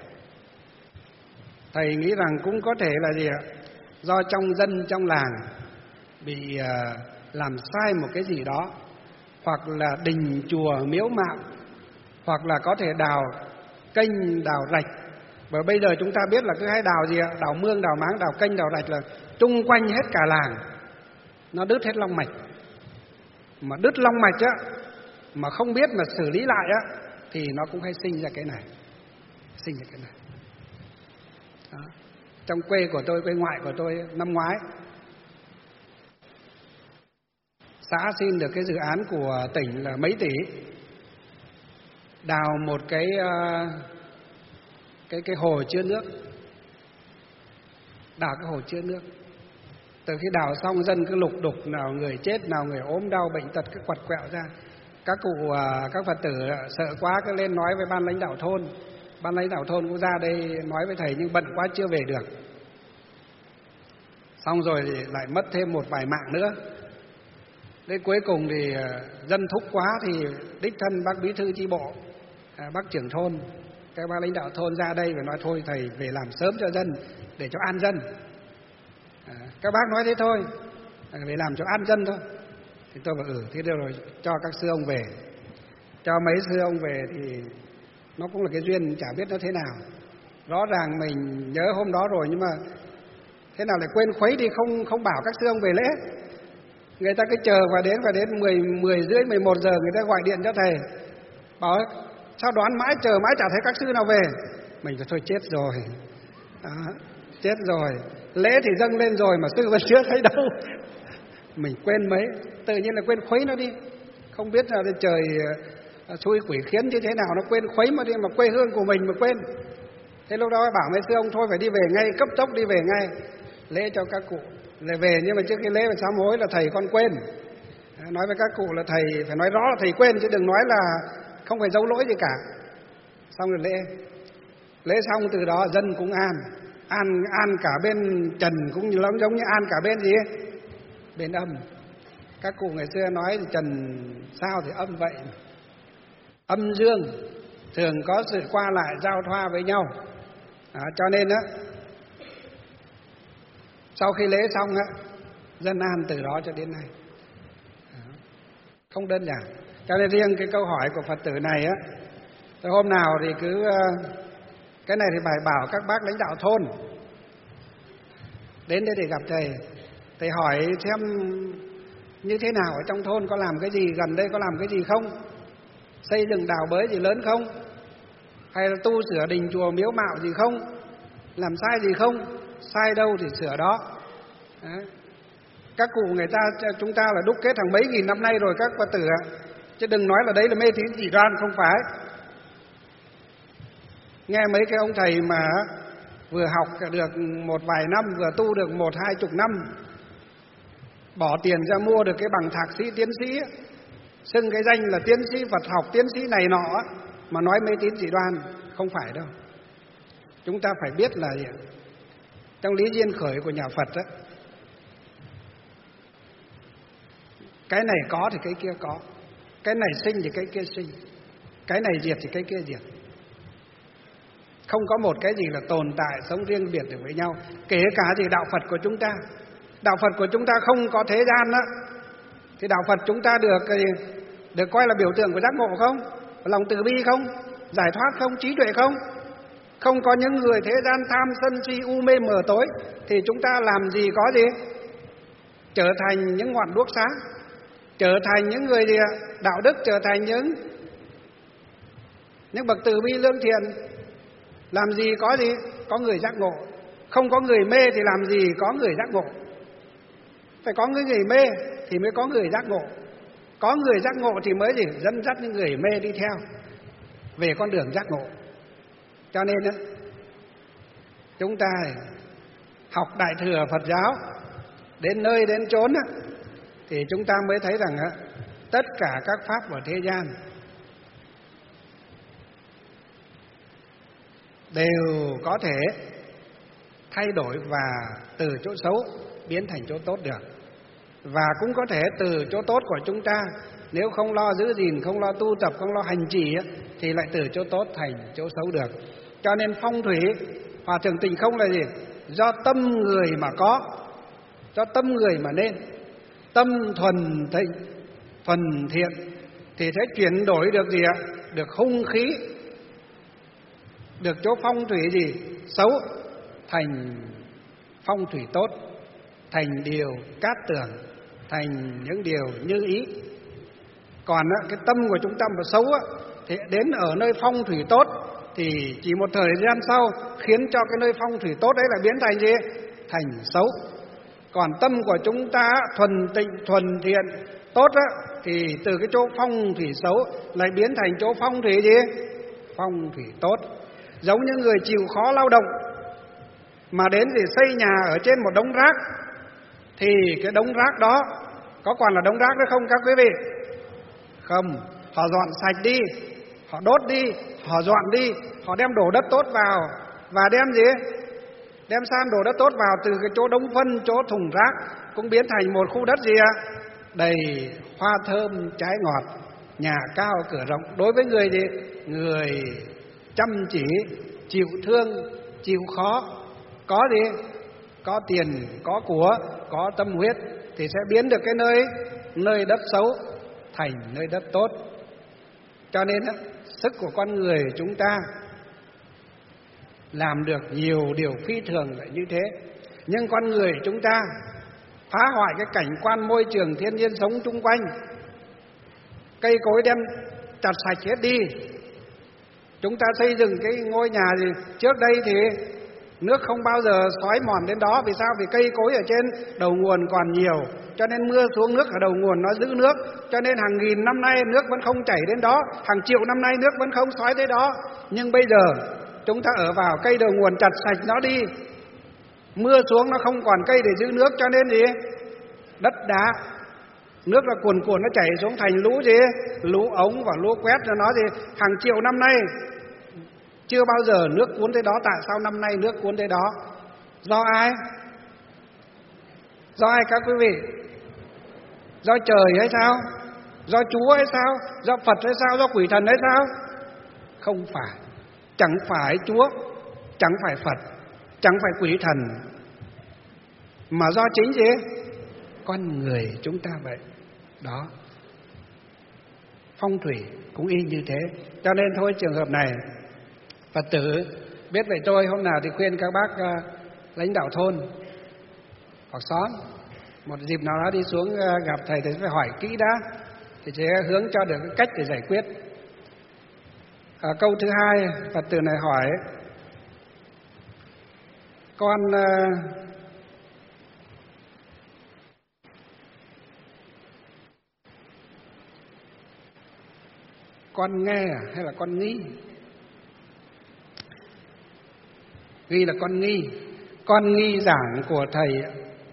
thầy nghĩ rằng cũng có thể là gì ạ? Do trong dân, trong làng bị uh, làm sai một cái gì đó, hoặc là đình chùa miếu mạo, hoặc là có thể đào kênh, đào rạch. Bởi bây giờ chúng ta biết là cứ hay đào gì ạ? Đào mương, đào máng, đào kênh, đào rạch là chung quanh hết cả làng, nó đứt hết long mạch. Mà đứt long mạch á, mà không biết mà xử lý lại á, thì nó cũng hay sinh ra cái này, sinh ra cái này. Đó. Trong quê của tôi, quê ngoại của tôi năm ngoái, xã xin được cái dự án của tỉnh là mấy tỷ, đào một cái cái cái hồ chứa nước, đào cái hồ chứa nước. Từ khi đào xong dân cứ lục đục, nào người chết, nào người ốm đau bệnh tật cứ quặt quẹo ra. Các cụ, các Phật tử sợ quá cứ lên nói với ban lãnh đạo thôn. Ban lãnh đạo thôn cũng ra đây nói với thầy nhưng bận quá chưa về được. Xong rồi thì lại mất thêm một vài mạng nữa. Đến cuối cùng thì dân thúc quá thì đích thân bác bí thư chi bộ, bác trưởng thôn, các bác lãnh đạo thôn ra đây và nói thôi thầy về làm sớm cho dân để cho an dân. À, các bác nói thế thôi, để làm cho an dân thôi. Thì tôi bảo ừ, thế được rồi, cho các sư ông về. Cho mấy sư ông về thì nó cũng là cái duyên, chả biết nó thế nào. Rõ ràng mình nhớ hôm đó rồi nhưng mà thế nào lại quên khuấy đi, không không bảo các sư ông về lễ. Người ta cứ chờ và đến và đến mười, mười rưỡi, mười một giờ người ta gọi điện cho thầy. Bảo sao đoán mãi, chờ mãi chả thấy các sư nào về. Mình phải thôi chết rồi. Đó, chết rồi. Lễ thì dâng lên rồi mà sư vẫn chưa thấy đâu. Mình quên mấy, tự nhiên là quên khuấy nó đi. Không biết là trời xui quỷ khiến như thế nào, nó quên khuấy mà đi, mà quê hương của mình mà quên. Thế lúc đó bảo mấy sư ông thôi phải đi về ngay, cấp tốc đi về ngay. Lễ cho các cụ lại về, nhưng mà trước khi lễ phải sám hối là thầy con quên. Nói với các cụ là thầy phải nói rõ là thầy quên, chứ đừng nói là không phải giấu lỗi gì cả. Xong rồi lễ. Lễ xong từ đó dân cũng an. An an cả bên trần cũng như lắm, giống như an cả bên gì ấy? Bên âm. Các cụ ngày xưa nói trần sao thì âm vậy. Âm dương thường có sự qua lại giao thoa với nhau. À, cho nên á, sau khi lễ xong á, dân an từ đó cho đến nay. À, không đơn giản. Cho nên riêng cái câu hỏi của Phật tử này á, hôm nào thì cứ cái này thì phải bảo các bác lãnh đạo thôn đến đây để gặp thầy. Thầy hỏi xem như thế nào ở trong thôn, có làm cái gì, gần đây có làm cái gì không, xây dựng đào bới gì lớn không, hay là tu sửa đình chùa miếu mạo gì không, làm sai gì không, sai đâu thì sửa đó. Đấy. Các cụ người ta, chúng ta là đúc kết hàng mấy nghìn năm nay rồi các Phật tử ạ. Chứ đừng nói là đấy là mê tín dị đoan, không phải. Nghe mấy cái ông thầy mà vừa học được một vài năm, vừa tu được một hai chục năm, bỏ tiền ra mua được cái bằng thạc sĩ tiến sĩ, xưng cái danh là tiến sĩ Phật học, tiến sĩ này nọ, mà nói mê tín dị đoan, không phải đâu. Chúng ta phải biết là gì? Trong lý duyên khởi của nhà Phật đó, cái này có thì cái kia có, cái này sinh thì cái kia sinh, cái này diệt thì cái kia diệt. Không có một cái gì là tồn tại sống riêng biệt được với nhau. Kể cả gì đạo Phật của chúng ta, đạo Phật của chúng ta không có thế gian đó, thì đạo Phật chúng ta được được coi là biểu tượng của giác ngộ không? Lòng từ bi không? Giải thoát không? Trí tuệ không? Không có những người thế gian tham sân si u mê mờ tối, thì chúng ta làm gì có gì? Trở thành những ngọn đuốc sáng, trở thành những người gì? Đạo đức, trở thành những những bậc từ bi lương thiện. Làm gì có gì? Có người giác ngộ. Không có người mê thì làm gì có người giác ngộ? Phải có người, người mê thì mới có người giác ngộ. Có người giác ngộ thì mới gì? Dẫn dắt những người mê đi theo về con đường giác ngộ. Cho nên đó, chúng ta học Đại thừa Phật giáo đến nơi đến chốn đó, thì chúng ta mới thấy rằng đó, tất cả các pháp ở thế gian đều có thể thay đổi và từ chỗ xấu biến thành chỗ tốt được. Và cũng có thể từ chỗ tốt của chúng ta, nếu không lo giữ gìn, không lo tu tập, không lo hành trì, thì lại từ chỗ tốt thành chỗ xấu được. Cho nên phong thủy, Hòa Thượng Tình Không là gì? Do tâm người mà có, do tâm người mà nên. Tâm thuần thịnh, thuần thiện thì sẽ chuyển đổi được gì ạ? Được hung khí, được chỗ phong thủy gì? Xấu thành phong thủy tốt, thành điều cát tường, thành những điều như ý. Còn cái tâm của chúng ta mà xấu thì đến ở nơi phong thủy tốt thì chỉ một thời gian sau khiến cho cái nơi phong thủy tốt đấy là biến thành gì? Thành xấu. Còn tâm của chúng ta thuần tịnh, thuần thiện, tốt á, thì từ cái chỗ phong thủy xấu lại biến thành chỗ phong thủy gì? Phong thủy tốt. Giống như người chịu khó lao động mà đến thì xây nhà ở trên một đống rác, thì cái đống rác đó có còn là đống rác nữa không các quý vị? Không, họ dọn sạch đi, họ đốt đi, họ dọn đi, họ đem đổ đất tốt vào. Và đem gì? Đem san đổ đất tốt vào, từ cái chỗ đống phân, chỗ thùng rác cũng biến thành một khu đất gì ạ? Đầy hoa thơm, trái ngọt, nhà cao cửa rộng. Đối với người gì? Người chăm chỉ, chịu thương, chịu khó, có gì? Có tiền, có của, có tâm huyết, thì sẽ biến được cái nơi nơi đất xấu thành nơi đất tốt. Cho nên sức của con người chúng ta làm được nhiều điều phi thường là như thế. Nhưng con người chúng ta phá hoại cái cảnh quan môi trường thiên nhiên sống chung quanh, cây cối đem chặt sạch hết đi. Chúng ta xây dựng cái ngôi nhà gì trước đây thì nước không bao giờ xói mòn đến đó. Vì sao? Vì cây cối ở trên đầu nguồn còn nhiều, cho nên mưa xuống nước ở đầu nguồn nó giữ nước. Cho nên hàng nghìn năm nay nước vẫn không chảy đến đó, hàng triệu năm nay nước vẫn không xói tới đó. Nhưng bây giờ chúng ta ở vào cây đầu nguồn chặt sạch nó đi, mưa xuống nó không còn cây để giữ nước, cho nên gì? Đất đá, nước là cuồn cuộn nó chảy xuống thành lũ gì? Lũ ống và lũ quét. Rồi nó gì? Hàng triệu năm nay chưa bao giờ nước cuốn tới đó. Tại sao năm nay nước cuốn tới đó? Do ai? Do ai các quý vị? Do trời hay sao? Do Chúa hay sao? Do Phật hay sao? Do quỷ thần hay sao? Không phải. Chẳng phải Chúa, chẳng phải Phật, chẳng phải quỷ thần, mà do chính gì? Con người chúng ta vậy. Đó. Phong thủy cũng y như thế. Cho nên thôi, trường hợp này Phật tử biết vậy tôi, hôm nào thì khuyên các bác uh, lãnh đạo thôn hoặc xóm, một dịp nào đó đi xuống uh, gặp thầy thì phải hỏi kỹ đã, thì sẽ hướng cho được cái cách để giải quyết. À, câu thứ hai, Phật tử này hỏi: con uh, con nghe à, hay là con nghi? Ghi là con nghi. Con nghi giảng của thầy.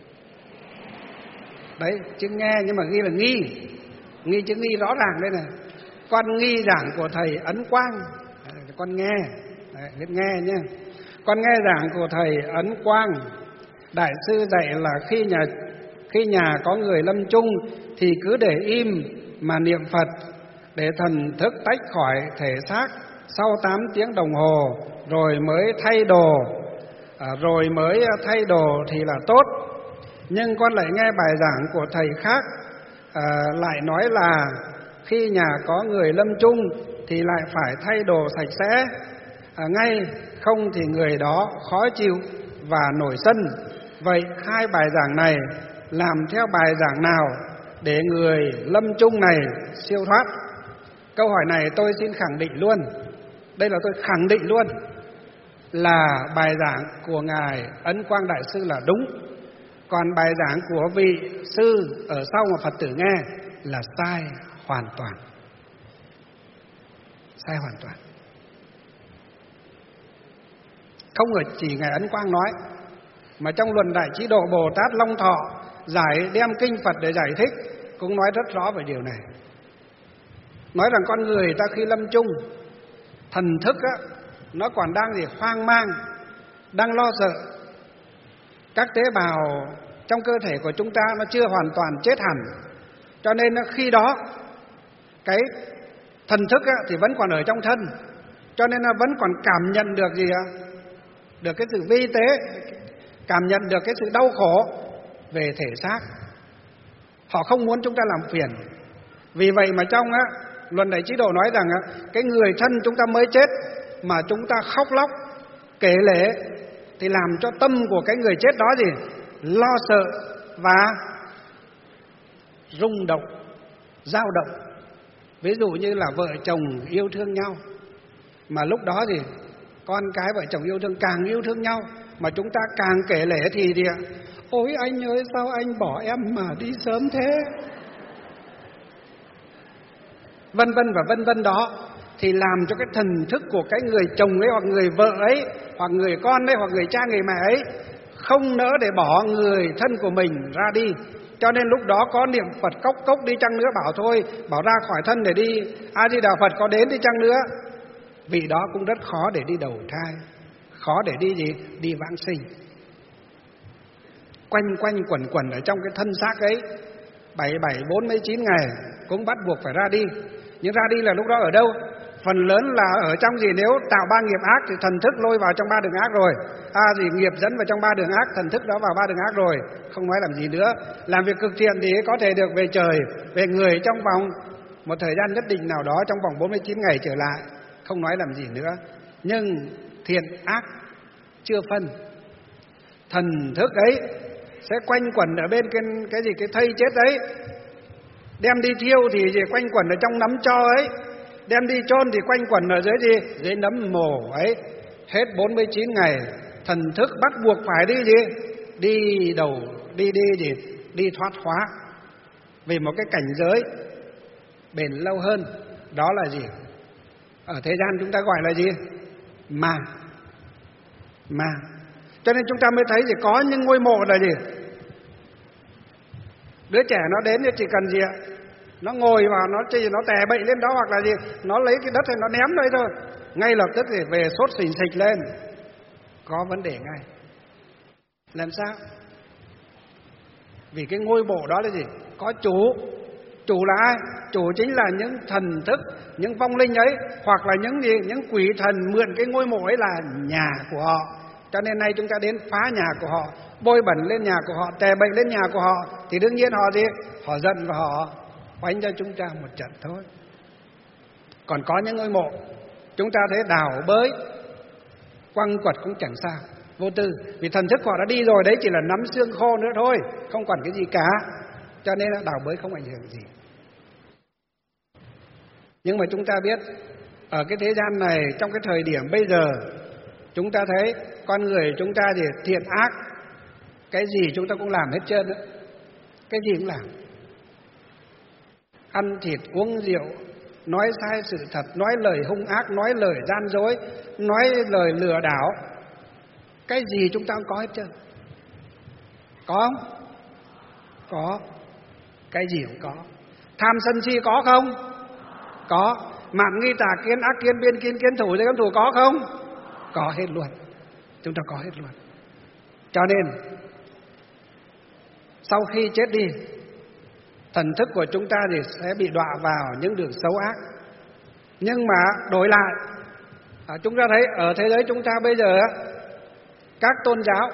Đấy, chữ nghe nhưng mà ghi là nghi. Nghi chữ nghi rõ ràng đây này. Con nghi giảng của thầy Ấn Quang. Đấy, con nghe. Đấy, biết nghe nhé. Con nghe giảng của thầy Ấn Quang. Đại sư dạy là khi nhà khi nhà có người lâm chung thì cứ để im mà niệm Phật để thần thức tách khỏi thể xác sau tám tiếng đồng hồ rồi mới thay đồ, à, rồi mới thay đồ thì là tốt. Nhưng con lại nghe bài giảng của thầy khác à, lại nói là khi nhà có người lâm chung thì lại phải thay đồ sạch sẽ à, ngay, không thì người đó khó chịu và nổi sân. Vậy hai bài giảng này làm theo bài giảng nào để người lâm chung này siêu thoát? Câu hỏi này tôi xin khẳng định luôn, đây là tôi khẳng định luôn là bài giảng của Ngài Ấn Quang Đại Sư là đúng. Còn bài giảng của vị sư ở sau mà Phật tử nghe là sai hoàn toàn. Sai hoàn toàn. Không phải chỉ Ngài Ấn Quang nói, mà trong luận Đại Trí Độ Bồ Tát Long Thọ giải đem kinh Phật để giải thích cũng nói rất rõ về điều này. Nói rằng con người ta khi lâm chung, thần thức á, nó còn đang gì hoang mang, đang lo sợ. Các tế bào trong cơ thể của chúng ta nó chưa hoàn toàn chết hẳn, cho nên khi đó cái thần thức á, thì vẫn còn ở trong thân, cho nên nó vẫn còn cảm nhận được gì ạ? Được cái sự vi tế, cảm nhận được cái sự đau khổ về thể xác. Họ không muốn chúng ta làm phiền. Vì vậy mà trong á, luận Đại Trí Độ nói rằng á, cái người thân chúng ta mới chết mà chúng ta khóc lóc kể lể thì làm cho tâm của cái người chết đó gì lo sợ và rung động, dao động. Ví dụ như là vợ chồng yêu thương nhau, mà lúc đó thì con cái vợ chồng yêu thương càng yêu thương nhau, mà chúng ta càng kể lể thì gì ạ? Ôi anh ơi, sao anh bỏ em mà đi sớm thế? Vân vân và vân vân đó, thì làm cho cái thần thức của cái người chồng ấy hoặc người vợ ấy hoặc người con ấy hoặc người cha người mẹ ấy không nỡ để bỏ người thân của mình ra đi. Cho nên lúc đó có niệm Phật cốc cốc đi chăng nữa, bảo thôi, bảo ra khỏi thân để đi A Di Đà Phật có đến đi chăng nữa, vì đó cũng rất khó để đi đầu thai, khó để đi gì đi vãng sinh. Quanh quanh quẩn quẩn ở trong cái thân xác ấy bảy bảy bốn mươi chín ngày cũng bắt buộc phải ra đi. Nhưng ra đi là lúc đó ở đâu? Phần lớn là ở trong gì? Nếu tạo ba nghiệp ác thì thần thức lôi vào trong ba đường ác rồi. À gì nghiệp dẫn vào trong ba đường ác, thần thức đó vào ba đường ác rồi, không nói làm gì nữa. Làm việc cực thiện thì có thể được về trời, về người trong vòng một thời gian nhất định nào đó, trong vòng bốn mươi chín ngày trở lại, không nói làm gì nữa. Nhưng thiện ác chưa phân. Thần thức ấy sẽ quanh quẩn ở bên cái, cái gì cái thây chết ấy, đem đi thiêu thì gì quanh quẩn ở trong nấm tro ấy, đem đi chôn thì quanh quẩn ở dưới gì dưới nấm mồ ấy. Hết bốn mươi chín ngày, thần thức bắt buộc phải đi gì đi đầu đi đi gì đi thoát hóa về một cái cảnh giới bền lâu hơn. Đó là gì? Ở thế gian chúng ta gọi là gì? Ma. Ma. Cho nên chúng ta mới thấy gì có những ngôi mộ là gì? Đứa trẻ nó đến thì chỉ cần gì ạ? Nó ngồi vào, nó chỉ nó tè bậy lên đó, hoặc là gì nó lấy cái đất thì nó ném đấy thôi, ngay lập tức thì về sốt xình xịch lên, có vấn đề ngay. Làm sao? Vì cái ngôi mộ đó là gì? Có chủ. Chủ là ai? Chủ chính là những thần thức, những vong linh ấy, hoặc là những gì những quỷ thần mượn cái ngôi mộ ấy là nhà của họ. Cho nên nay chúng ta đến phá nhà của họ, bôi bẩn lên nhà của họ, tè bậy lên nhà của họ, thì đương nhiên họ gì? Họ giận và họ oánh cho chúng ta một trận thôi. Còn có những ngôi mộ chúng ta thấy đào bới quăng quật cũng chẳng sao, vô tư, vì thần thức họ đã đi rồi, đấy chỉ là nắm xương khô nữa thôi, không còn cái gì cả. Cho nên là đào bới không ảnh hưởng gì. Nhưng mà chúng ta biết ở cái thế gian này, trong cái thời điểm bây giờ, chúng ta thấy con người chúng ta thì thiện ác, cái gì chúng ta cũng làm hết trơn đó. Cái gì cũng làm. Ăn thịt, uống rượu, nói sai sự thật, nói lời hung ác, nói lời gian dối, nói lời lừa đảo. Cái gì chúng ta cũng có hết trơn. Có không? Có. Cái gì cũng có. Tham sân si có không? Có. Mạn nghi tà kiến, ác kiến, biên kiến, kiến thủ, cấm thủ có không? Có hết luôn. Chúng ta có hết luôn. Cho nên sau khi chết đi, thần thức của chúng ta thì sẽ bị đọa vào những đường xấu ác. Nhưng mà đổi lại, à, chúng ta thấy ở thế giới chúng ta bây giờ, các tôn giáo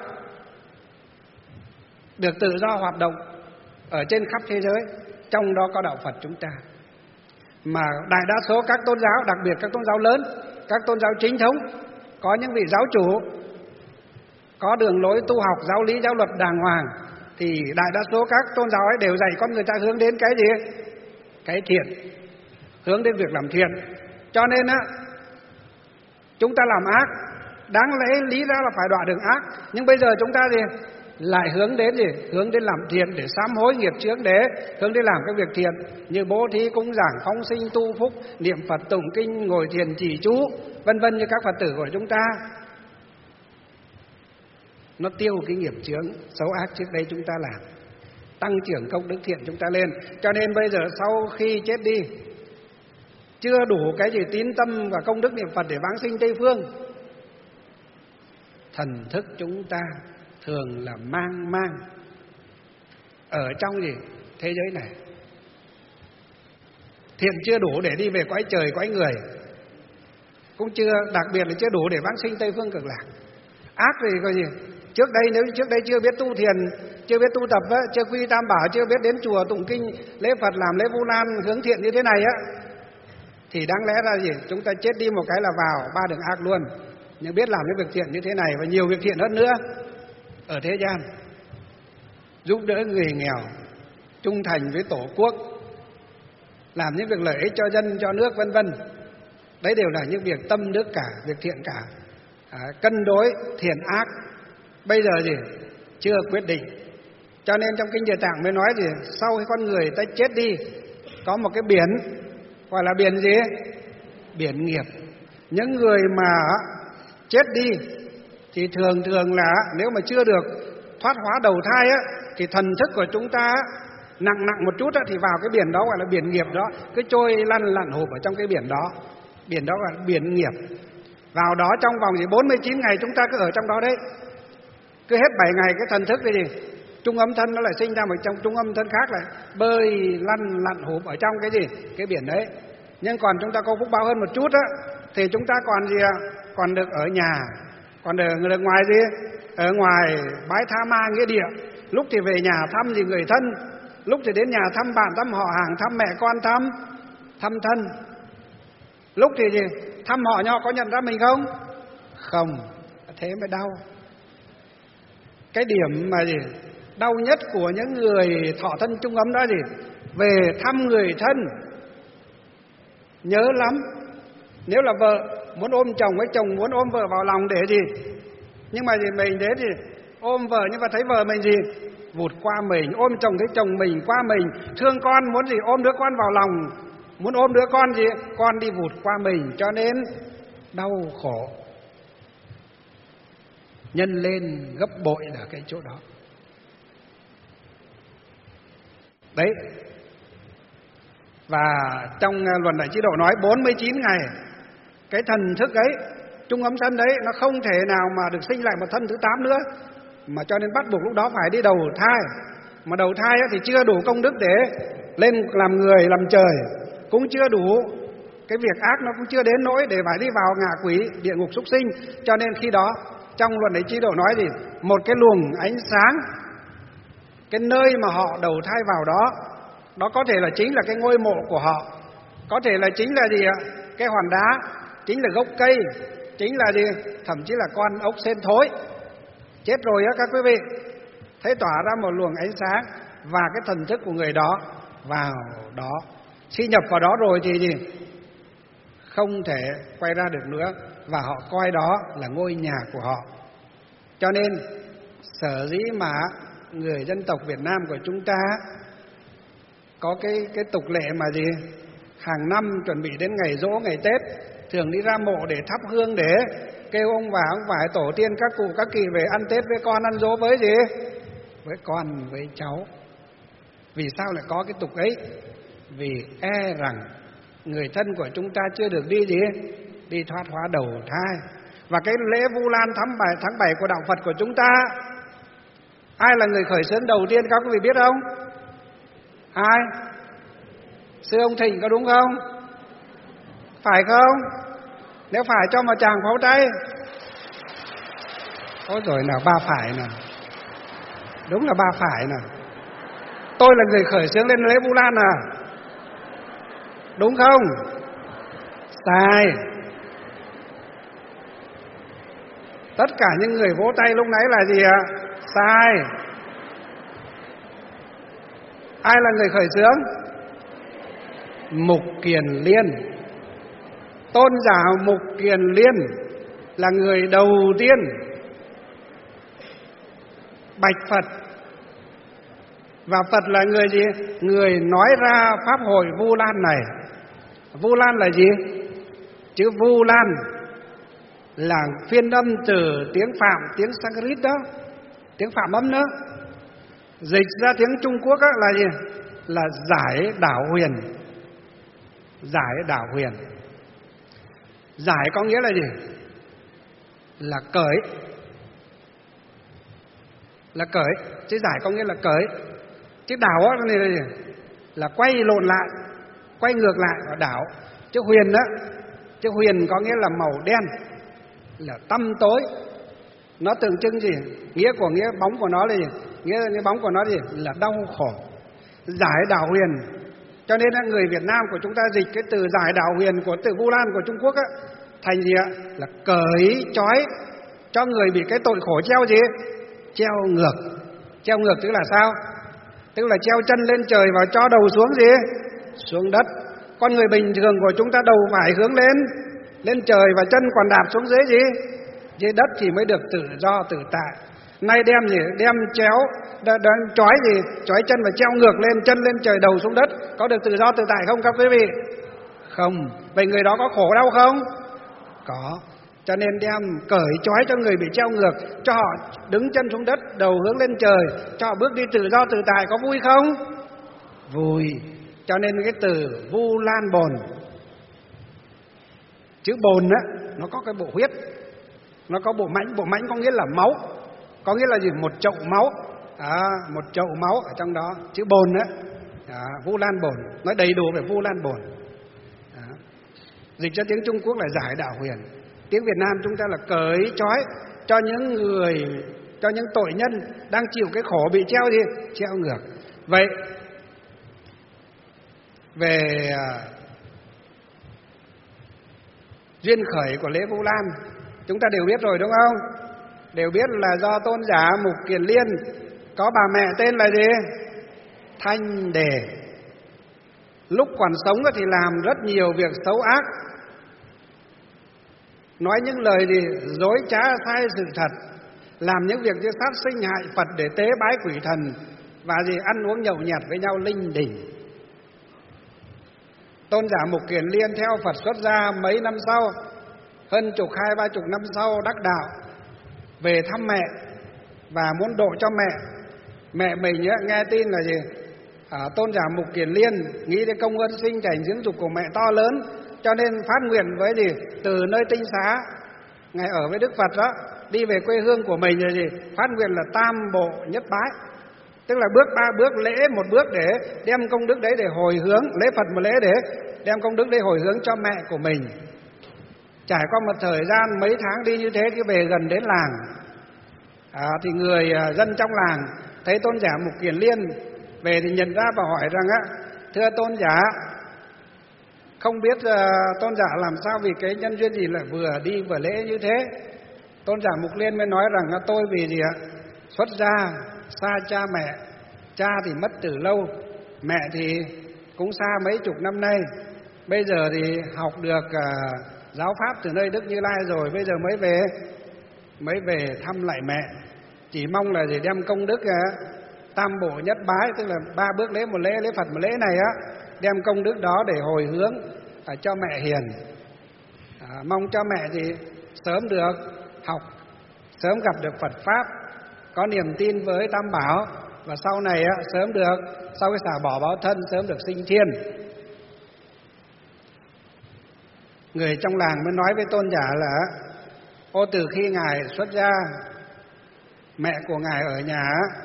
được tự do hoạt động ở trên khắp thế giới, trong đó có đạo Phật chúng ta. Mà đại đa số các tôn giáo, đặc biệt các tôn giáo lớn, các tôn giáo chính thống, có những vị giáo chủ có đường lối tu học, giáo lý, giáo luật đàng hoàng, thì đại đa số các tôn giáo ấy đều dạy con người ta hướng đến cái gì? Cái thiện, hướng đến việc làm thiện. Cho nên á, chúng ta làm ác, đáng lẽ lý ra là phải đọa đường ác, nhưng bây giờ chúng ta gì? Lại hướng đến gì? Hướng đến làm thiện để sám hối nghiệp chướng, để hướng đến làm cái việc thiện như bố thí, cúng dường, phóng sinh, tu phúc, niệm Phật, tụng kinh, ngồi thiền, trì chú, vân vân như các Phật tử của chúng ta. Nó tiêu cái nghiệp chướng xấu ác trước đây chúng ta làm, tăng trưởng công đức thiện chúng ta lên. Cho nên bây giờ sau khi chết đi, chưa đủ cái gì tín tâm và công đức niệm Phật để vãng sinh Tây Phương, thần thức chúng ta thường là mang mang ở trong gì? Thế giới này. Thiện chưa đủ để đi về cõi trời, cõi người, cũng chưa, đặc biệt là chưa đủ để vãng sinh Tây Phương Cực Lạc. Ác thì có gì? Trước đây nếu trước đây chưa biết tu thiền, chưa biết tu tập, chưa quy tam bảo, chưa biết đến chùa tụng kinh, lễ Phật, làm lễ Vu Lan hướng thiện như thế này á, thì đáng lẽ ra gì? Chúng ta chết đi một cái là vào ba đường ác luôn. Nhưng biết làm những việc thiện như thế này và nhiều việc thiện hơn nữa ở thế gian, giúp đỡ người nghèo, trung thành với Tổ quốc, làm những việc lợi ích cho dân, cho nước, vân vân. Đấy đều là những việc tâm đức cả, việc thiện cả. À, cân đối thiện ác bây giờ gì? Chưa quyết định. Cho nên trong Kinh Địa Tạng mới nói gì? Sau khi con người ta chết đi, có một cái biển, gọi là biển gì? Biển nghiệp. Những người mà chết đi thì thường thường là nếu mà chưa được thoát hóa đầu thai á, thì thần thức của chúng ta nặng nặng một chút á, thì vào cái biển đó gọi là biển nghiệp đó, cứ trôi lăn lặn hụp ở trong cái biển đó. Biển đó gọi là biển nghiệp. Vào đó trong vòng gì bốn mươi chín ngày chúng ta cứ ở trong đó đấy. Cứ hết bảy ngày cái thần thức này gì? Trung âm thân nó lại sinh ra một trong trung âm thân khác, lại bơi lăn lặn hụp ở trong cái gì? Cái biển đấy. Nhưng còn chúng ta có phúc báo hơn một chút á, thì chúng ta còn gì ạ? Còn được ở nhà, còn được, được ngoài gì? Ở ngoài bái tha ma nghĩa địa. Lúc thì về nhà thăm gì người thân, lúc thì đến nhà thăm bạn, thăm họ hàng, thăm mẹ con, thăm thăm thân. Lúc thì gì? Thăm họ nhau có nhận ra mình không? Không. Thế mới đau. Cái điểm mà gì? Đau nhất của những người thọ thân trung ấm đó gì? Về thăm người thân, nhớ lắm. Nếu là vợ muốn ôm chồng, với chồng muốn ôm vợ vào lòng để gì? Nhưng mà gì mình đến gì? Ôm vợ nhưng mà thấy vợ mình gì? Vụt qua mình. Ôm chồng thấy chồng mình qua mình. Thương con muốn gì? Ôm đứa con vào lòng. Muốn ôm đứa con gì? Con đi vụt qua mình. Cho nên đau khổ nhân lên gấp bội ở cái chỗ đó. Đấy. Và trong Luận Đại Chí Độ nói bốn mươi chín ngày, cái thần thức ấy, trung ấm thân đấy, nó không thể nào mà được sinh lại một thân thứ tám nữa, mà cho nên bắt buộc lúc đó phải đi đầu thai. Mà đầu thai thì chưa đủ công đức để lên làm người, làm trời, cũng chưa đủ, cái việc ác nó cũng chưa đến nỗi để phải đi vào ngạ quỷ, địa ngục súc sinh. Cho nên khi đó trong Luận Đại Chí Độ nói gì? Một cái luồng ánh sáng, cái nơi mà họ đầu thai vào đó, đó có thể là chính là cái ngôi mộ của họ, có thể là chính là gì ạ? Cái hòn đá, chính là gốc cây, chính là gì? Thậm chí là con ốc sên thối chết rồi á các quý vị. Thấy tỏa ra một luồng ánh sáng, và cái thần thức của người đó vào đó, khi nhập vào đó rồi thì gì? Không thể quay ra được nữa, và họ coi đó là ngôi nhà của họ. Cho nên sở dĩ mà người dân tộc Việt Nam của chúng ta có cái cái tục lệ mà gì? hàng năm chuẩn bị đến ngày giỗ ngày Tết thường đi ra mộ để thắp hương, để kêu ông bà ông vải tổ tiên các cụ các kỳ về ăn Tết với con, ăn giỗ với gì? Với con với cháu. Vì sao lại có cái tục ấy? Vì e rằng người thân của chúng ta chưa được đi gì? Đi thoát hóa đầu thai. Và cái lễ Vu Lan tháng bảy, tháng bảy của đạo Phật của chúng ta, ai là người khởi xướng đầu tiên các quý vị biết không? Ai? Sư ông Thịnh có đúng không? Phải không? Nếu phải cho một tràng pháo tay. Ôi rồi nào, ba phải nào. Đúng là ba phải nào. Tôi là người khởi xướng lên lễ Vu Lan à? Đúng không? Sai. Tất cả những người vỗ tay lúc nãy là gì ạ? Sai. Ai là người khởi xướng? Mục Kiền Liên. Tôn giả Mục Kiền Liên là người đầu tiên bạch Phật. Và Phật là người gì? Người nói ra pháp hội Vu Lan này. Vu Lan là gì? Chữ Vu Lan là phiên âm từ tiếng Phạm, tiếng Sanskrit đó, tiếng Phạm âm đó. Dịch ra tiếng Trung Quốc đó là gì? Là giải đảo huyền. Giải đảo huyền. Giải có nghĩa là gì? Là cởi. Là cởi. Chứ giải có nghĩa là cởi. Chứ đảo đó là gì? Là quay lộn lại, quay ngược lại và đảo. Chứ huyền đó, chứ huyền có nghĩa là màu đen, là tăm tối. Nó tượng trưng gì? Nghĩa của nghĩa bóng của nó là gì? Nghĩa nghĩa bóng của nó là gì? Là đau khổ. Giải đảo huyền. Cho nên là người Việt Nam của chúng ta dịch cái từ giải đảo huyền của từ Vu Lan của Trung Quốc á thành gì ạ? Là cởi trói cho người bị cái tội khổ treo gì? Treo ngược. Treo ngược tức là sao? Tức là treo chân lên trời và cho đầu xuống gì? Xuống đất. Con người bình thường của chúng ta đầu phải hướng lên lên trời và chân còn đạp xuống dưới gì? Dưới đất thì mới được tự do tự tại. Nay đem gì? Đem chéo, đem trói gì? Trói chân và treo ngược lên, chân lên trời đầu xuống đất. Có được tự do tự tại không các quý vị? Không. Vậy người đó có khổ đau không? Có. Cho nên đem cởi trói cho người bị treo ngược, cho họ đứng chân xuống đất, đầu hướng lên trời, cho họ bước đi tự do tự tại, có vui không? Vui. Cho nên cái từ Vu Lan Bồn, chữ bồn á, nó có cái bộ huyết, nó có bộ mãnh. Bộ mãnh có nghĩa là máu. Có nghĩa là gì? Một chậu máu. À, một chậu máu ở trong đó. Chữ bồn á, à, Vu Lan Bồn. Nói đầy đủ về Vu Lan Bồn. À. Dịch ra tiếng Trung Quốc là giải đảo huyền. Tiếng Việt Nam chúng ta là cởi trói cho những người, cho những tội nhân đang chịu cái khổ bị treo gì? Treo ngược. Vậy về uh, duyên khởi của lễ Vu Lan chúng ta đều biết rồi đúng không? Đều biết là do tôn giả Mục Kiền Liên có bà mẹ tên là gì? Thanh Đề. Lúc còn sống thì làm rất nhiều việc xấu ác, nói những lời gì dối trá sai sự thật, làm những việc như sát sinh hại Phật để tế bái quỷ thần, và gì ăn uống nhậu nhẹt với nhau linh đình. Tôn giả Mục Kiền Liên theo Phật xuất gia mấy năm sau, hơn chục hai ba chục năm sau đắc đạo, về thăm mẹ và muốn độ cho mẹ. Mẹ mình ấy, nghe tin là gì? À, tôn giả Mục Kiền Liên nghĩ đến công ơn sinh cảnh dưỡng dục của mẹ to lớn, cho nên phát nguyện với gì? Từ nơi tinh xá, Ngài ở với Đức Phật đó, đi về quê hương của mình rồi gì? Phát nguyện là tam bộ nhất bái. Tức là bước ba bước, lễ một bước để đem công đức đấy để hồi hướng, lễ Phật một lễ để đem công đức đấy hồi hướng cho mẹ của mình. Trải qua một thời gian mấy tháng đi như thế, khi về gần đến làng, à, thì người dân trong làng thấy tôn giả Mục Kiền Liên về thì nhận ra và hỏi rằng á, thưa tôn giả, không biết uh, tôn giả làm sao vì cái nhân duyên gì lại vừa đi vừa lễ như thế. Tôn giả Mục Liên mới nói rằng tôi vì gì ạ? Xuất gia xa cha mẹ, cha thì mất từ lâu, mẹ thì cũng xa mấy chục năm nay. Bây giờ thì học được uh, giáo pháp từ nơi Đức Như Lai rồi, bây giờ mới về mới về thăm lại mẹ. Chỉ mong là gì đem công đức uh, tam bộ nhất bái, tức là ba bước lễ một lễ, lễ Phật một lễ này á, đem công đức đó để hồi hướng à, cho mẹ hiền. À, mong cho mẹ thì sớm được học, sớm gặp được Phật Pháp, có niềm tin với Tam Bảo, và sau này á, sớm được, sau cái xả bỏ báo thân, sớm được sinh thiên. Người trong làng mới nói với tôn giả là: ô, từ khi Ngài xuất gia, mẹ của Ngài ở nhà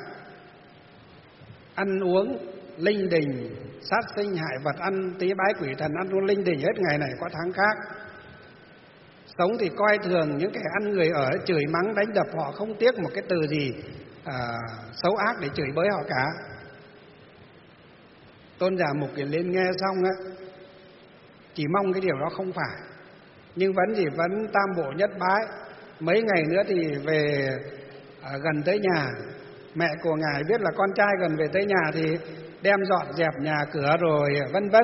ăn uống linh đình, sát sinh hại vật, ăn tí bái quỷ thần, ăn uống linh đình hết ngày này qua tháng khác. Sống thì coi thường những kẻ ăn người ở, chửi mắng đánh đập họ, không tiếc một cái từ gì à, xấu ác để chửi bới họ cả. Tôn giả Mục Kiền Liên nghe xong á, chỉ mong cái điều đó không phải, nhưng vẫn gì vẫn tam bộ nhất bái. Mấy ngày nữa thì về à, gần tới nhà. Mẹ của Ngài biết là con trai gần về tới nhà thì đem dọn dẹp nhà cửa rồi vân vân,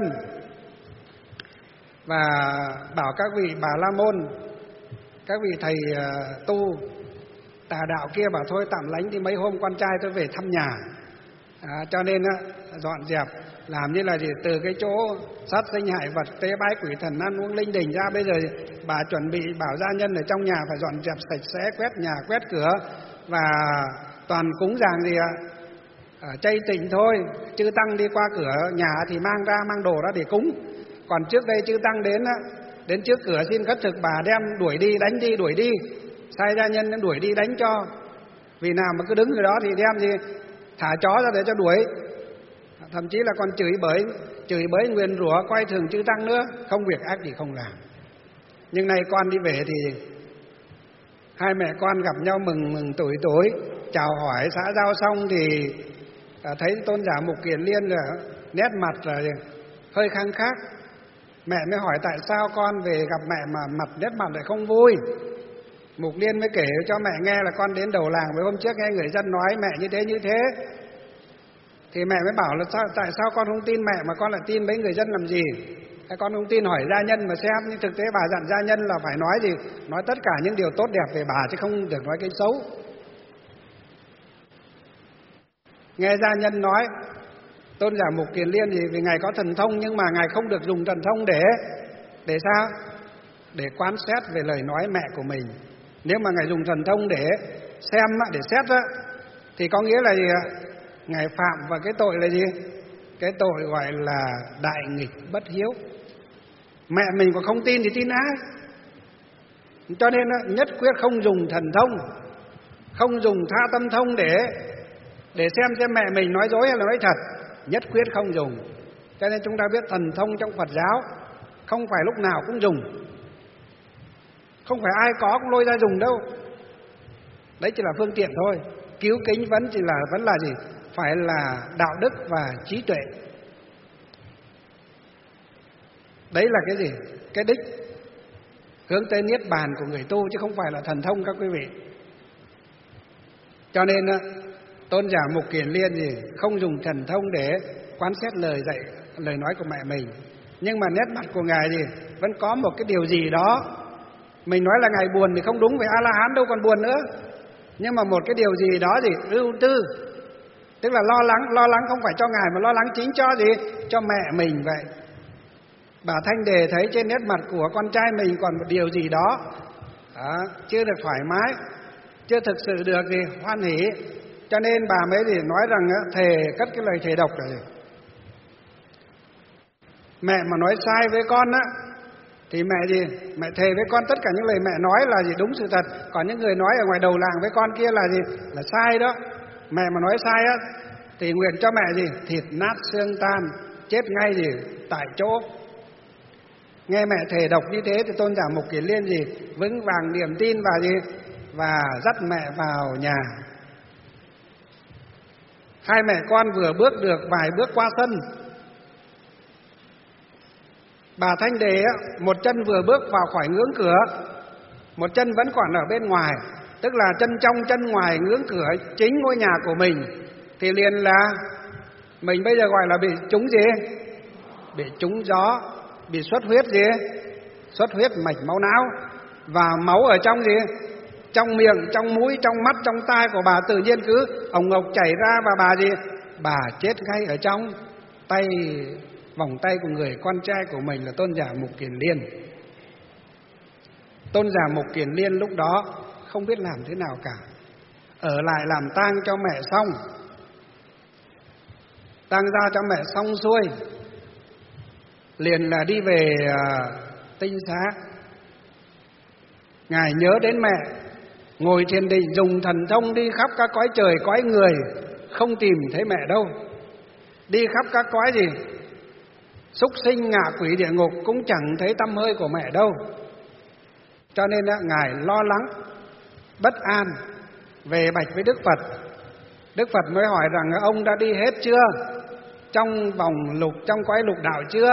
và bảo các vị Bà La Môn, các vị thầy uh, tu tà đạo kia bảo thôi tạm lánh đi, mấy hôm con trai tôi về thăm nhà. À, cho nên uh, dọn dẹp làm như là gì, từ cái chỗ sát sinh hại vật, tế bái quỷ thần, ăn uống linh đình ra, bây giờ bà chuẩn bị bảo gia nhân ở trong nhà phải dọn dẹp sạch sẽ, quét nhà quét cửa, và toàn cúng dường gì ạ, à, chay tịnh thôi. Chư tăng đi qua cửa nhà thì mang ra mang đồ ra để cúng. Còn trước đây chư tăng đến đến trước cửa xin khất thực, bà đem đuổi đi, đánh đi, đuổi đi, sai gia nhân đem đuổi đi đánh cho. Vì nào mà cứ đứng ở đó thì đem gì thả chó ra để cho đuổi. Thậm chí là còn chửi bới, chửi bới nguyền rủa, coi thường chư tăng nữa, không việc ác gì không làm. Nhưng nay con đi về thì hai mẹ con gặp nhau mừng mừng tuổi tuổi, chào hỏi xã giao xong thì à, thấy tôn giả Mục Kiền Liên là nét mặt là hơi khang khác. Mẹ mới hỏi tại sao con về gặp mẹ mà mặt nét mặt lại không vui. Mục Liên mới kể cho mẹ nghe là con đến đầu làng với hôm trước nghe người dân nói mẹ như thế như thế. Thì mẹ mới bảo là sao, tại sao con không tin mẹ mà con lại tin mấy người dân làm gì? Hay con không tin hỏi gia nhân mà xem. Nhưng thực tế bà dặn gia nhân là phải nói gì, nói tất cả những điều tốt đẹp về bà, chứ không được nói cái xấu. Nghe gia nhân nói tôn giả Mục Kiền Liên thì vì Ngài có thần thông, nhưng mà Ngài không được dùng thần thông để để sao? Để quan xét về lời nói mẹ của mình. Nếu mà Ngài dùng thần thông để xem, để xét á, thì có nghĩa là gì ạ? Ngài phạm vào cái tội là gì? Cái tội gọi là đại nghịch bất hiếu. Mẹ mình còn không tin thì tin ai? Cho nên nhất quyết không dùng thần thông, không dùng tha tâm thông để để xem xem mẹ mình nói dối hay là nói thật. Nhất quyết không dùng. Cho nên chúng ta biết thần thông trong Phật giáo không phải lúc nào cũng dùng, không phải ai có cũng lôi ra dùng đâu. Đấy chỉ là phương tiện thôi. Cứu kính vẫn chỉ là vẫn là gì? Phải là đạo đức và trí tuệ. Đấy là cái gì? Cái đích hướng tới niết bàn của người tu, chứ không phải là thần thông các quý vị. Cho nên tôn giả Mục Kiền Liên gì không dùng thần thông để quan sát lời dạy, lời nói của mẹ mình. Nhưng mà nét mặt của Ngài gì vẫn có một cái điều gì đó. Mình nói là Ngài buồn thì không đúng, với A-la-hán đâu còn buồn nữa. Nhưng mà một cái điều gì đó gì ưu tư, tức là lo lắng. Lo lắng không phải cho Ngài mà lo lắng chính cho gì? Cho mẹ mình vậy. Bà Thanh Đề thấy trên nét mặt của con trai mình còn một điều gì đó, đó chưa được thoải mái, chưa thực sự được gì hoan hỷ. Cho nên bà mới thì nói rằng thề, cất cái lời thề độc là gì? Mẹ mà nói sai với con á thì mẹ gì? Mẹ thề với con tất cả những lời mẹ nói là gì đúng sự thật. Còn những người nói ở ngoài đầu làng với con kia là gì? Là sai đó. Mẹ mà nói sai á thì nguyện cho mẹ gì? Thịt nát xương tan, chết ngay gì tại chỗ. Nghe mẹ thề độc như thế thì tôn giả Mục Kiền Liên gì vững vàng niềm tin và gì và dắt mẹ vào nhà. Hai mẹ con vừa bước được vài bước qua sân, bà Thanh Đề á, một chân vừa bước vào khỏi ngưỡng cửa, một chân vẫn còn ở bên ngoài, tức là chân trong chân ngoài ngưỡng cửa chính ngôi nhà của mình, thì liền là mình bây giờ gọi là bị trúng gì? Bị trúng gió, bị xuất huyết gì? Xuất huyết mạch máu não, và máu ở trong gì? Trong miệng, trong mũi, trong mắt, trong tai của bà tự nhiên cứ ồng ộc chảy ra, và bà gì? Bà chết ngay ở trong tay vòng tay của người con trai của mình là Tôn giả Mục Kiền Liên. Tôn giả Mục Kiền Liên lúc đó không biết làm thế nào cả, ở lại làm tang cho mẹ xong, tang ra cho mẹ xong xuôi, liền là đi về uh, Tinh Xá. Ngài nhớ đến mẹ, ngồi thiền định dùng thần thông đi khắp các cõi trời cõi người, không tìm thấy mẹ đâu. Đi khắp các cõi gì, súc sinh ngạ quỷ địa ngục cũng chẳng thấy tăm hơi của mẹ đâu. Cho nên Ngài lo lắng, bất an, về bạch với Đức Phật. Đức Phật mới hỏi rằng ông đã đi hết chưa? Trong vòng lục, trong cõi lục đạo chưa?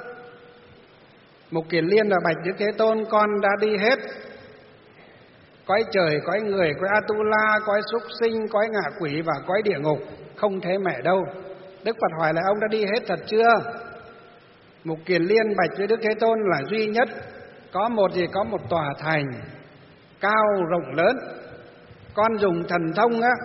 Mục Kiền Liên là bạch Đức Thế Tôn, con đã đi hết cõi trời, cõi người, cõi Atula, cõi súc sinh, cõi ngạ quỷ và cõi địa ngục, không thấy mẹ đâu. Đức Phật hỏi là ông đã đi hết thật chưa? Mục Kiền Liên bạch với Đức Thế Tôn là duy nhất có một gì, có một tòa thành cao rộng lớn. Con dùng thần thông á,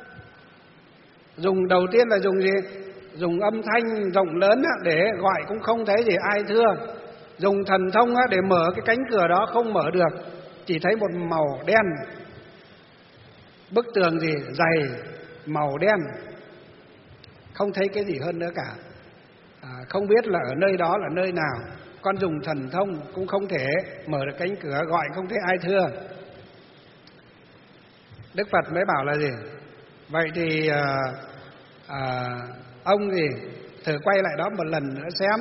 dùng đầu tiên là dùng gì? Dùng âm thanh rộng lớn á, để gọi cũng không thấy gì ai thưa. Dùng thần thông á, để mở cái cánh cửa đó không mở được, chỉ thấy một màu đen, bức tường gì dày màu đen, không thấy cái gì hơn nữa cả. À, không biết là ở nơi đó là nơi nào. Con dùng thần thông cũng không thể mở được cánh cửa, gọi không thấy ai thưa. Đức Phật mới bảo là gì? Vậy thì à, à, ông gì thử quay lại đó một lần nữa xem.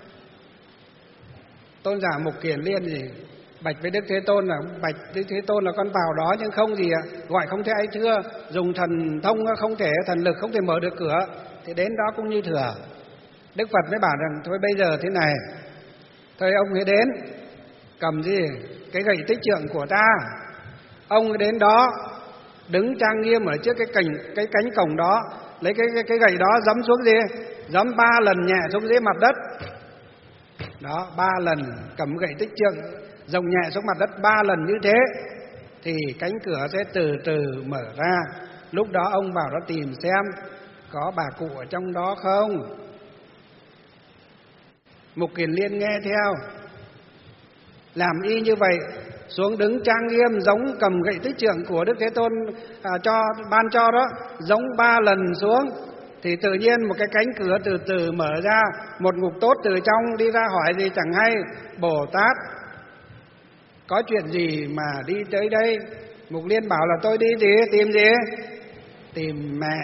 Tôn giả Mục Kiền Liên gì bạch với Đức Thế Tôn là bạch Đức Thế Tôn là con vào đó nhưng không gì ạ, gọi không thấy ai thưa, dùng thần thông không thể, thần lực không thể mở được cửa, thì đến đó cũng như thừa. Đức Phật mới bảo rằng thôi bây giờ thế này, thôi ông ấy đến cầm gì cái gậy tích trượng của ta, ông ấy đến đó đứng trang nghiêm ở trước cái cành cái cánh cổng đó, lấy cái cái, cái gậy đó giẫm xuống gì, giẫm ba lần nhẹ xuống dưới mặt đất. Đó, ba lần cầm gậy tích trượng dòng nhẹ xuống mặt đất ba lần như thế, thì cánh cửa sẽ từ từ mở ra. Lúc đó ông vào đó tìm xem có bà cụ ở trong đó không. Mục Kiền Liên nghe theo, làm y như vậy, xuống đứng trang nghiêm giống cầm gậy tích trượng của Đức Thế Tôn à, cho ban cho đó, giống ba lần xuống, thì tự nhiên một cái cánh cửa từ từ mở ra, một ngục tốt từ trong đi ra hỏi gì chẳng hay: Bồ Tát, có chuyện gì mà đi tới đây? Mục Liên bảo là tôi đi gì, tìm gì? Tìm mẹ.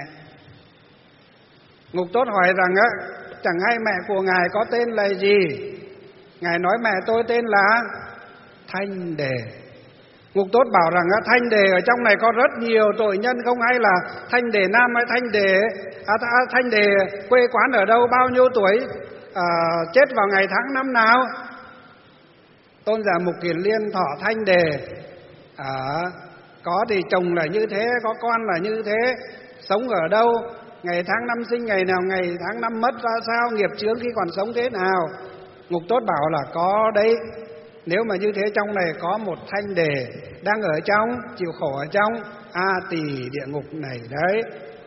Ngục tốt hỏi rằng á, chẳng hay mẹ của ngài có tên là gì? Ngài nói mẹ tôi tên là Thanh Đề. Ngục tốt bảo rằng á, Thanh Đề ở trong này có rất nhiều tội nhân, không hay là Thanh Đề nam hay Thanh Đề à, Thanh Đề quê quán ở đâu, bao nhiêu tuổi, à, chết vào ngày tháng năm nào? Tôn giả Mục Kiền Liên thọ Thanh Đề, à, có thì chồng là như thế, có con là như thế, sống ở đâu, ngày tháng năm sinh ngày nào, ngày tháng năm mất ra sao, nghiệp chướng khi còn sống thế nào. Ngục tốt bảo là có đấy, nếu mà như thế trong này có một Thanh Đề đang ở trong, chịu khổ ở trong A Tỳ địa ngục này đấy.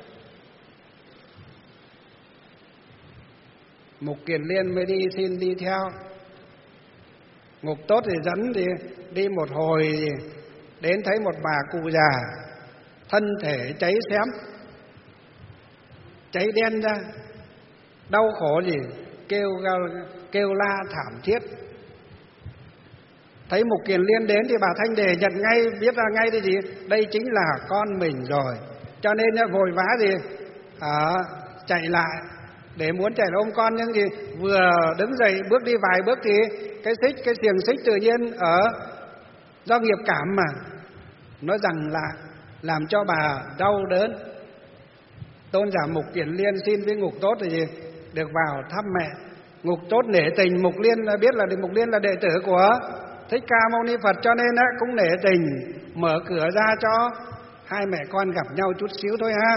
Mục Kiền Liên mới đi xin đi theo. Ngục tốt thì dẫn đi, đi một hồi thì đến thấy một bà cụ già, thân thể cháy xém, cháy đen ra, đau khổ gì, kêu kêu la thảm thiết. Thấy Mục Kiền Liên đến thì bà Thanh Đề nhận ngay, biết ra ngay thì gì, đây chính là con mình rồi. Cho nên vội vã gì à, chạy lại để muốn chạy ôm con, nhưng gì vừa đứng dậy bước đi vài bước thì cái xích, cái xiềng xích tự nhiên ở do nghiệp cảm mà nó giằng lại, làm cho bà đau đớn. Tôn giả Mục Kiền Liên xin với Ngục tốt thì gì được vào thăm mẹ. Ngục tốt nể tình, Mục Liên biết là Mục Liên là đệ tử của Thích Ca Mâu Ni Phật, cho nên cũng nể tình mở cửa ra cho hai mẹ con gặp nhau chút xíu thôi ha.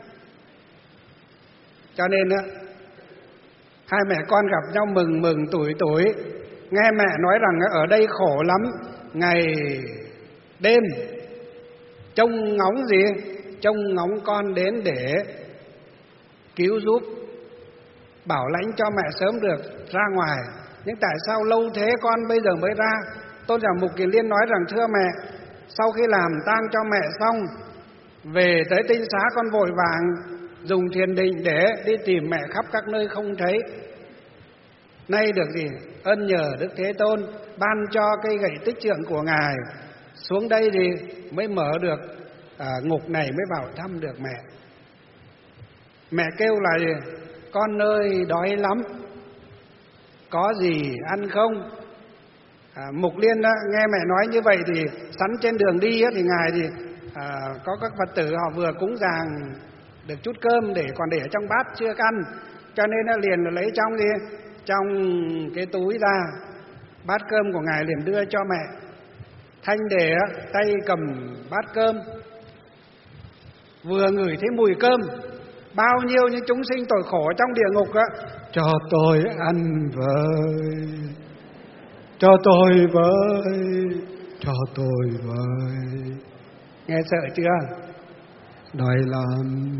Cho nên hai mẹ con gặp nhau mừng mừng tuổi tuổi, nghe mẹ nói rằng ở đây khổ lắm, ngày đêm trông ngóng gì, trông ngóng con đến để cứu giúp bảo lãnh cho mẹ sớm được ra ngoài. Nhưng tại sao lâu thế con bây giờ mới ra? Tôn giả Mục Kiền Liên nói rằng thưa mẹ, sau khi làm tang cho mẹ xong, về tới tinh xá con vội vàng dùng thiền định để đi tìm mẹ khắp các nơi không thấy. Nay được gì? Ân nhờ Đức Thế Tôn ban cho cây gậy tích trượng của Ngài xuống đây thì mới mở được à, ngục này, mới vào thăm được mẹ. Mẹ kêu là gì? Con ơi đói lắm, có gì ăn không? À, Mục Liên đó, nghe mẹ nói như vậy thì sẵn trên đường đi á, thì Ngài thì à, có các Phật tử họ vừa cúng dường được chút cơm để còn để ở trong bát chưa ăn, cho nên nó liền lấy trong đi trong cái túi ra bát cơm của Ngài, liền đưa cho mẹ. Thanh Đề á, tay cầm bát cơm, vừa ngửi thấy mùi cơm, bao nhiêu những chúng sinh tội khổ trong địa ngục á, cho tôi ăn với, cho tôi với, cho tôi với. Nghe sợ chưa? Đói lắm.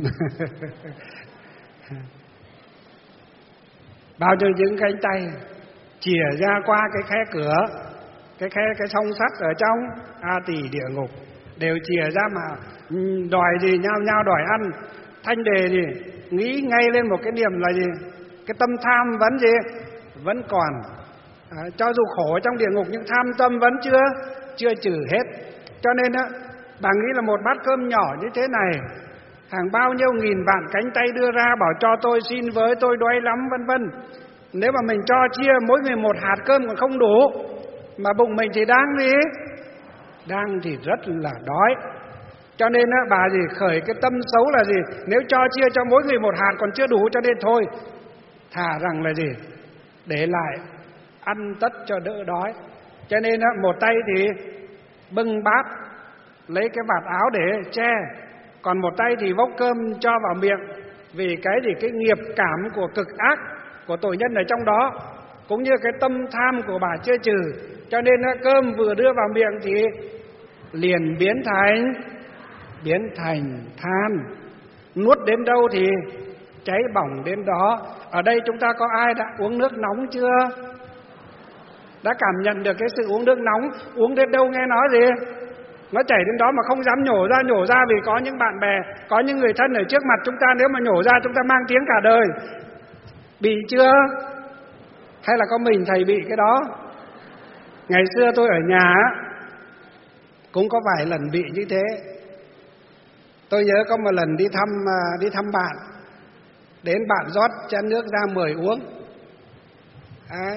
Bao nhiêu những cánh tay chìa ra qua cái khe cửa, cái khe cái song sắt ở trong A Tỳ địa ngục, đều chìa ra mà đòi gì, nhao nhao đòi ăn. Thanh Đề gì nghĩ ngay lên một cái niềm là gì? Cái tâm tham vẫn gì? Vẫn còn. À, cho dù khổ trong địa ngục nhưng tham tâm vẫn chưa chưa trừ hết. Cho nên á, bà nghĩ là một bát cơm nhỏ như thế này, hàng bao nhiêu nghìn vạn cánh tay đưa ra bảo cho tôi, xin với, tôi đói lắm, vân vân. Nếu mà mình cho chia mỗi người một hạt cơm còn không đủ, mà bụng mình thì đang gì? Đang thì rất là đói. Cho nên á, bà gì khởi cái tâm xấu là gì? Nếu cho chia cho mỗi người một hạt còn chưa đủ, cho nên thôi, thà rằng là gì? Để lại ăn tất cho đỡ đói. Cho nên á, một tay thì bưng bát, lấy cái vạt áo để che, còn một tay thì vốc cơm cho vào miệng. Vì cái gì? Cái nghiệp cảm của cực ác của tội nhân ở trong đó, cũng như cái tâm tham của bà chưa trừ. Cho nên á, cơm vừa đưa vào miệng thì liền biến thành biến thành than, nuốt đến đâu thì cháy bỏng đến đó. Ở đây chúng ta có ai đã uống nước nóng chưa? Đã cảm nhận được cái sự uống nước nóng, uống đến đâu nghe nói gì? Nó chảy đến đó mà không dám nhổ ra, nhổ ra vì có những bạn bè, có những người thân ở trước mặt chúng ta, nếu mà nhổ ra chúng ta mang tiếng cả đời. Bị chưa? Hay là có mình thầy bị cái đó? Ngày xưa tôi ở nhà cũng có vài lần bị như thế. Tôi nhớ có một lần đi thăm đi thăm bạn, đến bạn rót chén nước ra mời uống. Đấy.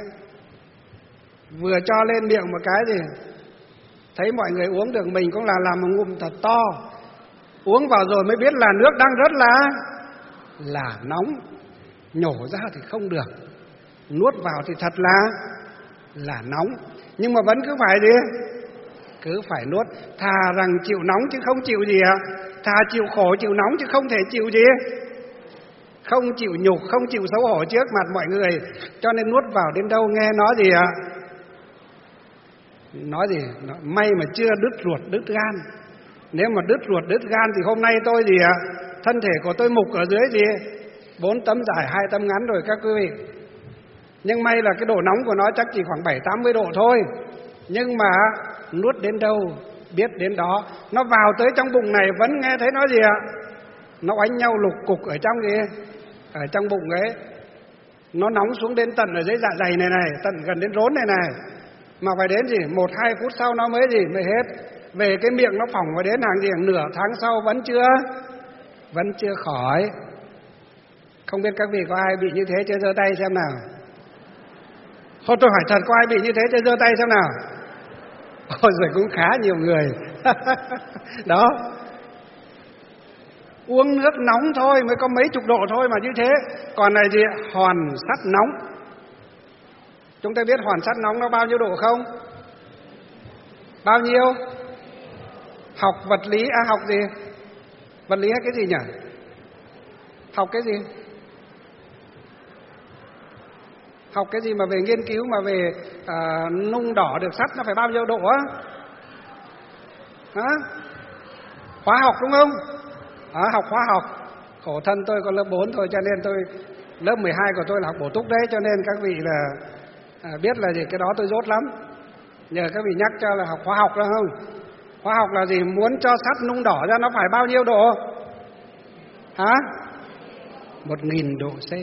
Vừa cho lên miệng một cái gì, thấy mọi người uống được, mình cũng là làm một ngụm thật to. Uống vào rồi mới biết là nước đang rất là là nóng. Nhổ ra thì không được, nuốt vào thì thật là là nóng. Nhưng mà vẫn cứ phải gì? Cứ phải nuốt. Thà rằng chịu nóng chứ không chịu gì ạ? Thà chịu khổ chịu nóng chứ không thể chịu gì? Không chịu nhục, không chịu xấu hổ trước mặt mọi người. Cho nên nuốt vào đến đâu nghe nói gì ạ? Nói gì? May mà chưa đứt ruột đứt gan. Nếu mà đứt ruột đứt gan thì hôm nay tôi gì ạ? Thân thể của tôi mục ở dưới gì? Bốn tấm dài hai tấm ngắn rồi các quý vị. Nhưng may là cái độ nóng của nó chắc chỉ khoảng bảy tám mươi độ thôi. Nhưng mà nuốt đến đâu biết đến đó. Nó vào tới trong bụng này vẫn nghe thấy nó gì ạ? Nó oánh nhau lục cục ở trong gì? Ở trong bụng ấy. Nó nóng xuống đến tận ở dưới dạ dày này này, tận gần đến rốn này này. Mà phải đến gì? Một hai phút sau nó mới gì? Mới hết. Về cái miệng nó phỏng vào đến hàng gì? Nửa tháng sau vẫn chưa Vẫn chưa khỏi. Không biết các vị có ai bị như thế chưa? Giơ tay xem nào. Thôi tôi hỏi thật, có ai bị như thế chưa? Giơ tay xem nào. Ôi rồi cũng khá nhiều người. Đó. Uống nước nóng thôi mới có mấy chục độ thôi mà như thế. Còn này gì? Hòn sắt nóng. Chúng ta biết hòn sắt nóng nó bao nhiêu độ không? Bao nhiêu? Học vật lý, à học gì? Vật lý hay cái gì nhỉ? Học cái gì? Học cái gì mà về nghiên cứu mà về à, nung đỏ được sắt nó phải bao nhiêu độ á? Hả? Hóa học đúng không? À, học hóa học. Khổ thân tôi còn lớp bốn thôi cho nên tôi lớp mười hai của tôi là học bổ túc đấy, cho nên các vị là à, biết là gì cái đó tôi dốt lắm. Nhờ các vị nhắc cho là học hóa học đó không? Hóa học là gì? Muốn cho sắt nung đỏ ra nó phải bao nhiêu độ? Hả? Một nghìn độ C.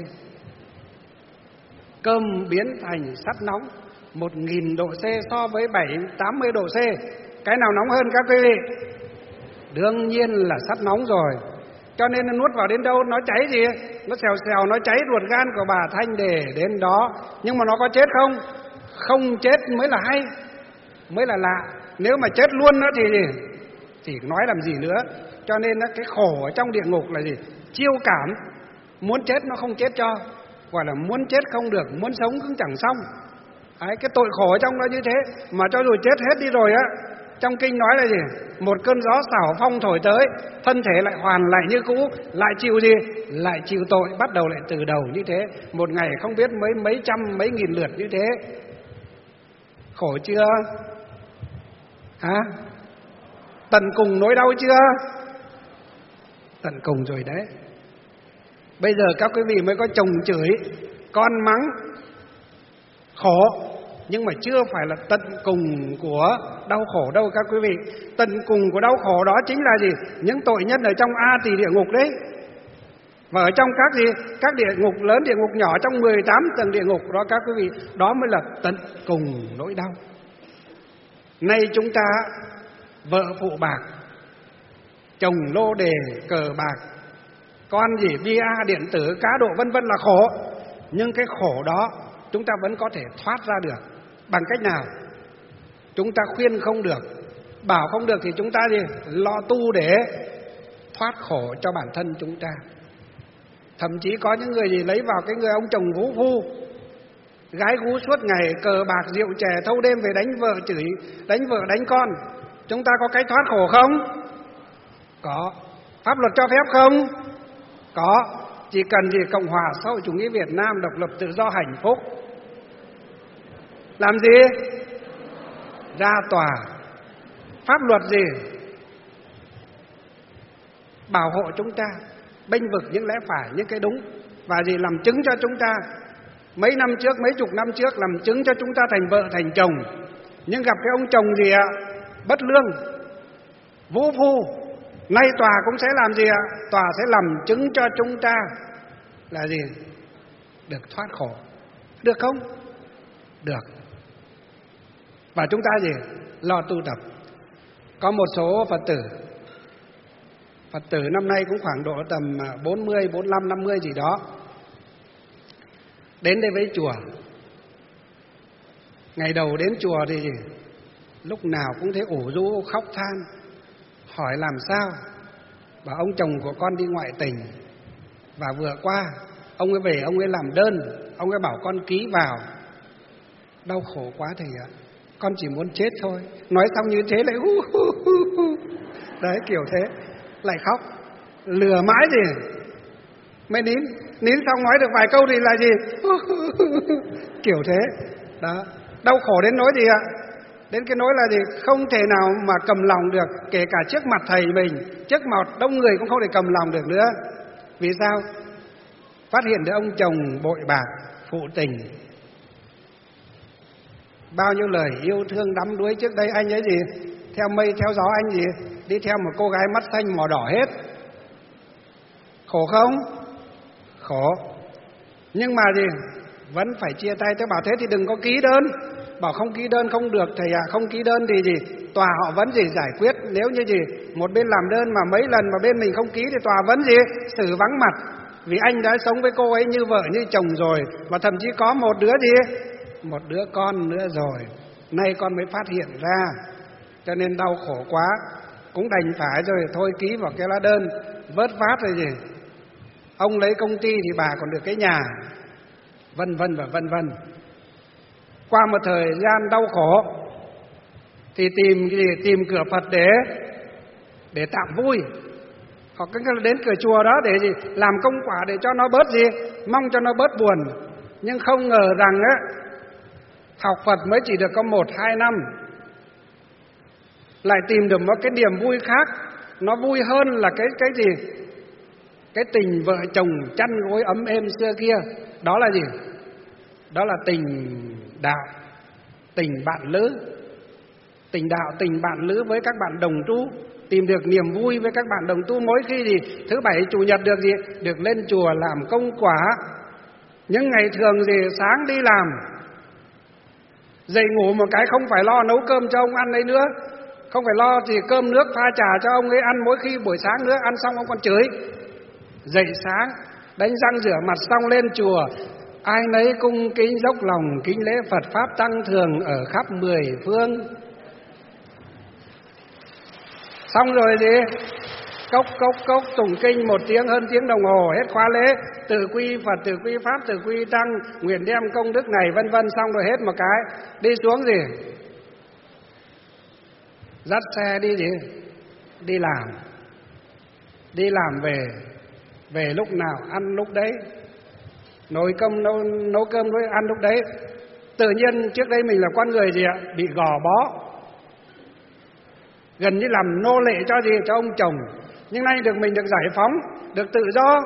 Cơm biến thành sắt nóng một nghìn độ C so với bảy tám mươi độ C. Cái nào nóng hơn các quý vị? Đương nhiên là sắt nóng rồi. Cho nên nó nuốt vào đến đâu nó cháy gì? Nó xèo xèo, nó cháy ruột gan của bà Thanh để đến đó. Nhưng mà nó có chết không? Không chết mới là hay, mới là lạ. Nếu mà chết luôn nữa thì gì? Thì nói làm gì nữa. Cho nên cái khổ ở trong địa ngục là gì? Chiêu cảm. Muốn chết nó không chết cho, gọi là muốn chết không được, muốn sống cũng chẳng xong. Đấy, cái tội khổ ở trong đó như thế. Mà cho dù chết hết đi rồi á, trong kinh nói là gì? Một cơn gió xảo phong thổi tới, thân thể lại hoàn lại như cũ, lại chịu gì? Lại chịu tội, bắt đầu lại từ đầu như thế. Một ngày không biết mấy mấy trăm, mấy nghìn lượt như thế. Khổ chưa? Hả? Tận cùng nỗi đau chưa? Tận cùng rồi đấy. Bây giờ các quý vị mới có chồng chửi, con mắng, khổ, nhưng mà chưa phải là tận cùng của đau khổ đâu các quý vị. Tận cùng của đau khổ đó chính là gì? Những tội nhân ở trong A Tỳ địa ngục đấy. Và ở trong các gì? Các địa ngục lớn, địa ngục nhỏ, trong mười tám tầng địa ngục đó các quý vị, đó mới là tận cùng nỗi đau. Nay chúng ta vợ phụ bạc, chồng lô đề cờ bạc, con gì bia điện tử cá độ vân vân là khổ. Nhưng cái khổ đó chúng ta vẫn có thể thoát ra được. Bằng cách nào? Chúng ta khuyên không được, bảo không được thì chúng ta gì? Lo tu để thoát khổ cho bản thân chúng ta. Thậm chí có những người gì lấy vào cái người ông chồng vũ phu, gái gú suốt ngày, cờ bạc rượu chè, thâu đêm về đánh vợ chửi, đánh vợ đánh con. Chúng ta có cách thoát khổ không? Có. Pháp luật cho phép không? Có. Chỉ cần gì? Cộng hòa xã hội chủ nghĩa Việt Nam độc lập tự do hạnh phúc. Làm gì? Ra tòa. Pháp luật gì? Bảo hộ chúng ta, bênh vực những lẽ phải, những cái đúng. Và gì? Làm chứng cho chúng ta. Mấy năm trước, mấy chục năm trước làm chứng cho chúng ta thành vợ thành chồng. Nhưng gặp cái ông chồng gì ạ? Bất lương, vũ phu, nay tòa cũng sẽ làm gì ạ? Tòa sẽ làm chứng cho chúng ta là gì? Được thoát khổ. Được không? Được. Và chúng ta gì? Lo tu tập. Có một số Phật tử, Phật tử năm nay cũng khoảng độ tầm bốn mươi, bốn mươi lăm, năm mươi gì đó, đến đây với chùa. Ngày đầu đến chùa thì gì? Lúc nào cũng thấy ủ rũ khóc than. Hỏi làm sao? Bảo ông chồng của con đi ngoại tình, và vừa qua ông ấy về, ông ấy làm đơn, ông ấy bảo con ký vào. Đau khổ quá thầy ạ, con chỉ muốn chết thôi. Nói xong như thế lại hu hu hu hu. Đấy, kiểu thế, lại khóc. Lừa mãi gì? Mới nín, nín xong nói được vài câu thì là gì? Kiểu thế. Đó, đau khổ đến nỗi gì ạ? Đến cái nỗi là gì? Không thể nào mà cầm lòng được. Kể cả trước mặt thầy mình, trước mặt đông người cũng không thể cầm lòng được nữa. Vì sao? Phát hiện được ông chồng bội bạc, phụ tình. Bao nhiêu lời yêu thương đắm đuối trước đây anh ấy gì? Theo mây theo gió anh gì? Đi theo một cô gái mắt xanh mỏ đỏ hết. Khổ không? Khổ. Nhưng mà gì? Vẫn phải chia tay. Tôi bảo thế thì đừng có ký đơn. Bảo không ký đơn không được thầy ạ. À, không ký đơn thì gì? Tòa họ vẫn gì giải quyết. Nếu như gì? Một bên làm đơn mà mấy lần mà bên mình không ký thì tòa vẫn gì? Xử vắng mặt. Vì anh đã sống với cô ấy như vợ như chồng rồi. Và thậm chí có một đứa gì? Một đứa con nữa rồi. Nay con mới phát hiện ra. Cho nên đau khổ quá. Cũng đành phải rồi. Thôi ký vào cái lá đơn. Vớt vát rồi gì? Ông lấy công ty thì bà còn được cái nhà. Vân vân và vân vân. Qua một thời gian đau khổ thì tìm cái gì? Tìm cửa Phật để để tạm vui. Hoặc đến cửa chùa đó để gì? Làm công quả để cho nó bớt gì? Mong cho nó bớt buồn. Nhưng không ngờ rằng á, học Phật mới chỉ được có một hai năm, lại tìm được một cái niềm vui khác. Nó vui hơn là cái cái gì? Cái tình vợ chồng chăn gối ấm êm xưa kia, đó là gì? Đó là tình đạo, tình bạn lữ. Tình đạo, tình bạn lữ với các bạn đồng tu, tìm được niềm vui với các bạn đồng tu. Mỗi khi gì thứ bảy chủ nhật được gì? Được lên chùa làm công quả. Những ngày thường gì sáng đi làm, dậy ngủ một cái không phải lo nấu cơm cho ông ăn đấy nữa, không phải lo gì cơm nước pha trà cho ông ấy ăn mỗi khi buổi sáng nữa, ăn xong ông còn chửi. Dậy sáng đánh răng rửa mặt xong lên chùa, ai nấy cung kính dốc lòng kính lễ Phật pháp tăng thường ở khắp mười phương. Xong rồi gì? Cốc cốc cốc tụng kinh một tiếng hơn tiếng đồng hồ, hết khóa lễ, từ quy Phật, từ quy Pháp, từ quy Tăng, nguyện đem công đức này vân vân, xong rồi hết một cái, đi xuống gì? Dắt xe đi gì? Đi làm. Đi làm về, về lúc nào ăn lúc đấy, nồi cơm nấu, nấu cơm với ăn lúc đấy. Tự nhiên trước đây mình là con người gì ạ? Bị gò bó, gần như làm nô lệ cho gì? Cho ông chồng. Nhưng nay được mình được giải phóng, được tự do.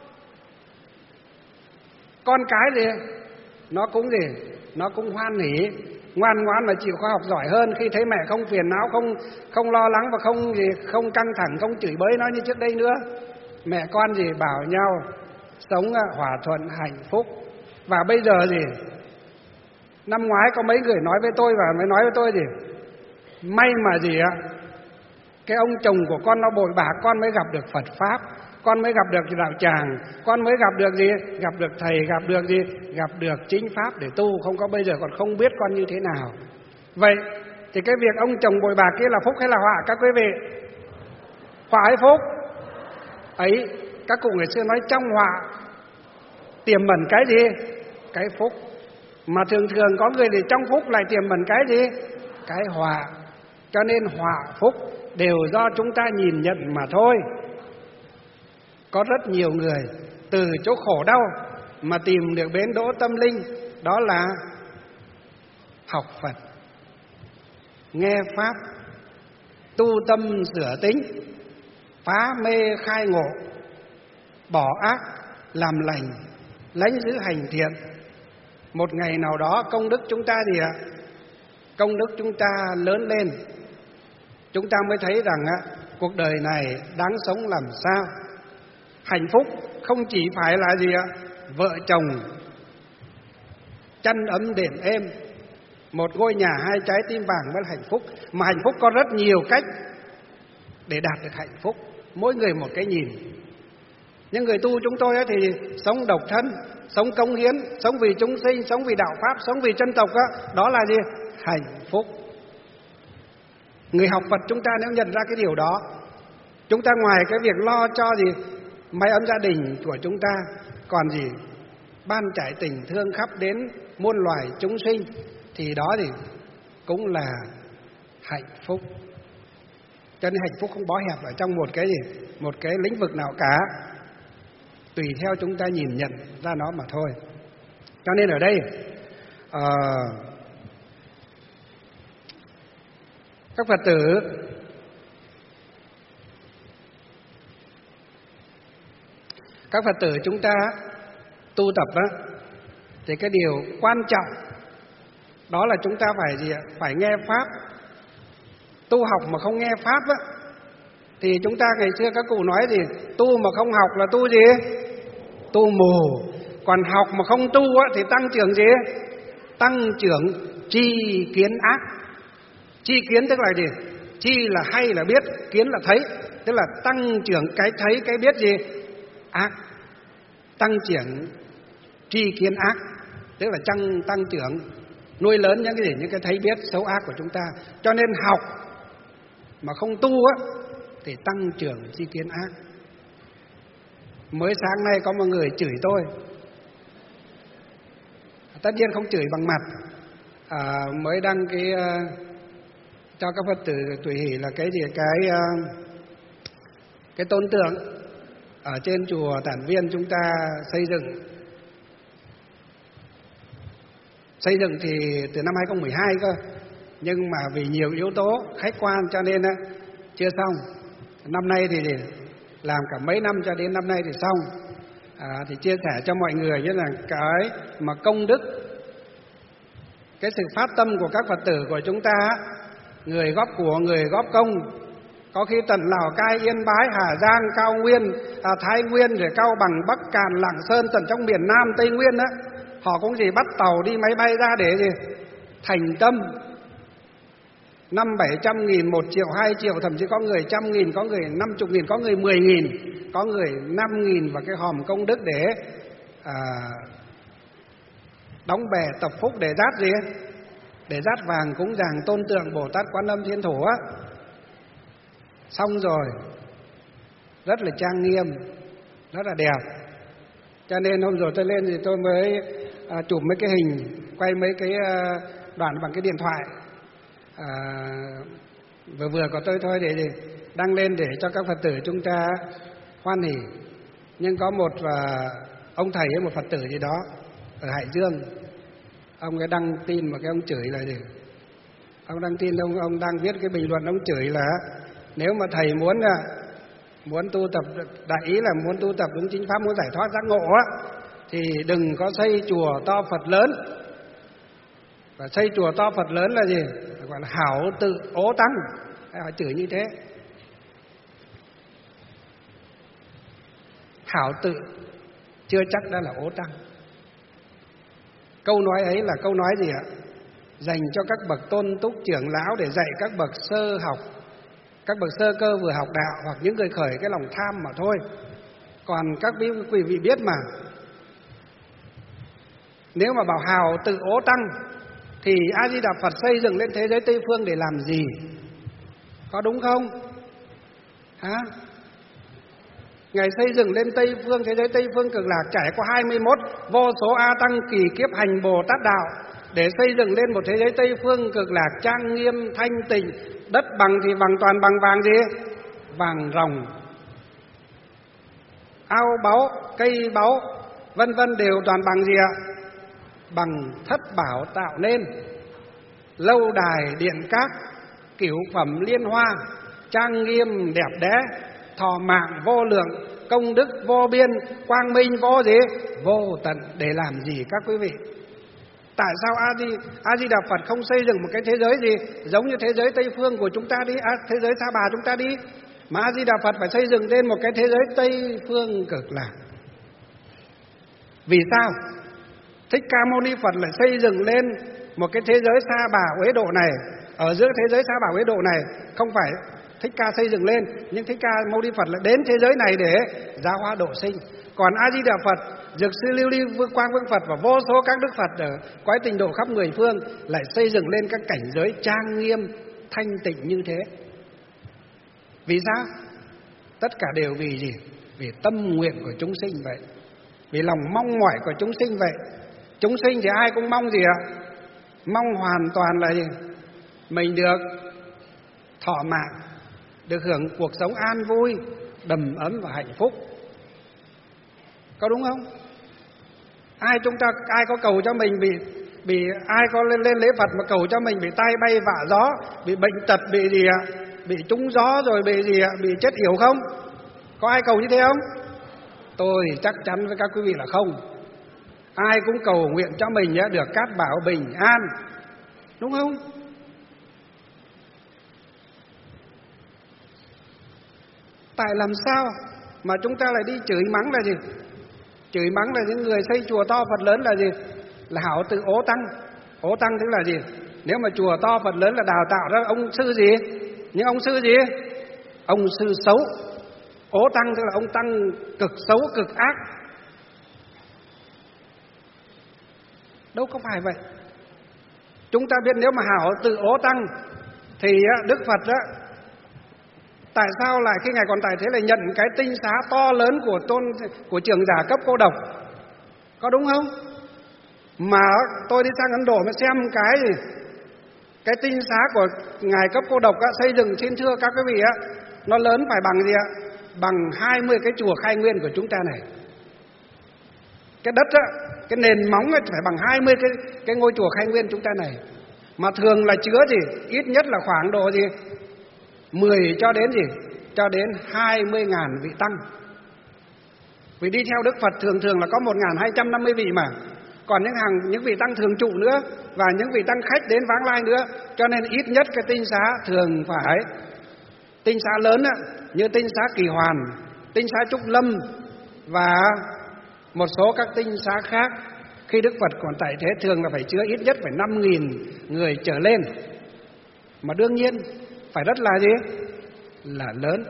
Con cái gì? Nó cũng gì? Nó cũng hoan hỉ, ngoan ngoãn và chịu khoa học giỏi hơn khi thấy mẹ không phiền não, không không lo lắng và không gì, không căng thẳng, không chửi bới nó như trước đây nữa. Mẹ con gì bảo nhau sống hòa thuận hạnh phúc. Và bây giờ gì? Năm ngoái có mấy người nói với tôi và mới nói với tôi gì? May mà gì ạ? Cái ông chồng của con nó bội bạc, con mới gặp được Phật Pháp, con mới gặp được đạo tràng, con mới gặp được gì? Gặp được thầy, gặp được gì? Gặp được chính Pháp để tu, không có bây giờ còn không biết con như thế nào. Vậy thì cái việc ông chồng bội bạc kia là phúc hay là họa các quý vị? Họa hay phúc? Ấy, các cụ ngày xưa nói trong họa tiềm ẩn cái gì? Cái phúc. Mà thường thường có người thì trong phúc lại tiềm ẩn cái gì? Cái họa. Cho nên họa phúc đều do chúng ta nhìn nhận mà thôi. Có rất nhiều người từ chỗ khổ đau mà tìm được bến đỗ tâm linh, đó là học Phật, nghe Pháp, tu tâm sửa tính, phá mê khai ngộ, bỏ ác, làm lành, lánh giữ hành thiện. Một ngày nào đó công đức chúng ta gì ạ? Công đức chúng ta lớn lên, chúng ta mới thấy rằng á, cuộc đời này đáng sống làm sao. Hạnh phúc không chỉ phải là gì ạ? Vợ chồng chăn ấm đệm êm, một ngôi nhà hai trái tim vàng mới là hạnh phúc. Mà hạnh phúc có rất nhiều cách để đạt được hạnh phúc, mỗi người một cái nhìn. Những người tu chúng tôi thì sống độc thân, sống cống hiến, sống vì chúng sinh, sống vì đạo Pháp, sống vì dân tộc đó, đó là gì? Hạnh phúc. Người học Phật chúng ta nếu nhận ra cái điều đó, chúng ta ngoài cái việc lo cho gì mái ấm gia đình của chúng ta, còn gì ban trải tình thương khắp đến muôn loài chúng sinh, thì đó thì cũng là hạnh phúc. Cho nên hạnh phúc không bó hẹp ở trong một cái gì, một cái lĩnh vực nào cả, tùy theo chúng ta nhìn nhận ra nó mà thôi. Cho nên ở đây uh, các Phật tử các Phật tử chúng ta tu tập á, thì cái điều quan trọng đó là chúng ta phải gì ạ? Phải nghe Pháp. Tu học mà không nghe Pháp á, thì chúng ta ngày xưa các cụ nói gì? Tu mà không học là tu gì? Tu mù. Còn học mà không tu á, thì tăng trưởng gì? Tăng trưởng tri kiến ác. Tri kiến tức là gì? Chi là hay là biết, kiến là thấy, tức là tăng trưởng cái thấy cái biết gì? Ác. Tăng trưởng tri kiến ác, tức là tăng tăng trưởng nuôi lớn những cái gì, những cái thấy biết xấu ác của chúng ta. Cho nên học mà không tu á thì tăng trưởng tri kiến ác. Mới sáng nay có một người chửi tôi, tất nhiên không chửi bằng mặt, à, mới đăng cái uh, cho các Phật tử tùy hỷ là cái gì cái uh, cái tôn tượng ở trên chùa Tản Viên chúng ta xây dựng. Xây dựng thì từ năm hai không một hai cơ, nhưng mà vì nhiều yếu tố khách quan cho nên chưa xong. Năm nay thì làm cả mấy năm cho đến năm nay thì xong. À, thì chia sẻ cho mọi người như là cái mà công đức, cái sự phát tâm của các Phật tử của chúng ta, người góp của, người góp công, có khi tận Lào Cai, Yên Bái, Hà Giang, Cao Nguyên, à, Thái Nguyên, rồi Cao Bằng, Bắc Càn, Lạng Sơn, tận trong miền Nam, Tây Nguyên á, họ cũng gì bắt tàu đi máy bay ra để gì thành tâm. Năm bảy trăm nghìn, một triệu, hai triệu, thậm chí có người trăm nghìn, có người năm chục nghìn, có người mười nghìn, có người năm nghìn vào cái hòm công đức để à, đóng bè tập phúc, để rát gì để rát vàng cúng dường tôn tượng Bồ Tát Quan Âm Thiên Thủ á. Xong rồi, rất là trang nghiêm, rất là đẹp. Cho nên hôm rồi tôi lên thì tôi mới à, chụp mấy cái hình, quay mấy cái à, đoạn bằng cái điện thoại. À, vừa vừa của tôi thôi để, để đăng lên để cho các Phật tử chúng ta hoan hỉ. Nhưng có một à, ông thầy một Phật tử gì đó ở Hải Dương, ông ấy đăng tin mà cái ông chửi là gì? Ông đăng tin, ông ông đang viết cái bình luận, ông chửi là nếu mà thầy muốn muốn tu tập, đại ý là muốn tu tập đúng chính pháp, muốn giải thoát giác ngộ á, thì đừng có xây chùa to Phật lớn. Và xây chùa to Phật lớn là gì? Gọi là hảo tự ố tăng. Họ chửi như thế. Hảo tự chưa chắc đã là ố tăng. Câu nói ấy là câu nói gì ạ? Dành cho các bậc tôn túc trưởng lão để dạy các bậc sơ học, các bậc sơ cơ vừa học đạo, hoặc những người khởi cái lòng tham mà thôi. Còn các quý vị biết mà, nếu mà bảo hào tự ố tăng thì A Di Đà Phật xây dựng lên thế giới Tây phương để làm gì? Có đúng không? Hả? Ngài xây dựng lên Tây phương, thế giới Tây phương cực lạc, trải qua hai mươi mốt vô số A tăng kỳ kiếp hành Bồ Tát đạo để xây dựng lên một thế giới Tây phương cực lạc trang nghiêm thanh tịnh. Đất bằng thì bằng toàn bằng vàng gì? Vàng ròng. Ao báu, cây báu, vân vân đều toàn bằng gì ạ? Bằng thất bảo tạo nên. Lâu đài điện các, cửu phẩm liên hoa, trang nghiêm đẹp đẽ, thọ mạng vô lượng, công đức vô biên, quang minh vô gì? Vô tận. Để làm gì các quý vị? Tại sao A Di A Di Đà Phật không xây dựng một cái thế giới gì giống như thế giới Tây phương của chúng ta đi, à, thế giới Sa Bà chúng ta đi, mà A Di Đà Phật phải xây dựng lên một cái thế giới Tây phương cực lạc? Vì sao Thích Ca Mâu Ni Phật lại xây dựng lên một cái thế giới Sa Bà Uế Độ này? Ở giữa thế giới Sa Bà Uế Độ này không phải Thích Ca xây dựng lên, nhưng Thích Ca Mâu Ni Phật lại đến thế giới này để giáo hóa độ sinh. Còn A Di Đà Phật, Dược Sư Lưu Ly Vương Quang Vương Phật và vô số các đức Phật ở cõi Tịnh độ khắp mười phương lại xây dựng lên các cảnh giới trang nghiêm thanh tịnh như thế. Vì sao? Tất cả đều vì gì? Vì tâm nguyện của chúng sinh vậy, vì lòng mong mỏi của chúng sinh vậy. Chúng sinh thì ai cũng mong gì ạ? Mong hoàn toàn là gì? Mình được thọ mạng, được hưởng cuộc sống an vui, đầm ấm và hạnh phúc. Có đúng không? Ai chúng ta ai có cầu cho mình bị bị ai có lên lên lễ Phật mà cầu cho mình bị tai bay vạ gió, bị bệnh tật, bị gì ạ? Bị trúng gió rồi bị gì ạ? Bị chết yểu không? Có ai cầu như thế không? Tôi chắc chắn với các quý vị là không. Ai cũng cầu nguyện cho mình nhé, được cát bảo bình an, đúng không? Tại làm sao mà chúng ta lại đi chửi mắng là gì? Chửi mắng là những người xây chùa to Phật lớn là gì? Là hảo tự ố tăng. Ố tăng tức là gì? Nếu mà chùa to Phật lớn là đào tạo ra ông sư gì? Nhưng ông sư gì? Ông sư xấu. Ố tăng tức là ông tăng cực xấu, cực ác. Đâu có phải vậy. Chúng ta biết nếu mà hảo tự ố tăng thì Đức Phật á, tại sao lại khi Ngài còn tại thế lại nhận cái tinh xá to lớn của tôn của trưởng giả cấp Cô Độc? Có đúng không? Mà tôi đi sang Ấn Độ mới xem cái cái tinh xá của Ngài cấp Cô Độc á, xây dựng, xin thưa các quý vị á, nó lớn phải bằng gì ạ? Bằng hai mươi cái chùa Khai Nguyên của chúng ta này. Cái đất á, cái nền móng ấy phải bằng hai mươi cái cái ngôi chùa Khai Nguyên chúng ta này. Mà thường là chứa gì? Ít nhất là khoảng độ gì? mười cho đến gì? cho đến hai mươi ngàn vị tăng. Vì đi theo Đức Phật thường thường là có một nghìn hai trăm năm mươi vị mà, còn những hàng những vị tăng thường trụ nữa và những vị tăng khách đến vãng lai nữa, cho nên ít nhất cái tinh xá thường phải tinh xá lớn á, như tinh xá Kỳ Hoàn, tinh xá Trúc Lâm và một số các tinh xá khác. Khi Đức Phật còn tại thế thường là phải chứa ít nhất phải năm nghìn người trở lên, mà đương nhiên phải rất là gì? Là lớn.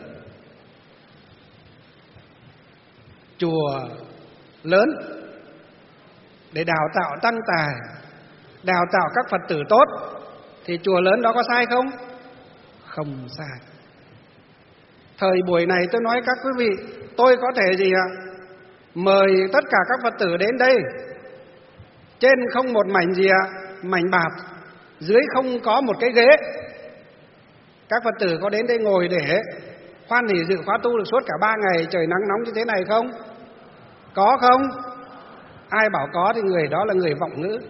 Chùa lớn để đào tạo tăng tài, đào tạo các Phật tử tốt, thì chùa lớn đó có sai không? Không sai. Thời buổi này tôi nói các quý vị, tôi có thể gì ạ? Mời tất cả các Phật tử đến đây. Trên không một mảnh gì ạ? Mảnh bạt, dưới không có một cái ghế. Các Phật tử có đến đây ngồi để hoan hỷ dự khóa tu được suốt cả ba ngày trời nắng nóng như thế này không? Có không? Ai bảo có thì người đó là người vọng ngữ.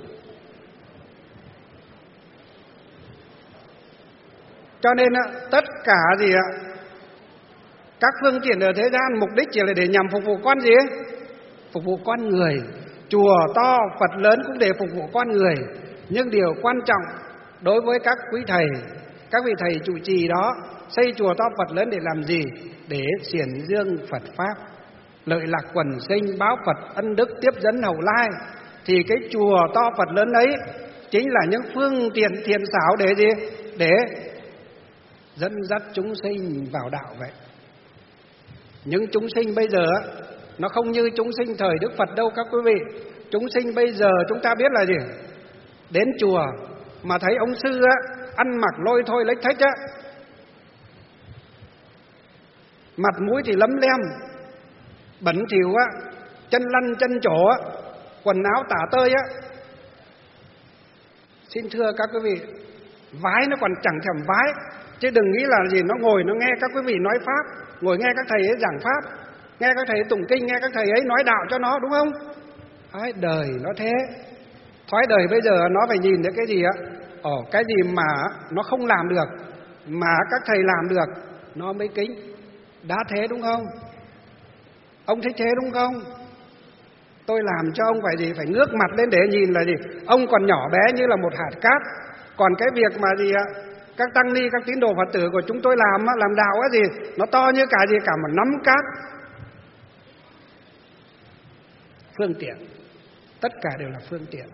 Cho nên tất cả gì ạ? Các phương tiện ở thế gian mục đích chỉ là để nhằm phục vụ con gì? Phục vụ con người. Chùa to, Phật lớn cũng để phục vụ con người. Nhưng điều quan trọng đối với các quý thầy, các vị thầy trụ trì đó, xây chùa to Phật lớn để làm gì? Để xiển dương Phật Pháp, lợi lạc quần sinh, báo Phật ân đức, tiếp dẫn hậu lai. Thì cái chùa to Phật lớn ấy chính là những phương tiện thiện xảo để gì? Để dẫn dắt chúng sinh vào đạo vậy. Những chúng sinh bây giờ nó không như chúng sinh thời Đức Phật đâu các quý vị. Chúng sinh bây giờ chúng ta biết là gì? Đến chùa mà thấy ông sư á, ăn mặc lôi thôi lếch thếch á, mặt mũi thì lấm lem, bẩn thỉu á, chân lăn chân trổ á, quần áo tả tơi á. Xin thưa các quý vị, vái nó còn chẳng thèm vái, chứ đừng nghĩ là gì nó ngồi nó nghe các quý vị nói pháp, ngồi nghe các thầy ấy giảng pháp, nghe các thầy ấy tụng kinh, nghe các thầy ấy nói đạo cho nó, đúng không? Đấy, đời nó thế. Thói đời bây giờ nó phải nhìn thấy cái gì á? Ồ, cái gì mà nó không làm được mà các thầy làm được nó mới kính. Đã thế đúng không? Ông thấy thế đúng không? Tôi làm cho ông phải gì? Phải ngước mặt lên để nhìn là gì? Ông còn nhỏ bé như là một hạt cát. Còn cái việc mà gì ạ? Các tăng ni, các tín đồ Phật tử của chúng tôi làm làm đạo á gì? Nó to như cả gì? Cả một nắm cát. Phương tiện. Tất cả đều là phương tiện.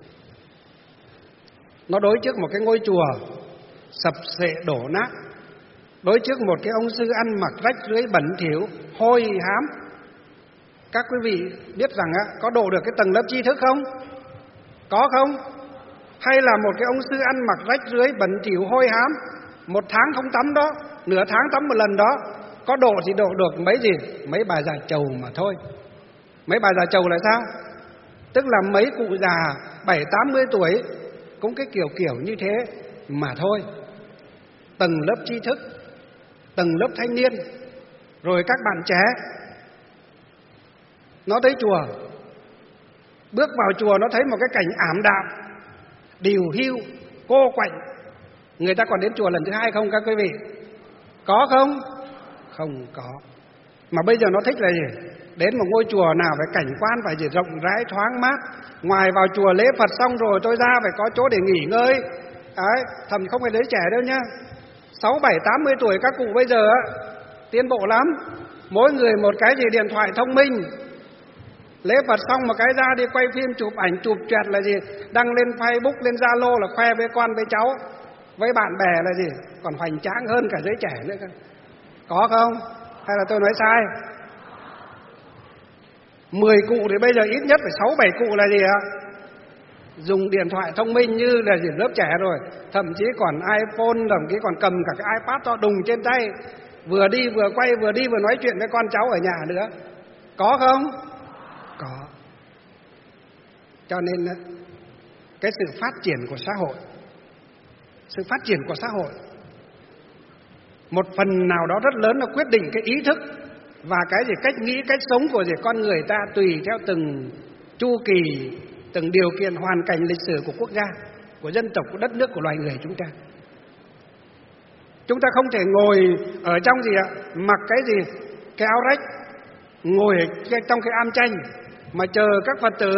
Nó đối trước một cái ngôi chùa sập xệ đổ nát, đối trước một cái ông sư ăn mặc rách rưới bẩn thỉu hôi hám. Các quý vị biết rằng á, có độ được cái tầng lớp tri thức không? Có không? Hay là một cái ông sư ăn mặc rách rưới bẩn thỉu hôi hám, một tháng không tắm đó, nửa tháng tắm một lần đó, có độ thì độ được mấy gì? Mấy bà già trầu mà thôi. Mấy bà già trầu là sao? Tức là mấy cụ già bảy tám mươi tuổi cũng cái kiểu kiểu như thế mà thôi. Tầng lớp tri thức, tầng lớp thanh niên, rồi các bạn trẻ, nó tới chùa, bước vào chùa nó thấy một cái cảnh ảm đạm, điều hưu, cô quạnh. Người ta còn đến chùa lần thứ hai không các quý vị? Có không? Không có. Mà bây giờ nó thích là gì? Đến một ngôi chùa nào phải cảnh quan phải gì rộng rãi thoáng mát. Ngoài vào chùa lễ Phật xong rồi tôi ra phải có chỗ để nghỉ ngơi. Đấy, thầm không phải đứa trẻ đâu nhá. Sáu, bảy, tám mươi tuổi các cụ bây giờ tiến bộ lắm. Mỗi người một cái gì điện thoại thông minh. Lễ Phật xong một cái ra đi quay phim chụp ảnh chụp choẹt là gì? Đăng lên Facebook, lên Zalo là khoe với con với cháu, với bạn bè là gì? Còn hoành tráng hơn cả giới trẻ nữa cơ. Có không? Hay là tôi nói sai? Mười cụ thì bây giờ ít nhất phải sáu bảy cụ là gì ạ? Dùng điện thoại thông minh như là gì lớp trẻ rồi. Thậm chí còn iPhone, thậm chí còn cầm cả cái iPad to đùng trên tay, vừa đi vừa quay, vừa đi vừa nói chuyện với con cháu ở nhà nữa. Có không? Có. Cho nên cái sự phát triển của xã hội, sự phát triển của xã hội một phần nào đó rất lớn là quyết định cái ý thức và cái gì cách nghĩ, cách sống của gì con người ta tùy theo từng chu kỳ, từng điều kiện hoàn cảnh lịch sử của quốc gia, của dân tộc, của đất nước, của loài người chúng ta. Chúng ta không thể ngồi ở trong gì ạ, mặc cái gì, cái áo rách, ngồi trong cái am tranh mà chờ các Phật tử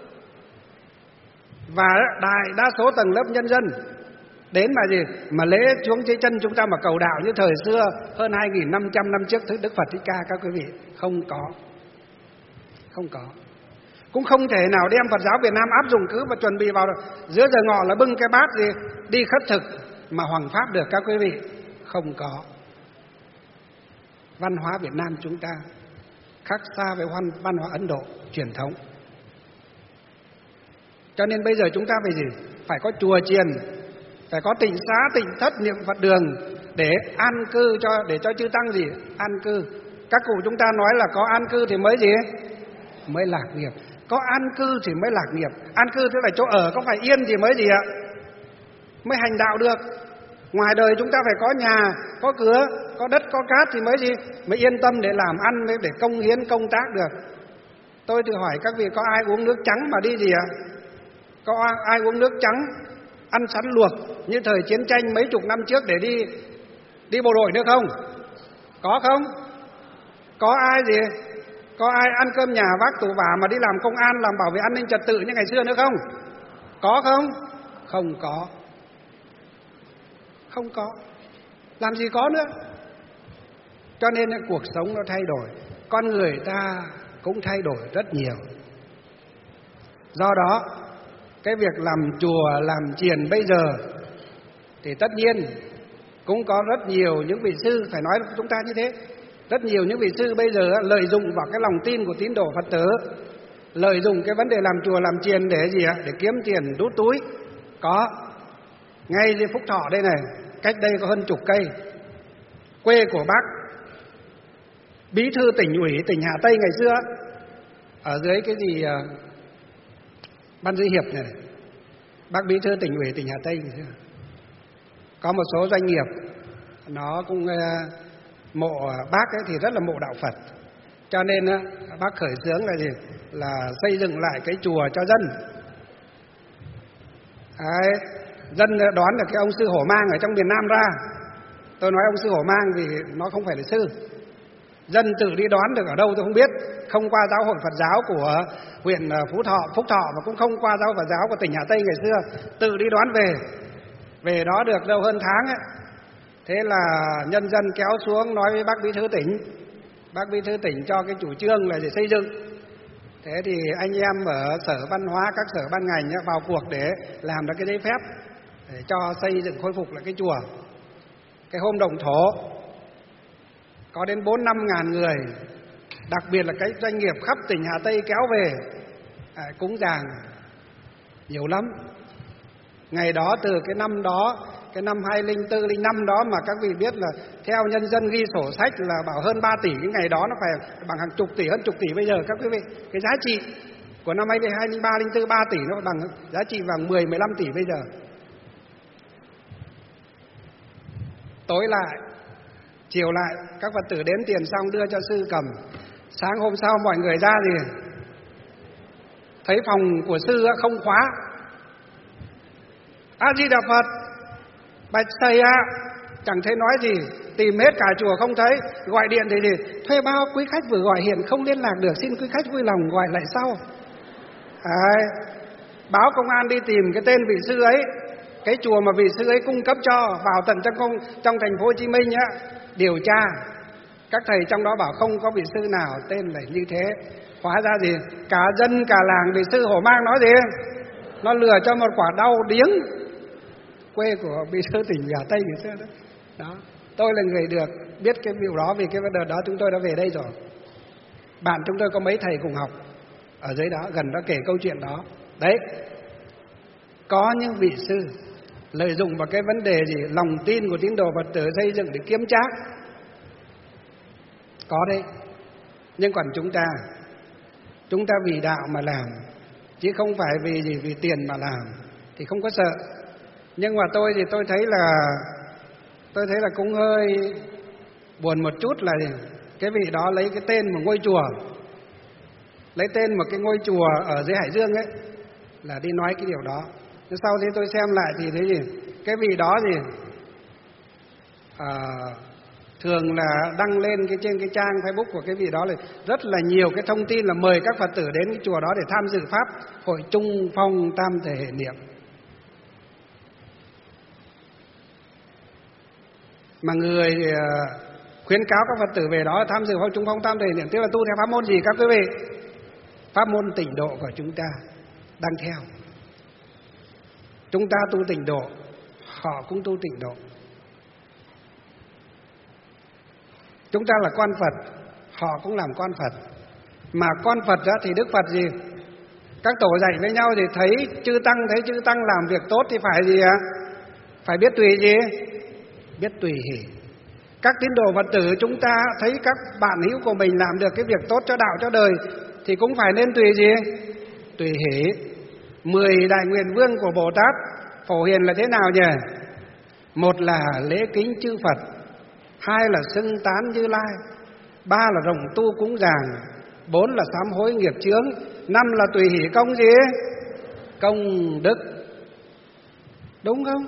và đại đa số tầng lớp nhân dân đến mà gì mà lễ xuống dưới chân chúng ta mà cầu đạo như thời xưa hơn hai nghìn năm trăm năm trước Đức Phật Thích Ca. Các quý vị, không có, không có, cũng không thể nào đem Phật giáo Việt Nam áp dụng cứ và chuẩn bị vào giữa giờ ngọ là bưng cái bát gì đi khất thực mà hoằng pháp được. Các quý vị, không có. Văn hóa Việt Nam chúng ta khác xa với văn, văn hóa Ấn Độ truyền thống. Cho nên bây giờ chúng ta phải gì? Phải có chùa chiền, phải có tịnh xá, tịnh thất, niệm Phật đường để an cư cho, để cho chư tăng gì? An cư. Các cụ chúng ta nói là có an cư thì mới gì? Mới lạc nghiệp. Có an cư thì mới lạc nghiệp. An cư tức là chỗ ở có phải yên thì mới gì ạ? Mới hành đạo được. Ngoài đời chúng ta phải có nhà, có cửa, có đất, có cát thì mới gì? Mới yên tâm để làm ăn, mới để công hiến, công tác được. Tôi thử hỏi các vị, có ai uống nước trắng mà đi gì ạ? Có ai uống nước trắng, ăn sắn luộc như thời chiến tranh mấy chục năm trước để đi đi bộ đội nữa không? Có không? Có ai gì? Có ai ăn cơm nhà vác tủ vả mà đi làm công an, làm bảo vệ an ninh trật tự như ngày xưa nữa không? Có không? Không có. Không có. Làm gì có nữa. Cho nên cuộc sống nó thay đổi, con người ta cũng thay đổi rất nhiều. Do đó cái việc làm chùa, làm chiền bây giờ thì tất nhiên cũng có rất nhiều những vị sư, phải nói chúng ta như thế, rất nhiều những vị sư bây giờ lợi dụng vào cái lòng tin của tín đồ Phật tử, lợi dụng cái vấn đề làm chùa, làm chiền để gì ạ? Để kiếm tiền đút túi. Có. Ngay dưới Phúc Thọ đây này, cách đây có hơn chục cây, quê của bác bí thư tỉnh ủy tỉnh Hà Tây ngày xưa, ở dưới cái gì Ban Duy Hiệp này, bác bí thư tỉnh ủy tỉnh Hà Tây ngày xưa, có một số doanh nghiệp nó cũng uh, mộ bác ấy thì rất là mộ đạo Phật, cho nên uh, bác khởi xướng là gì, là xây dựng lại cái chùa cho dân. Đấy, dân đoán là cái ông sư Hổ Mang ở trong miền Nam ra. Tôi nói ông sư Hổ Mang vì nó không phải là sư. Dân tự đi đoán được ở đâu tôi không biết, không qua giáo hội Phật giáo của huyện Phú Thọ, Phúc Thọ, và cũng không qua giáo Phật giáo của tỉnh Hà Tây ngày xưa, tự đi đoán về. Về đó được đâu hơn tháng ấy. Thế là nhân dân kéo xuống nói với bác bí thư tỉnh. Bác bí thư tỉnh cho cái chủ trương là để xây dựng. Thế thì anh em ở Sở Văn hóa, các sở ban ngành vào cuộc để làm ra cái giấy phép để cho xây dựng khôi phục lại cái chùa. Cái hôm động thổ có đến bốn năm ngàn người, đặc biệt là cái doanh nghiệp khắp tỉnh Hà Tây kéo về à, cúng dường nhiều lắm. Ngày đó, từ cái năm đó, cái năm hai nghìn không trăm lẻ năm đó mà các vị biết là theo nhân dân ghi sổ sách là bảo hơn ba tỷ, cái ngày đó nó phải bằng hàng chục tỷ, hơn chục tỷ bây giờ các quý vị. Cái giá trị của năm hai nghìn không trăm lẻ ba, hai nghìn không trăm lẻ bốn, ba tỷ nó bằng giá trị bằng mười, mười lăm tỷ bây giờ. Tối lại, chiều lại, các Phật tử đếm tiền xong đưa cho sư cầm. Sáng hôm sau mọi người ra thì thấy phòng của sư không khóa. A Di Đà Phật, bạch thầy ạ, chẳng thấy nói gì, tìm hết cả chùa không thấy, gọi điện thì gì, thuê bao quý khách vừa gọi hiện không liên lạc được, xin quý khách vui lòng gọi lại sau. Đấy, báo công an đi tìm cái tên vị sư ấy, cái chùa mà vị sư ấy cung cấp cho, vào tận trong công, trong thành phố Hồ Chí Minh á, điều tra. Các thầy trong đó bảo không có vị sư nào tên là như thế. Hóa ra gì, cả dân cả làng vị sư Hổ Mang nói gì, nó lừa cho một quả đau điếng, quê của vị sư tỉnh Hà Tây ngày xưa đó. Đó, tôi là người được biết cái vụ đó, vì cái vấn đề đó chúng tôi đã về đây rồi. Bạn chúng tôi có mấy thầy cùng học ở dưới đó, gần đó kể câu chuyện đó. Đấy, có những vị sư lợi dụng vào cái vấn đề gì, lòng tin của tín đồ Phật tử xây dựng để kiếm trác. Có đấy. Nhưng còn chúng ta, chúng ta vì đạo mà làm, chứ không phải vì gì, vì tiền mà làm, thì không có sợ. Nhưng mà tôi thì tôi thấy là tôi thấy là cũng hơi buồn một chút là cái vị đó lấy cái tên một ngôi chùa, lấy tên một cái ngôi chùa ở dưới Hải Dương ấy, là đi nói cái điều đó. Nhưng sau khi tôi xem lại thì thấy gì, cái vị đó gì à, thường là đăng lên cái trên cái trang Facebook của cái vị đó là rất là nhiều cái thông tin là mời các Phật tử đến cái chùa đó để tham dự pháp hội chung phong tam thể hệ niệm. Mà người uh, khuyến cáo các Phật tử về đó tham dự hội chung phong tam thể hệ niệm tức là tu theo pháp môn gì các quý vị? Pháp môn tịnh độ của chúng ta đang theo. Chúng ta tu tịnh độ, họ cũng tu tịnh độ. Chúng ta là con Phật, họ cũng làm con Phật. Mà con Phật đó thì Đức Phật gì? Các tổ dạy với nhau thì thấy chư tăng, thấy chư tăng làm việc tốt thì phải gì ạ? Phải biết tùy gì? Biết tùy hỷ. Các tín đồ Phật tử chúng ta thấy các bạn hữu của mình làm được cái việc tốt cho đạo cho đời thì cũng phải nên tùy gì? Tùy hỷ. Mười đại nguyện vương của Bồ Tát phổ hiền là thế nào nhỉ? Một là lễ kính chư Phật, hai là xưng tán Như Lai, ba là rộng tu cúng dường, bốn là sám hối nghiệp chướng, năm là tùy hỷ công gì? Công đức. Đúng không?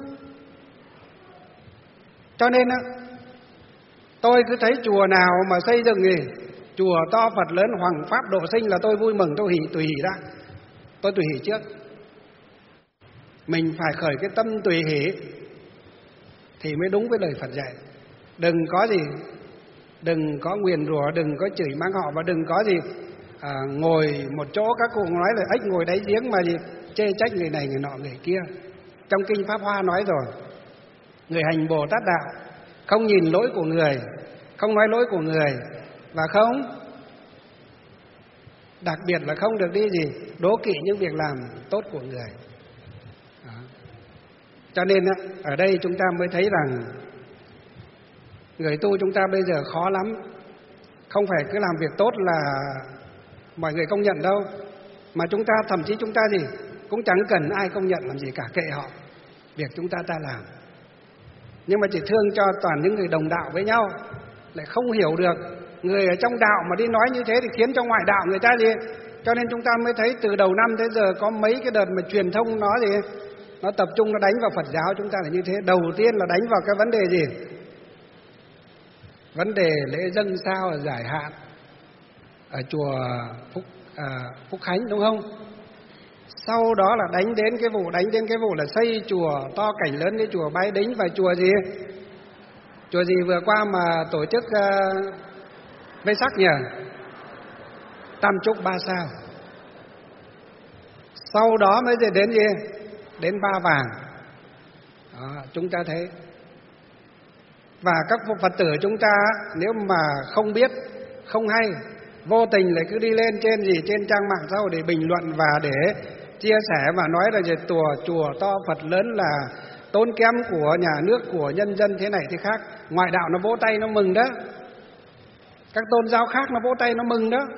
Cho nên tôi cứ thấy chùa nào mà xây dựng gì chùa to Phật lớn hoằng pháp độ sinh là tôi vui mừng, tôi hỷ, tùy hỷ đã. Tôi tùy hỷ trước. Mình phải khởi cái tâm tùy hỷ thì mới đúng với lời Phật dạy. Đừng có gì, đừng có nguyền rủa, đừng có chửi mắng họ, và đừng có gì à, ngồi một chỗ. Các cụ nói là ếch ngồi đáy giếng mà gì chê trách người này người nọ người kia. Trong kinh Pháp Hoa nói rồi, người hành Bồ Tát đạo không nhìn lỗi của người, không nói lỗi của người, và không đặc biệt là không được đi gì đố kỵ những việc làm tốt của người. Đó. Cho nên ở đây chúng ta mới thấy rằng người tu chúng ta bây giờ khó lắm. Không phải cứ làm việc tốt là mọi người công nhận đâu, mà chúng ta thậm chí chúng ta gì cũng chẳng cần ai công nhận làm gì cả, kệ họ, việc chúng ta ta làm. Nhưng mà chỉ thương cho toàn những người đồng đạo với nhau lại không hiểu được. Người ở trong đạo mà đi nói như thế thì khiến cho ngoại đạo người ta gì. Cho nên chúng ta mới thấy từ đầu năm tới giờ có mấy cái đợt mà truyền thông nó gì nó tập trung nó đánh vào Phật giáo chúng ta là như thế. Đầu tiên là đánh vào cái vấn đề gì? Vấn đề lễ dâng sao giải hạn ở chùa Phúc, à, Phúc Khánh, đúng không? Sau đó là đánh đến cái vụ đánh đến cái vụ là xây chùa to cảnh lớn, cái chùa Bái Đính, và chùa gì? Chùa gì vừa qua mà tổ chức uh, Vê Sắc nhỉ? Tam Trúc Ba Sao. Sau đó mới đến gì? Đến Ba Vàng. Đó, chúng ta thấy. Và các Phật tử chúng ta nếu mà không biết, không hay, vô tình lại cứ đi lên trên gì trên trang mạng xã hội để bình luận và để chia sẻ và nói là chùa chùa to Phật lớn là tốn kém của nhà nước, của nhân dân thế này thế khác. Ngoại đạo nó vỗ tay nó mừng đó, các tôn giáo khác nó vỗ tay nó mừng đó.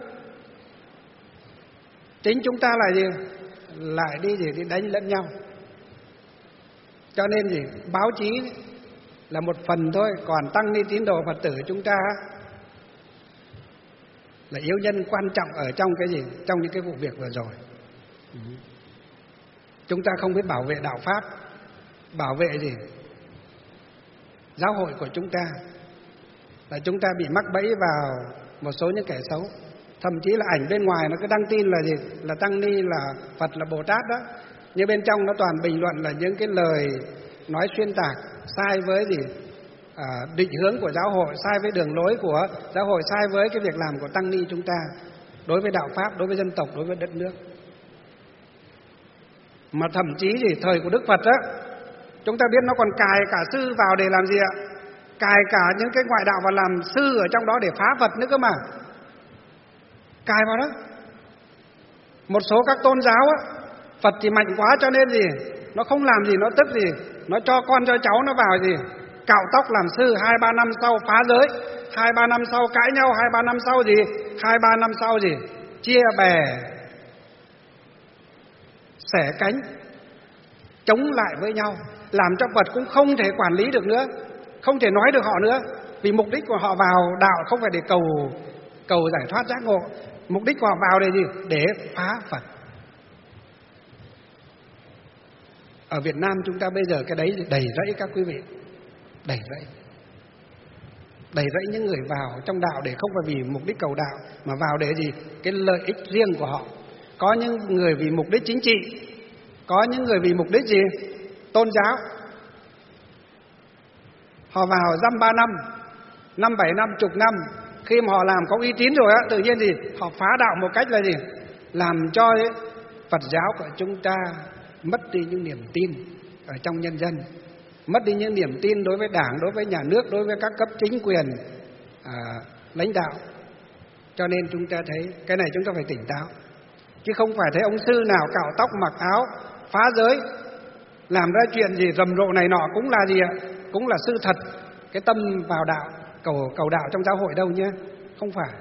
Chính chúng ta là gì? Lại đi gì đi đánh lẫn nhau. Cho nên gì báo chí là một phần thôi, còn tăng ni tín đồ Phật tử chúng ta là yếu nhân quan trọng ở trong cái gì? Trong những cái vụ việc vừa rồi. Chúng ta không biết bảo vệ đạo pháp, bảo vệ gì? Giáo hội của chúng ta, là chúng ta bị mắc bẫy vào một số những kẻ xấu. Thậm chí là ảnh bên ngoài nó cứ đăng tin là gì? Là tăng ni, là Phật, là Bồ Tát đó. Nhưng bên trong nó toàn bình luận là những cái lời nói xuyên tạc, sai với gì? À, định hướng của giáo hội, sai với đường lối của giáo hội, sai với cái việc làm của tăng ni chúng ta đối với đạo pháp, đối với dân tộc, đối với đất nước. Mà thậm chí gì thời của Đức Phật á, chúng ta biết nó còn cài cả sư vào để làm gì ạ? Cài cả những cái ngoại đạo vào làm sư ở trong đó để phá Phật nữa cơ mà. Cài vào đó. Một số các tôn giáo á, Phật thì mạnh quá cho nên gì? Nó không làm gì, nó tức gì? Nó cho con cho cháu nó vào gì? Cạo tóc làm sư, hai ba năm sau phá giới, hai ba năm sau cãi nhau, hai ba năm sau gì? Hai ba năm sau gì? Chia bè, xẻ cánh, chống lại với nhau, làm cho Phật cũng không thể quản lý được nữa, không thể nói được họ nữa. Vì mục đích của họ vào đạo không phải để cầu cầu giải thoát giác ngộ, mục đích của họ vào để gì? Để phá Phật. Ở Việt Nam chúng ta bây giờ cái đấy đầy rẫy các quý vị, đầy rẫy. đẩy rẫy những người vào trong đạo để không phải vì mục đích cầu đạo, mà vào để gì? Cái lợi ích riêng của họ. Có những người vì mục đích chính trị, có những người vì mục đích gì? Tôn giáo. Họ vào dăm ba năm, năm bảy năm, chục năm, khi mà họ làm có uy tín rồi á, tự nhiên gì? Họ phá đạo một cách là gì? Làm cho ấy, Phật giáo của chúng ta mất đi những niềm tin ở trong nhân dân, mất đi những niềm tin đối với Đảng, đối với nhà nước, đối với các cấp chính quyền à, lãnh đạo. Cho nên chúng ta thấy cái này chúng ta phải tỉnh táo, chứ không phải thấy ông sư nào cạo tóc mặc áo phá giới làm ra chuyện gì rầm rộ này nọ cũng là gì ạ? Cũng là sự thật, cái tâm vào đạo, cầu cầu đạo trong giáo hội đâu nhé, không phải.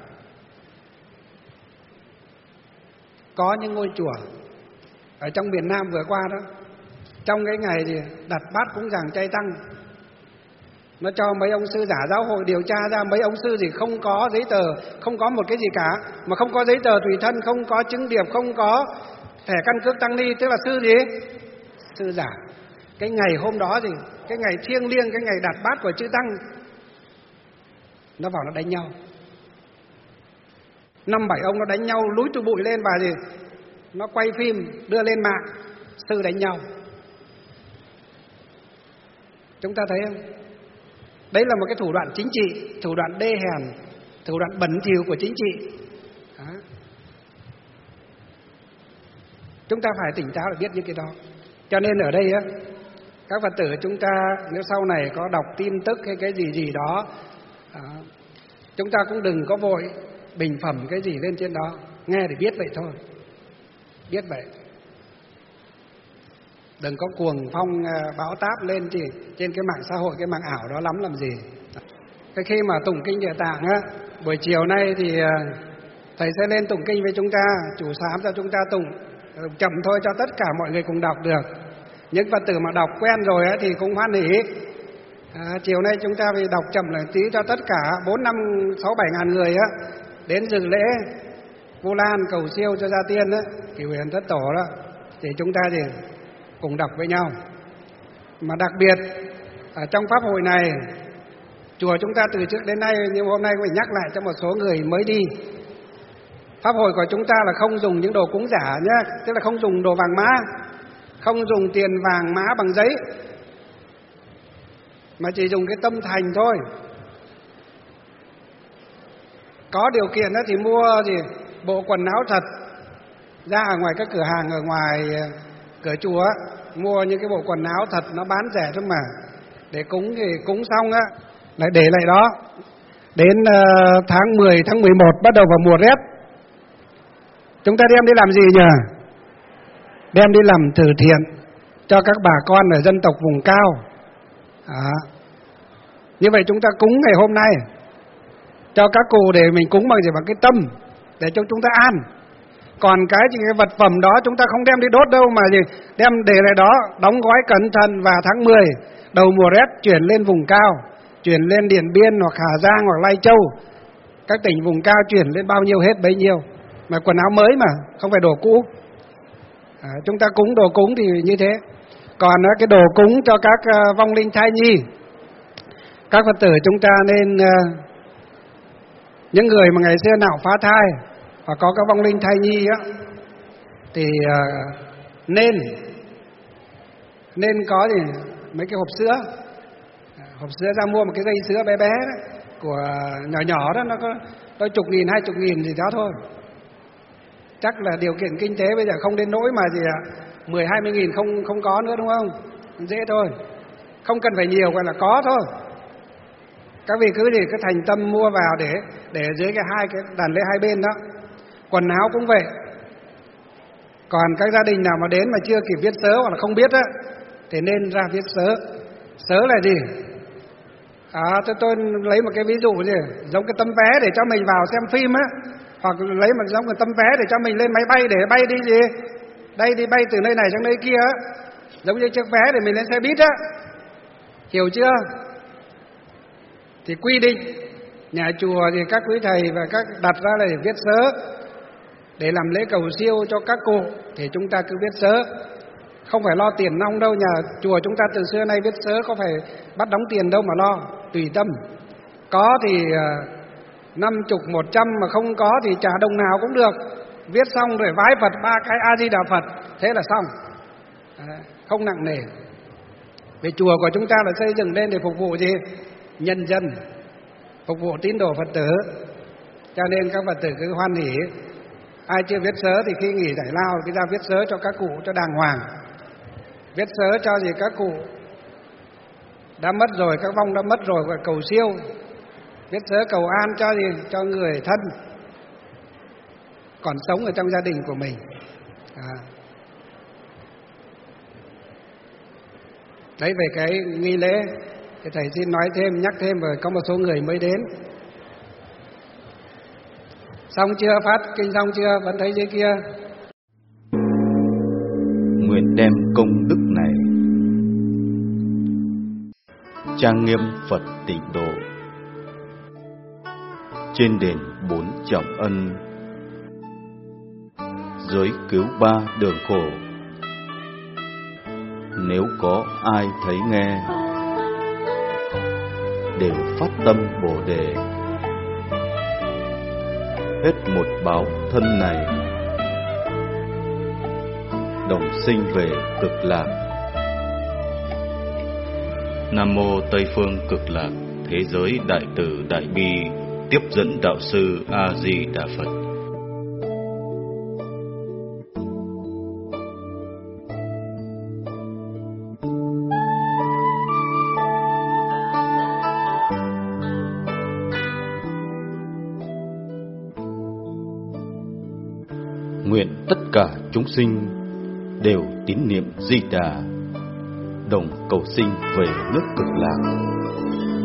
Có những ngôi chùa ở trong miền Nam vừa qua đó, trong cái ngày thì đặt bát cúng dường chay tăng, nó cho mấy ông sư giả giáo hội điều tra ra mấy ông sư gì không có giấy tờ, không có một cái gì cả, mà không có giấy tờ tùy thân, không có chứng điệp, không có thẻ căn cước tăng ni, tức là sư gì? Sư giả. Cái ngày hôm đó thì cái ngày thiêng liêng, cái ngày đặt bát của chư tăng, nó vào nó đánh nhau. Năm bảy ông nó đánh nhau lúi tụi bụi lên và gì? Nó quay phim đưa lên mạng, sư đánh nhau. Chúng ta thấy không? Đấy là một cái thủ đoạn chính trị, thủ đoạn đê hèn, thủ đoạn bẩn thỉu của chính trị. Đó. Chúng ta phải tỉnh táo để biết những cái đó. Cho nên ở đây á, các Phật tử chúng ta nếu sau này có đọc tin tức hay cái gì gì đó, đó, chúng ta cũng đừng có vội bình phẩm cái gì lên trên đó, nghe để biết vậy thôi, biết vậy. Đừng có cuồng phong bão táp lên thì trên cái mạng xã hội, cái mạng ảo đó lắm làm gì. Cái khi mà tụng kinh Địa Tạng á, buổi chiều nay thì thầy sẽ lên tụng kinh với chúng ta, chủ sám cho chúng ta tụng chậm thôi cho tất cả mọi người cùng đọc được. Những Phật tử mà đọc quen rồi á thì cũng hoan hỉ. À, chiều nay chúng ta phải đọc chậm lại tí cho tất cả bốn năm sáu bảy ngàn người á đến dự lễ Vu Lan cầu siêu cho gia tiên á, Cửu Huyền Thất Tổ đó, thì chúng ta thì cùng đọc với nhau. Mà đặc biệt ở trong pháp hội này, chùa chúng ta từ trước đến nay, nhưng hôm nay phải nhắc lại cho một số người mới đi, pháp hội của chúng ta là không dùng những đồ cúng giả nhé, tức là không dùng đồ vàng mã, không dùng tiền vàng mã bằng giấy, mà chỉ dùng cái tâm thành thôi. Có điều kiện đó thì mua gì bộ quần áo thật, ra ở ngoài các cửa hàng ở ngoài cửa chùa mua những cái bộ quần áo thật nó bán rẻ thôi mà, để cúng thì cúng xong á lại để lại đó. Đến uh, tháng mười, tháng mười một bắt đầu vào mùa rét, chúng ta đem đi làm gì nhỉ? Đem đi làm từ thiện cho các bà con ở dân tộc vùng cao. À, như vậy chúng ta cúng ngày hôm nay cho các cụ để mình cúng bằng gì? Bằng cái tâm, để cho chúng ta an. Còn cái gì cái vật phẩm đó chúng ta không đem đi đốt đâu, mà gì đem để lại đó, đóng gói cẩn thận, và tháng mười đầu mùa rét chuyển lên vùng cao, chuyển lên Điện Biên hoặc Hà Giang hoặc Lai Châu, các tỉnh vùng cao chuyển lên bao nhiêu hết bấy nhiêu. Mà quần áo mới mà, không phải đồ cũ. À, chúng ta cúng đồ cúng thì như thế. Còn cái đồ cúng cho các uh, vong linh thai nhi, các Phật tử chúng ta nên uh, những người mà ngày xưa nào phá thai hoặc có các vong linh thai nhi á, thì uh, nên nên có gì mấy cái hộp sữa, hộp sữa ra mua một cái dây sữa bé bé đó, của nhỏ nhỏ đó, nó có đôi chục nghìn, hai chục nghìn gì đó thôi. Chắc là điều kiện kinh tế bây giờ không đến nỗi mà gì ạ, mười hai mươi nghìn không không có nữa đúng không? Dễ thôi, không cần phải nhiều, gọi là có thôi. Các vị cứ gì cứ thành tâm mua vào để để dưới cái hai cái đàn lễ hai bên đó. Quần áo cũng vậy. Còn các gia đình nào mà đến mà chưa kịp viết sớ hoặc là không biết á, thì nên ra viết sớ. Sớ là gì? À, tôi, tôi lấy một cái ví dụ gì, giống cái tấm vé để cho mình vào xem phim á, hoặc lấy một giống cái tấm vé để cho mình lên máy bay để bay đi gì, đây đi bay từ nơi này sang nơi kia á, giống như chiếc vé để mình lên xe buýt á, hiểu chưa? Thì quy định nhà chùa thì các quý thầy và các đặt ra là để viết sớ để làm lễ cầu siêu cho các cụ, thì chúng ta cứ viết sớ, không phải lo tiền nong đâu. Nhà chùa chúng ta từ xưa nay viết sớ có phải bắt đóng tiền đâu mà lo, tùy tâm. có thì năm chục một trăm, mà không có thì trả đồng nào cũng được. Viết xong rồi vái Phật ba cái A Di Đà Phật, thế là xong, không nặng nề. Vì chùa của chúng ta là xây dựng lên để phục vụ gì? Nhân dân, phục vụ tín đồ Phật tử. Cho nên các Phật tử cứ hoan hỉ. Ai chưa viết sớ thì khi nghỉ giải lao thì ra viết sớ cho các cụ cho đàng hoàng. Viết sớ cho gì các cụ đã mất rồi, các vong đã mất rồi, gọi cầu siêu. Viết sớ cầu an cho gì? Cho người thân còn sống ở trong gia đình của mình. À. Đấy, về cái nghi lễ thì thầy xin nói thêm, nhắc thêm, rồi có một số người mới đến. Xong chưa? Phát kinh xong chưa? Vẫn thấy dưới kia. Nguyện đem công đức này trang nghiêm Phật Tịnh Độ, trên đền bốn trọng ân, dưới cứu ba đường khổ. Nếu có ai thấy nghe, đều phát tâm Bồ Đề, hết một báo thân này, đồng sinh về Cực Lạc. Nam mô Tây phương Cực Lạc Thế giới Đại Từ Đại Bi Tiếp dẫn Đạo sư A Di Đà Phật. Nguyện tất cả chúng sinh đều tín niệm Di Đà, đồng cầu sinh về nước Cực Lạc.